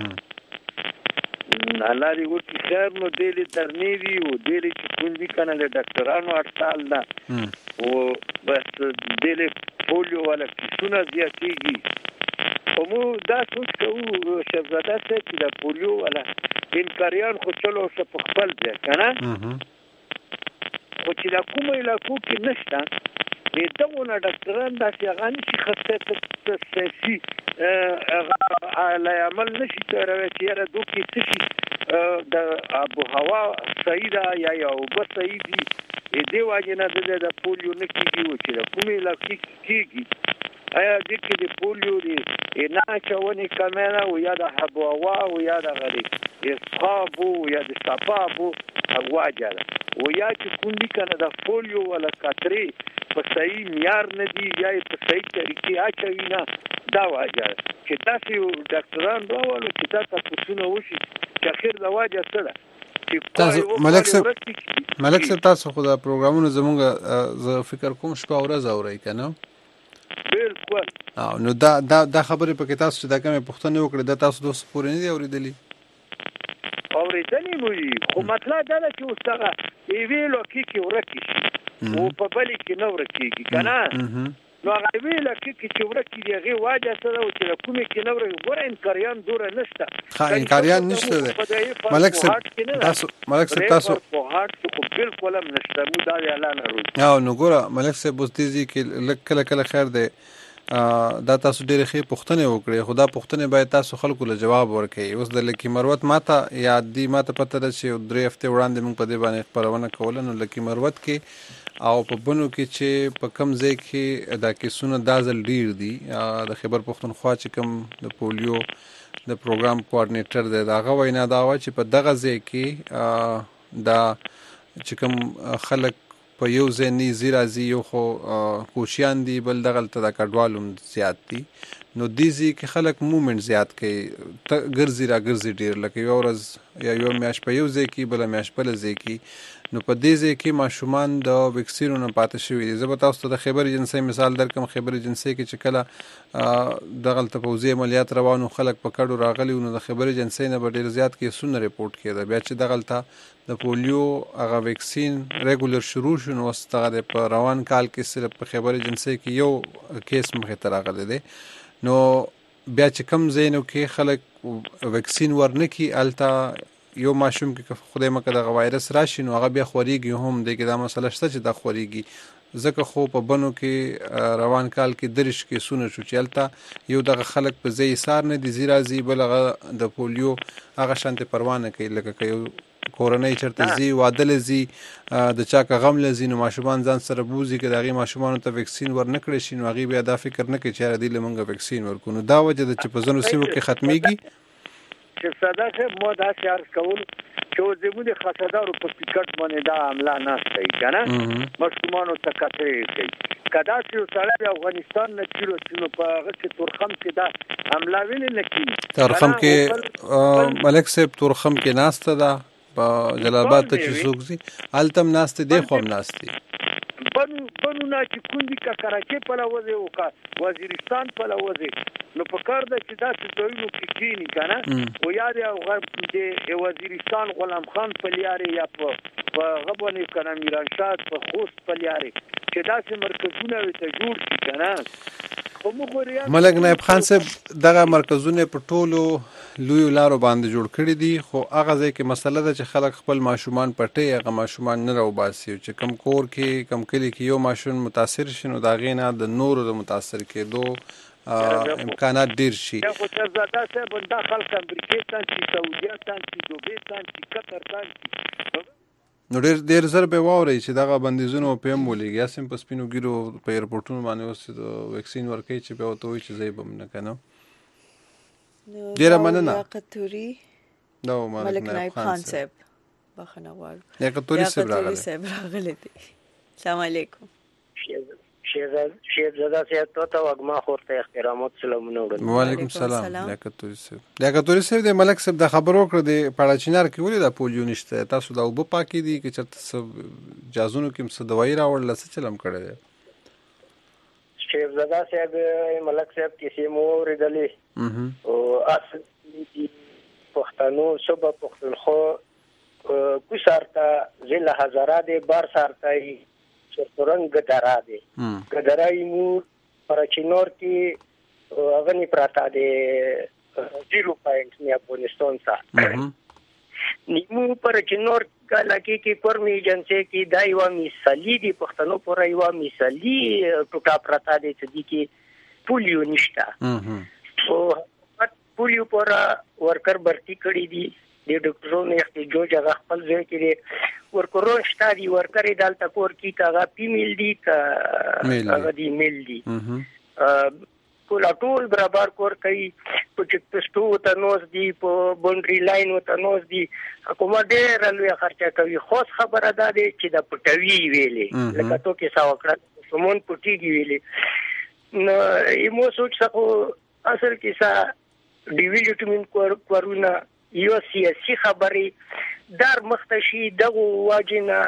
الله دې وکړي خیر نو دې درنې وی او دې چې کوندي کنه د ډاکټرانو اړتال ده او بس دې پولیو ولا کیسونه زیاتېږي او مو دا څه کوو شهزاده چې د پولیو ولا انکاریان خو چلو څه په خپل ځای کنه خو چې د کومو علاقو کې نشته دغه نه ډاکټران داسې هغه نشي خاصیت سیاسي علی عمل نشي تروي چې یاره دوی څه شي د ابو هوا صحیح ده یا یو بس صحیح دي دې واجب نه ده د پولیو نه کیږي او چې د کومې علاقې کیږي آیا د کې د پولیو دی نه چاوني کمنه او یا د ابو هوا او یا د غري اصحابو یا د صفابو واجب او یا چې کوم دي کنه د پولیو ولا کاتري په صحیح معیار نه دی یا په صحیح طریقې اچوي نه دا واجب چې تاسو ډاکټران راولو چې تاسو څه وشي چې اخر دا واجب څه ده تاسو ملک صاحب ملک صاحب تاسو خو دا پروګرامونه زمونږ زه فکر کوم شپه او ورځ اورئ کنه بالکل او نو دا دا دا خبره په کې تاسو چې دا کومه پوښتنه وکړه دا تاسو دوه پورې نه دی اوریدلی اوریدلی نو خو مطلب دا چې اوسه ای ویلو کې کې ورکی او په بل کې نو ورکی کنه نو هغه ویل کې چې ورکی دی هغه واجه سره او چې کومه کې نو ورکی ګور انکاریان دور نشته ها انکاریان نشته ملک صاحب تاسو ملک صاحب تاسو په هارت کې بالکل هم نشته مو دا اعلان ورو او نو ګور ملک صاحب اوس دې کې کله کله خیر دی دا تاسو ډېرې ښې پوښتنې وکړې خو دا پوښتنې باید تاسو خلکو له جواب ورکړئ اوس د لکي مروت ماته یاد دي ماته پته ده چې درې هفتې وړاندې موږ په دې باندې خپرونه کوله نو لکي مروت کې او په بنو کې چې په کم ځای کې دا کیسونه دا ځل ډېر دي د خیبر پښتونخوا چې کوم د پولیو د پروګرام کوارډینیټر دی د هغه وینا دا وه چې په دغه ځای کې دا چې کوم خلک په یو ځای نه ځي راځي یو خو کوچیان دي بل دغلته د کډوال هم زیات دي نو دې ځای کې خلک مومنټ زیات کوي ګرځي را ګرځي ډېر لکه یوه ورځ یا یوه میاشت په یو ځای کې بله میاشت بله ځای کې نو په دې ځای کې ماشومان د ویکسینو نه پاتې شوي دي زه به تاسو ته د خیبر ایجنسۍ مثال درکړم خیبر ایجنسۍ کې چې کله دغلته پوځي عملیات روانو خلک په کډو راغلي نو د خیبر ایجنسۍ نه به ډېر زیات کیسونه ریپورټ کېده بیا چې دغلته د پولیو هغه ویکسین ریګولر شروع شو نو اوس دغه په روان کال کې صرف په خیبر ایجنسۍ کې یو کیس مخې ته راغلی دی نو بیا چې کم ځایونو کې خلک ویکسین ورنکي هلته یو ماشوم کې خدای مکه دغه وایرس راشي نو هغه بیا خورېږي هم دی کې دا مسله شته چې دا خورېږي ځکه خو په بنو کې روان کال کې دېرش کیسونه شو چې هلته یو دغه خلک په ځای ایثار نه دي ځي راځي بل هغه د پولیو هغه شانتې پروا نه کوي لکه که یو کورنۍ چېرته ځي واده له ځي د چا که غم له ځي نو ماشومان ځان سره بوځي که د هغې ماشومانو ته ویکسین ورنه کړی شي نو هغې بیا دا فکر نه کوي چې یاره دوی له مونږ ویکسین ورکړو نو دا وجه ده چې په ځینو سیمو کې ختمېږي چې ساده صاحب ما داسې عرض کول چې زموږ د خاصدارو په ټیکټ باندې دا حمله نشته که نه ماشومانو ته کترې کوي که داسې یو سړی د افغانستان نه تېر شي نو په هغه کې تورخم کې دا حمله ولې نه کېږي تورخم کې ملک صاحب تورخم کې ناسته ده په جلال آباد ته چې څوک ځي هلته هم ناست دی دی خو هم ناست دی بنو بنو نه چې کوم دي که کراچۍ پله وځي او که وزیرستان پله وځي نو په کار ده چې داسې ځایونو کې کښېني که نه او یا د وزیرستان غلام خان په لیارې یا په هغه باندې که نه میرانشاه په خوست په لیارې چې داسې مرکزونه ورته جوړ شي که نه ملک نایب خان صاحب دغه مرکزونه په ټولو لویو لارو باندې جوړ کړي دي خو هغه ځای کې مسله ده چې خلک خپل ماشومان پټي هغه ماشومان نه راوباسي چې کم کور کې کم کلي کې یو ماشوم متاثر شي نو د هغې نه د نورو د متاثر کېدو امکانات ډېر شي خو شهزاده صاحب دا خلک امریکې ته چې سعودیه ته چې دوبۍ ته چې قطر ته نو ډېر ډېر زر به واورئ چې دغه بندیزونه په هم ولېږي هسې هم په سپینو ګیرو په ایرپورټونو باندې اوس د ویکسین ورکوي چې بیا ورته وایي چې زه یې به هم نه که نه ډېره مننه دا و ملک نایب خان صاحب بخښنه غواړو لیاقت توري صاحب راغلی دی السلام علیکم شیخزاده صاحب ته ته وګما خورته احترامات سلامونه وړاندې وعلیکم السلام لیاقت توري صاحب لیاقت توري صاحب د ملک صاحب د خبرو کړ د پاړاچینار کې ولې دا پولیو نشته تاسو دا اوبه پاکې دي که چېرته څه جازونو کې څه دوايي راوړله څه چلم کړی دی شیخزاده صاحب ملک صاحب کیسې مو اورېدلې او اصل پښتنو صبح پښتونخوا کوسارته ضلع هزاره دی بار سارته سرتورنګ ګدرا دی ګدرا یمو پراچینور کې هغه نه پراته دی زیرو پوینټ نه افغانستان څخه نیمو پر چنور کله کې کې کورمي ایجنسي کې دا یو مثالي دی پښتنو پر یو مثالي ټوټه پرتا دی چې کې پولیو نشته او پولیو پر ورکر برتی کړی دی د ډاکټرونو احتجاج هغه خپل ځای کې دی ورکرون شته دی ورکر دالته کور کې کاغه پیمیل دی کا هغه دی میل دی ټول ټول برابر کور کوي په چک پستو ته نوز دی په بونډري لاین ته نوز دی حکومت ډېر لوی خرچه کوي خو خبره ده چې د پټوي ویلې لکه تو کې ساو کړه سمون پټيږي ویلې نو ایمو سوچ سکو اصل کې سا ډي ویټامین کور کورونه یو سیاسي خبرې در مختشي دغه واجنه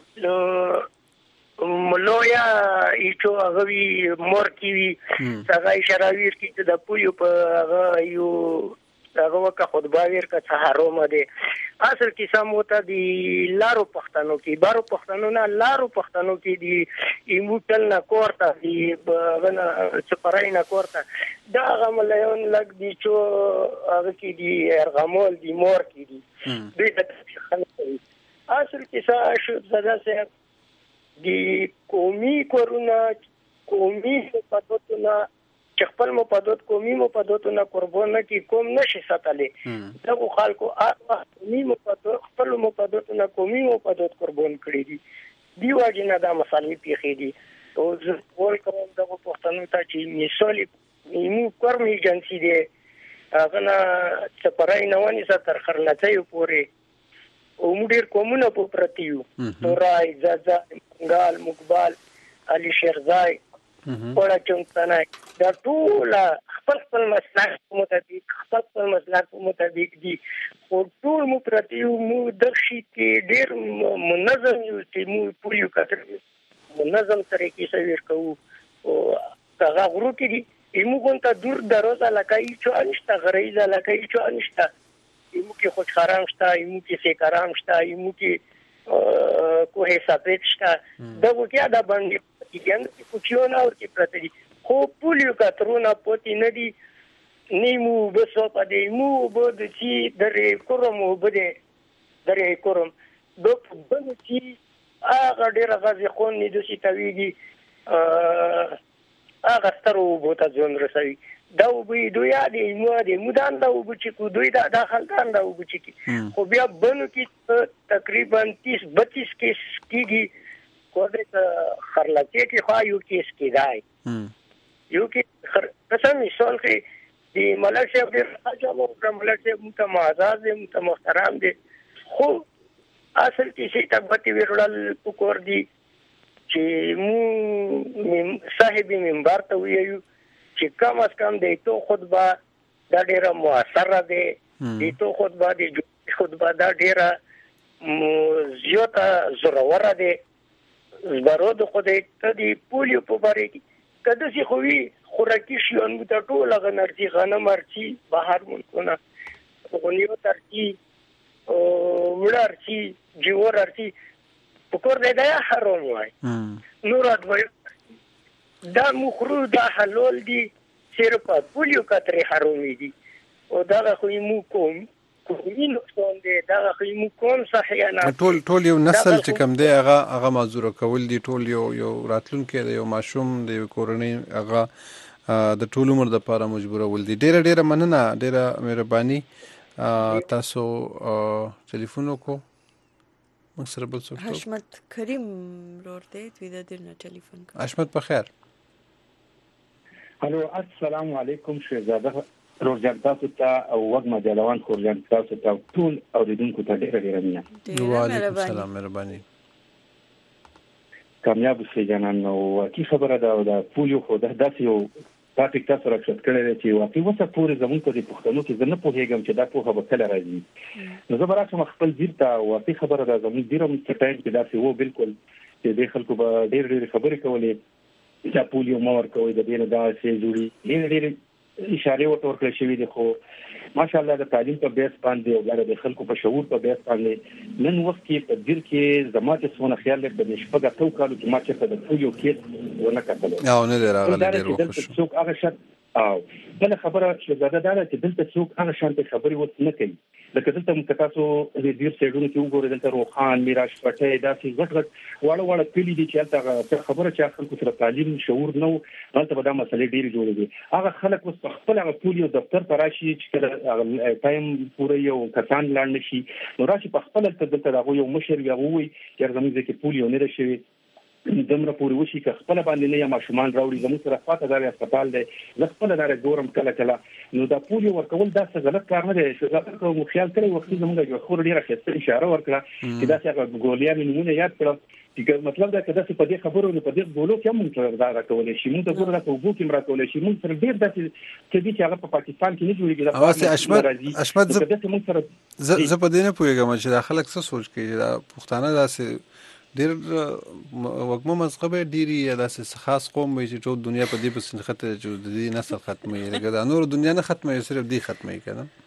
ملویا ایچو هغوی مور کیوی څنګه اشاره کی د پولیو په هغه یو هغه وکه خطبه ورکه سهارو مده اصل کې سموته دی لارو پښتنو کې بارو پښتنو نه لارو پښتنو کې دی ایموټل نه کوړه دی غنا چپرای نه کوړه دا غملیون لګ دی چې هغه کې دی ارغمول دی مور کې دی دې اصل کې سا شو زدا سه دی قومي کورونه قومي مپادوتونه چې خپل مپادوت قومي مپادوتونه قربانه کې کوم نشي ساتلې دغه خلکو هغه قومي مپادوت خپل مپادوتونه قومي مپادوت قربان کړی دي دی واجنه دا مسالې پیخې دي او زه ول کوم دغه پښتنو ته چې مثال نیمو کورمي ایجنسي دی هغه نه سپرای نه ونی ستر خرلته پورې او مدیر کومونه په پرتیو تورای زازا منګال مقبال علي شیرزای وړا چونتنه دا ټول خپل خپل مسلک مطابق خپل خپل مسلک مطابق دي او ټول مو پرتیو مو درشي کې ډیر منظم یو چې مو پولیو کتر منظم طریقې سره کوو او هغه غرو کې دي ایمو ګونته دور دروازه لکای چې انشته غریزه لکای چې انشته ایمو کې خوش خرام شته ایمو کې سیکارام شته ایمو کې کوه سپیټ شته دا وکیا دا باندې کې کوچیونه او کې پرتې خو پولیو کترونه پوتې نه دي نیمو بسو پدې مو بده چې درې کوم بده درې کوم دوه بده چې هغه ډیره غازي خون نه دوی تویږي هغه سترو بوته ځون رسوي دا وبې دوی یادې مو دې مودان دا وب چې کو دوی دا داخلدان دا وب چې خو بیا بنو کې تقریبا تیس بتیس کیس کیږي کو دې خرلته کې خو یو کیس کې دی یو کې قسم مثال کې دی ملک صاحب دې اجازه مو ملک صاحب متمازاز دې متمحترم دې خو اصل کې شي تبتی ورول پکور دی چې مو صاحب منبر ته ویو چې کم از کم د تو خطبه دا ډیره موثره ده د تو خطبه د خطبه دا ډیره زیاته زوروره ده زبرود خدای ته دی پولیو په باره کې کده سي خوي خوراکي شيون ته ټول غنرتي غنه مرچی بهر ملکونه غونیو ترکی او ولارچی جوړارچی پکور دې دا حرام وای نور ادوي دا مخرو دا حلول دي صرف پولیو کتري حرامي دي او دا خو مو کوم کومي نقصان دي دا خو مو کوم صحیح نه ټول ټول یو نسل چې کم دی هغه هغه معذور کول دي ټول یو یو راتلونکي دی یو ماشوم دی کورنۍ هغه د ټول عمر د لپاره مجبور ول دي ډیره ډیره مننه ډیره مهرباني تاسو ټلیفون وکړو مکسر بل څه حشمت کریم ورور دی دوی د درنه ټلیفون کوي حشمت په خیر الو السلام علیکم شهزاده روزګار تاسو ته او وګ مجلوان خورجان تاسو ته ټول اوریدونکو ته ډیره ډیره مینه وعلیکم السلام مهرباني کامیاب شي جنان نو کی خبره ده دا پولیو خو د داسې یو ټاپک تاسو راکښت کړی چې واقعي وسه پورې زموږ په پښتنو کې زه نه پوهېږم چې دا پوهه به کله راځي نو زه به راشم خپل ځیر ته واقعي خبره ده زموږ ځیر هم څه ټایم کې داسې و بالکل چې دې خلکو به ډېر ډېرې خبرې کولې چې پولیو مه ورکوئ د دې نه داسې جوړي ډېرې ډېرې اشارې ورته ورکړل شوي دي خو ماشاءالله د تعلیم په بیس باندې او بیا د خلکو په شعور په بیس باندې نن وخت کې په ځیر کې زما چې څونه خیال لري د شپږ اتو کالو کې ما چې د پولیو کیس ونه کتل او نه دی راغلی ډېر وخت څوک هغه شت او بل خبره شهزاده دا چې دلته څوک هغه شانتي خبري وڅ نه کوي لکه دلته موږ تاسو د ډیر سیډونو کې وګورئ دلته روخان میراش پټه داسې غټ غټ واړه واړه کلی دي چې هلته خبره چې خلکو سره تعلیم شعور نه هلته به دا مسلې ډېرې جوړې دي هغه خلک اوس په خپل هغه پولیو دفتر ته راشي چې کله ټایم پوره یو کسان لاړ نشي نو راشي په خپل دلته دغه یو مشر یا ووي چې زموږ ځکه پولیو نه راشي دمره پورې وشي که خپل باندې نه یا ماشومان راوړي زموږ سره خاطر دار هسپتال دی زه خپل دار ګورم کله کله نو دا پولیو ورکول دا څه غلط کار نه دی چې دا کوم خیال کړی وخت زموږ یو خور ډیره ښه اشاره ورکړه چې دا څنګه ګولیان نمونه یاد کړم چې مطلب دا کده چې په دې خبرو نه په دې بولو کې موږ دا راکولې شي موږ ته ګوره په وګو کې راکولې شي موږ سره ډیر داسې چې دي چې هغه په پاکستان کې نه جوړیږي دا اوسه اشمت اشمت زه په دې نه پوهیږم چې دا خلک څه سوچ کوي دا پښتانه داسې ډیر وګمو مذهب ډیری یا داسې خاص قوم وي چې ټول دنیا په دې پسې خطر چې د دې نسل ختمي لکه دا نور دنیا نه ختمي صرف دې ختمي کړه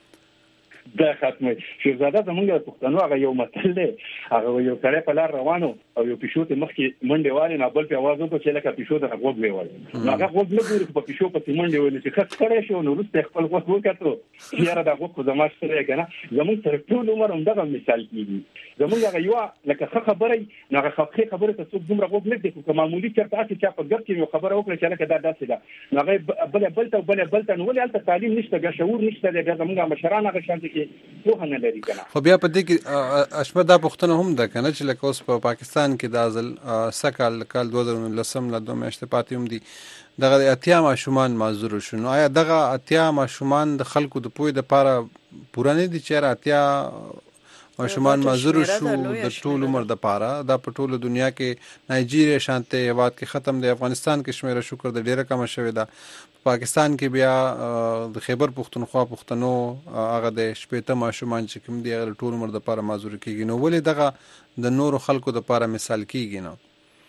دا ختمه شهزاده زمونږ پښتنو هغه یو متل دی هغه یو سړی په لار روانو او یو پښو ته مخکې منډه والی نه بل په आवाज وکړ چې لکه پښو ته غوږ ویول هغه غوږ نه ګوري په پښو په منډه ویل چې خط کړی شو نو وروسته خپل غوږ وکړو یاره دا غوږ زما سره کنه زمونږ سره ټول عمر هم دغه مثال کیږي زمونږ هغه یو لکه خبره نه هغه خبره ته څوک دومره غوږ نه دی کوم معمولی چرته چې چا په ګر کې یو خبره وکړه چې لکه دا داسې ده هغه بل بل ته بل بل ته نو ولې البته تعلیم نشته بیا شعور نشته دا زمونږ مشران هغه شانتي په نه لري کنه خو بیا په دې کې اشمت دا پښتنه هم ده کنه چې لکه اوس په پاکستان کې د ازل سکل کال دوه هزار ولسم له دوه میاشتې پاتې هم دي دغه اتیا ماشومان معذور شونه آیا دغه اتیا ماشومان د خلکو د پوی د پاره پورانه دي چې اتیا ماشومان معذور شو د ټول عمر د پاره دا په ټوله دنیا کې نایجیریا شانته هواد کې ختم دی افغانستان کې شمیره شکر د ډیره کم شوې ده پاکستان کې بیا د خیبر پختونخوا پښتنو هغه د شپېته ماشومان چې کوم دی هغه ټول عمر د پاره معذور کیږي نو ولې دغه د نورو خلکو د پاره مثال کیږي نو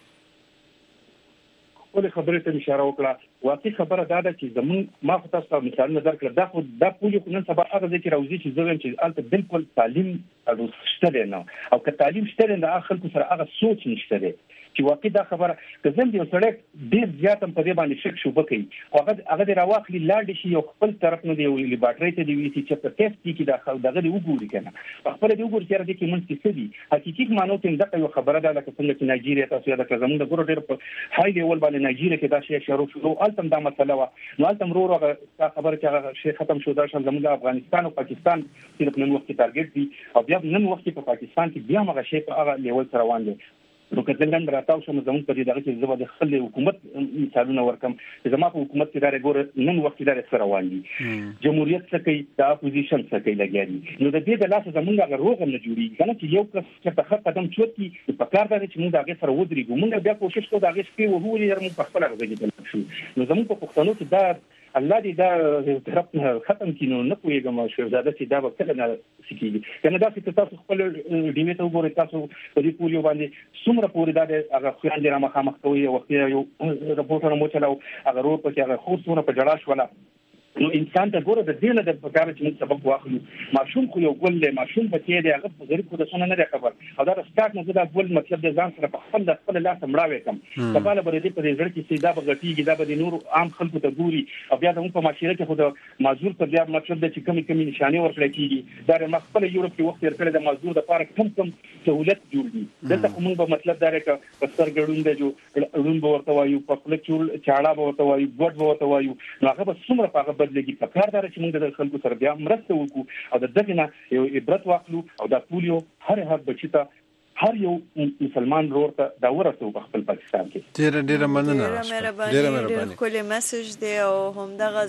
ولې خبرې ته اشاره وکړه واقعي خبره دا ده چې زمون ما خو تاسو ته مثال نظر کړ دا خو دا پولیو نن سبا هغه ذکر راوځي چې زه چې البته بالکل تعلیم او شته نه او که تعلیم شته نه خلکو سره هغه سوچ نشته دی چې واقعي دا خبره که زم یو سړی ډیر زیات په دې باندې شک شو بکې هغه هغه راواخلي لاړ شي یو خپل طرف نه دی ویلي باټري ته دی وی چې په ټیسټ کې دا خو دغه دی وګوري کنه خپل دی وګوري چې راځي کې مونږ څه دي حقیقي مانو ته دا یو خبره ده لکه څنګه چې نایجیریا تاسو یاد کړئ زموږ د ګورو ډیر په هاي لیول باندې نایجیریا کې دا شی شروع شو التم دا مسله و نو التم ورو هغه خبره چې هغه شی ختم شو دا شل زموږ افغانستان او پاکستان چې په نن وخت کې ټارګټ دي او بیا نن وخت په پاکستان کې بیا هغه شی په هغه لیول سره روان دي نو کله څنګه راټاو شم زموږ په دې دغه چې زما د خپل حکومت مثالونه ورکم چې زما په حکومت کې دا ګور نن وخت دا سره روان دي جمهوریت څخه کوي د اپوزیشن څخه کوي لګیاري نو د دې د لاس زموږ هغه روغ نه جوړي کنه چې یو کس چې په خط قدم چوتي په کار دا چې موږ هغه سره ودرېږو موږ بیا کوشش کوو دا هغه سپي وو لري موږ په خپل هغه کې شو نو زموږ په پښتنو کې دا الله دې دا طرف نه ختم کینو نه کویګم شهزاده چې دا به کله نه سکیږي کنه دا چې تاسو خپل ډیمه ته وګورئ تاسو په دې پولیو باندې څومره پوری دا هغه خوان دې را مخامخ کوي او وخت یو رپورټونه مو چلاو هغه روډ په هغه خور څومره په جړا شو نو انسان ته ګوره د دې نه د پکار چې موږ سبق واخلو ماشوم خو یو ګل دی ماشوم په کې دی هغه غریب خو د څونه نه خبر او دا سٹارټ نه دا ګل مطلب د ځان سره په خپل د خپل لاس مړاوي کم کله به دې په دې ځړ کې سیدا بغټیږي دا به نور عام خلکو ته ګوري او بیا د په معاشره کې خو د معذور په بیا مطلب د چې کمی کمی نشانه ورکړل کیږي دا د خپل یورپ کې وخت ورکړل د معذور د لپاره کم کم سہولت جوړي دلته کوم په مطلب دا رکه پستر ګړون دی جو ګړون به ورته وایو په خپل چول چاړه به ورته وایو ګډ به ورته وایو نو هغه به څومره په هغه بدلېږي په کار دا چې موږ د خلکو سره بیا مرسته وکړو او د دغه نه یو عبرت واخلو او دا پولیو هر هر بچی ته هر یو مسلمان ورور ته دا ورسو په خپل پاکستان کې ډېر ډېر مننه ډېر مهرباني کولی میسج دی او هم دغه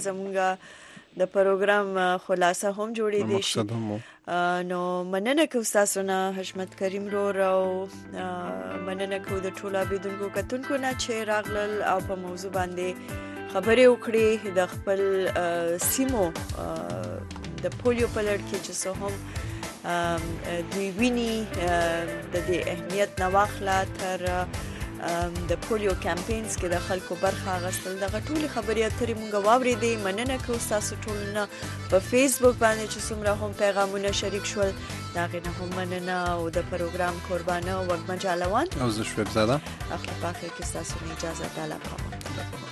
زموږ د پروګرام خلاصه هم جوړې دي شي نو مننه کوم تاسو نه حشمت کریم رور او مننه کوم د ټولو اوریدونکو کتونکو نه چې راغلل او په موضوع باندې خبرې وکړې د خپل سیمو د پولیو په لړ کې چې څه هم دوی ویني د دې اهمیت نه واخله تر د پولیو کمپاینز کې د خلکو برخه اخیستل دغه ټولې خبرې اترې مونږ واورېدې مننه کوم تاسو ټول نه په فیسبوک باندې چې څومره هم پیغامونه شریک شول دا غنه هم مننه او د پروګرام قربانه وګ مجالوان او زه شویب زاده اخر په اخر کې تاسو نه اجازه تعالی پامه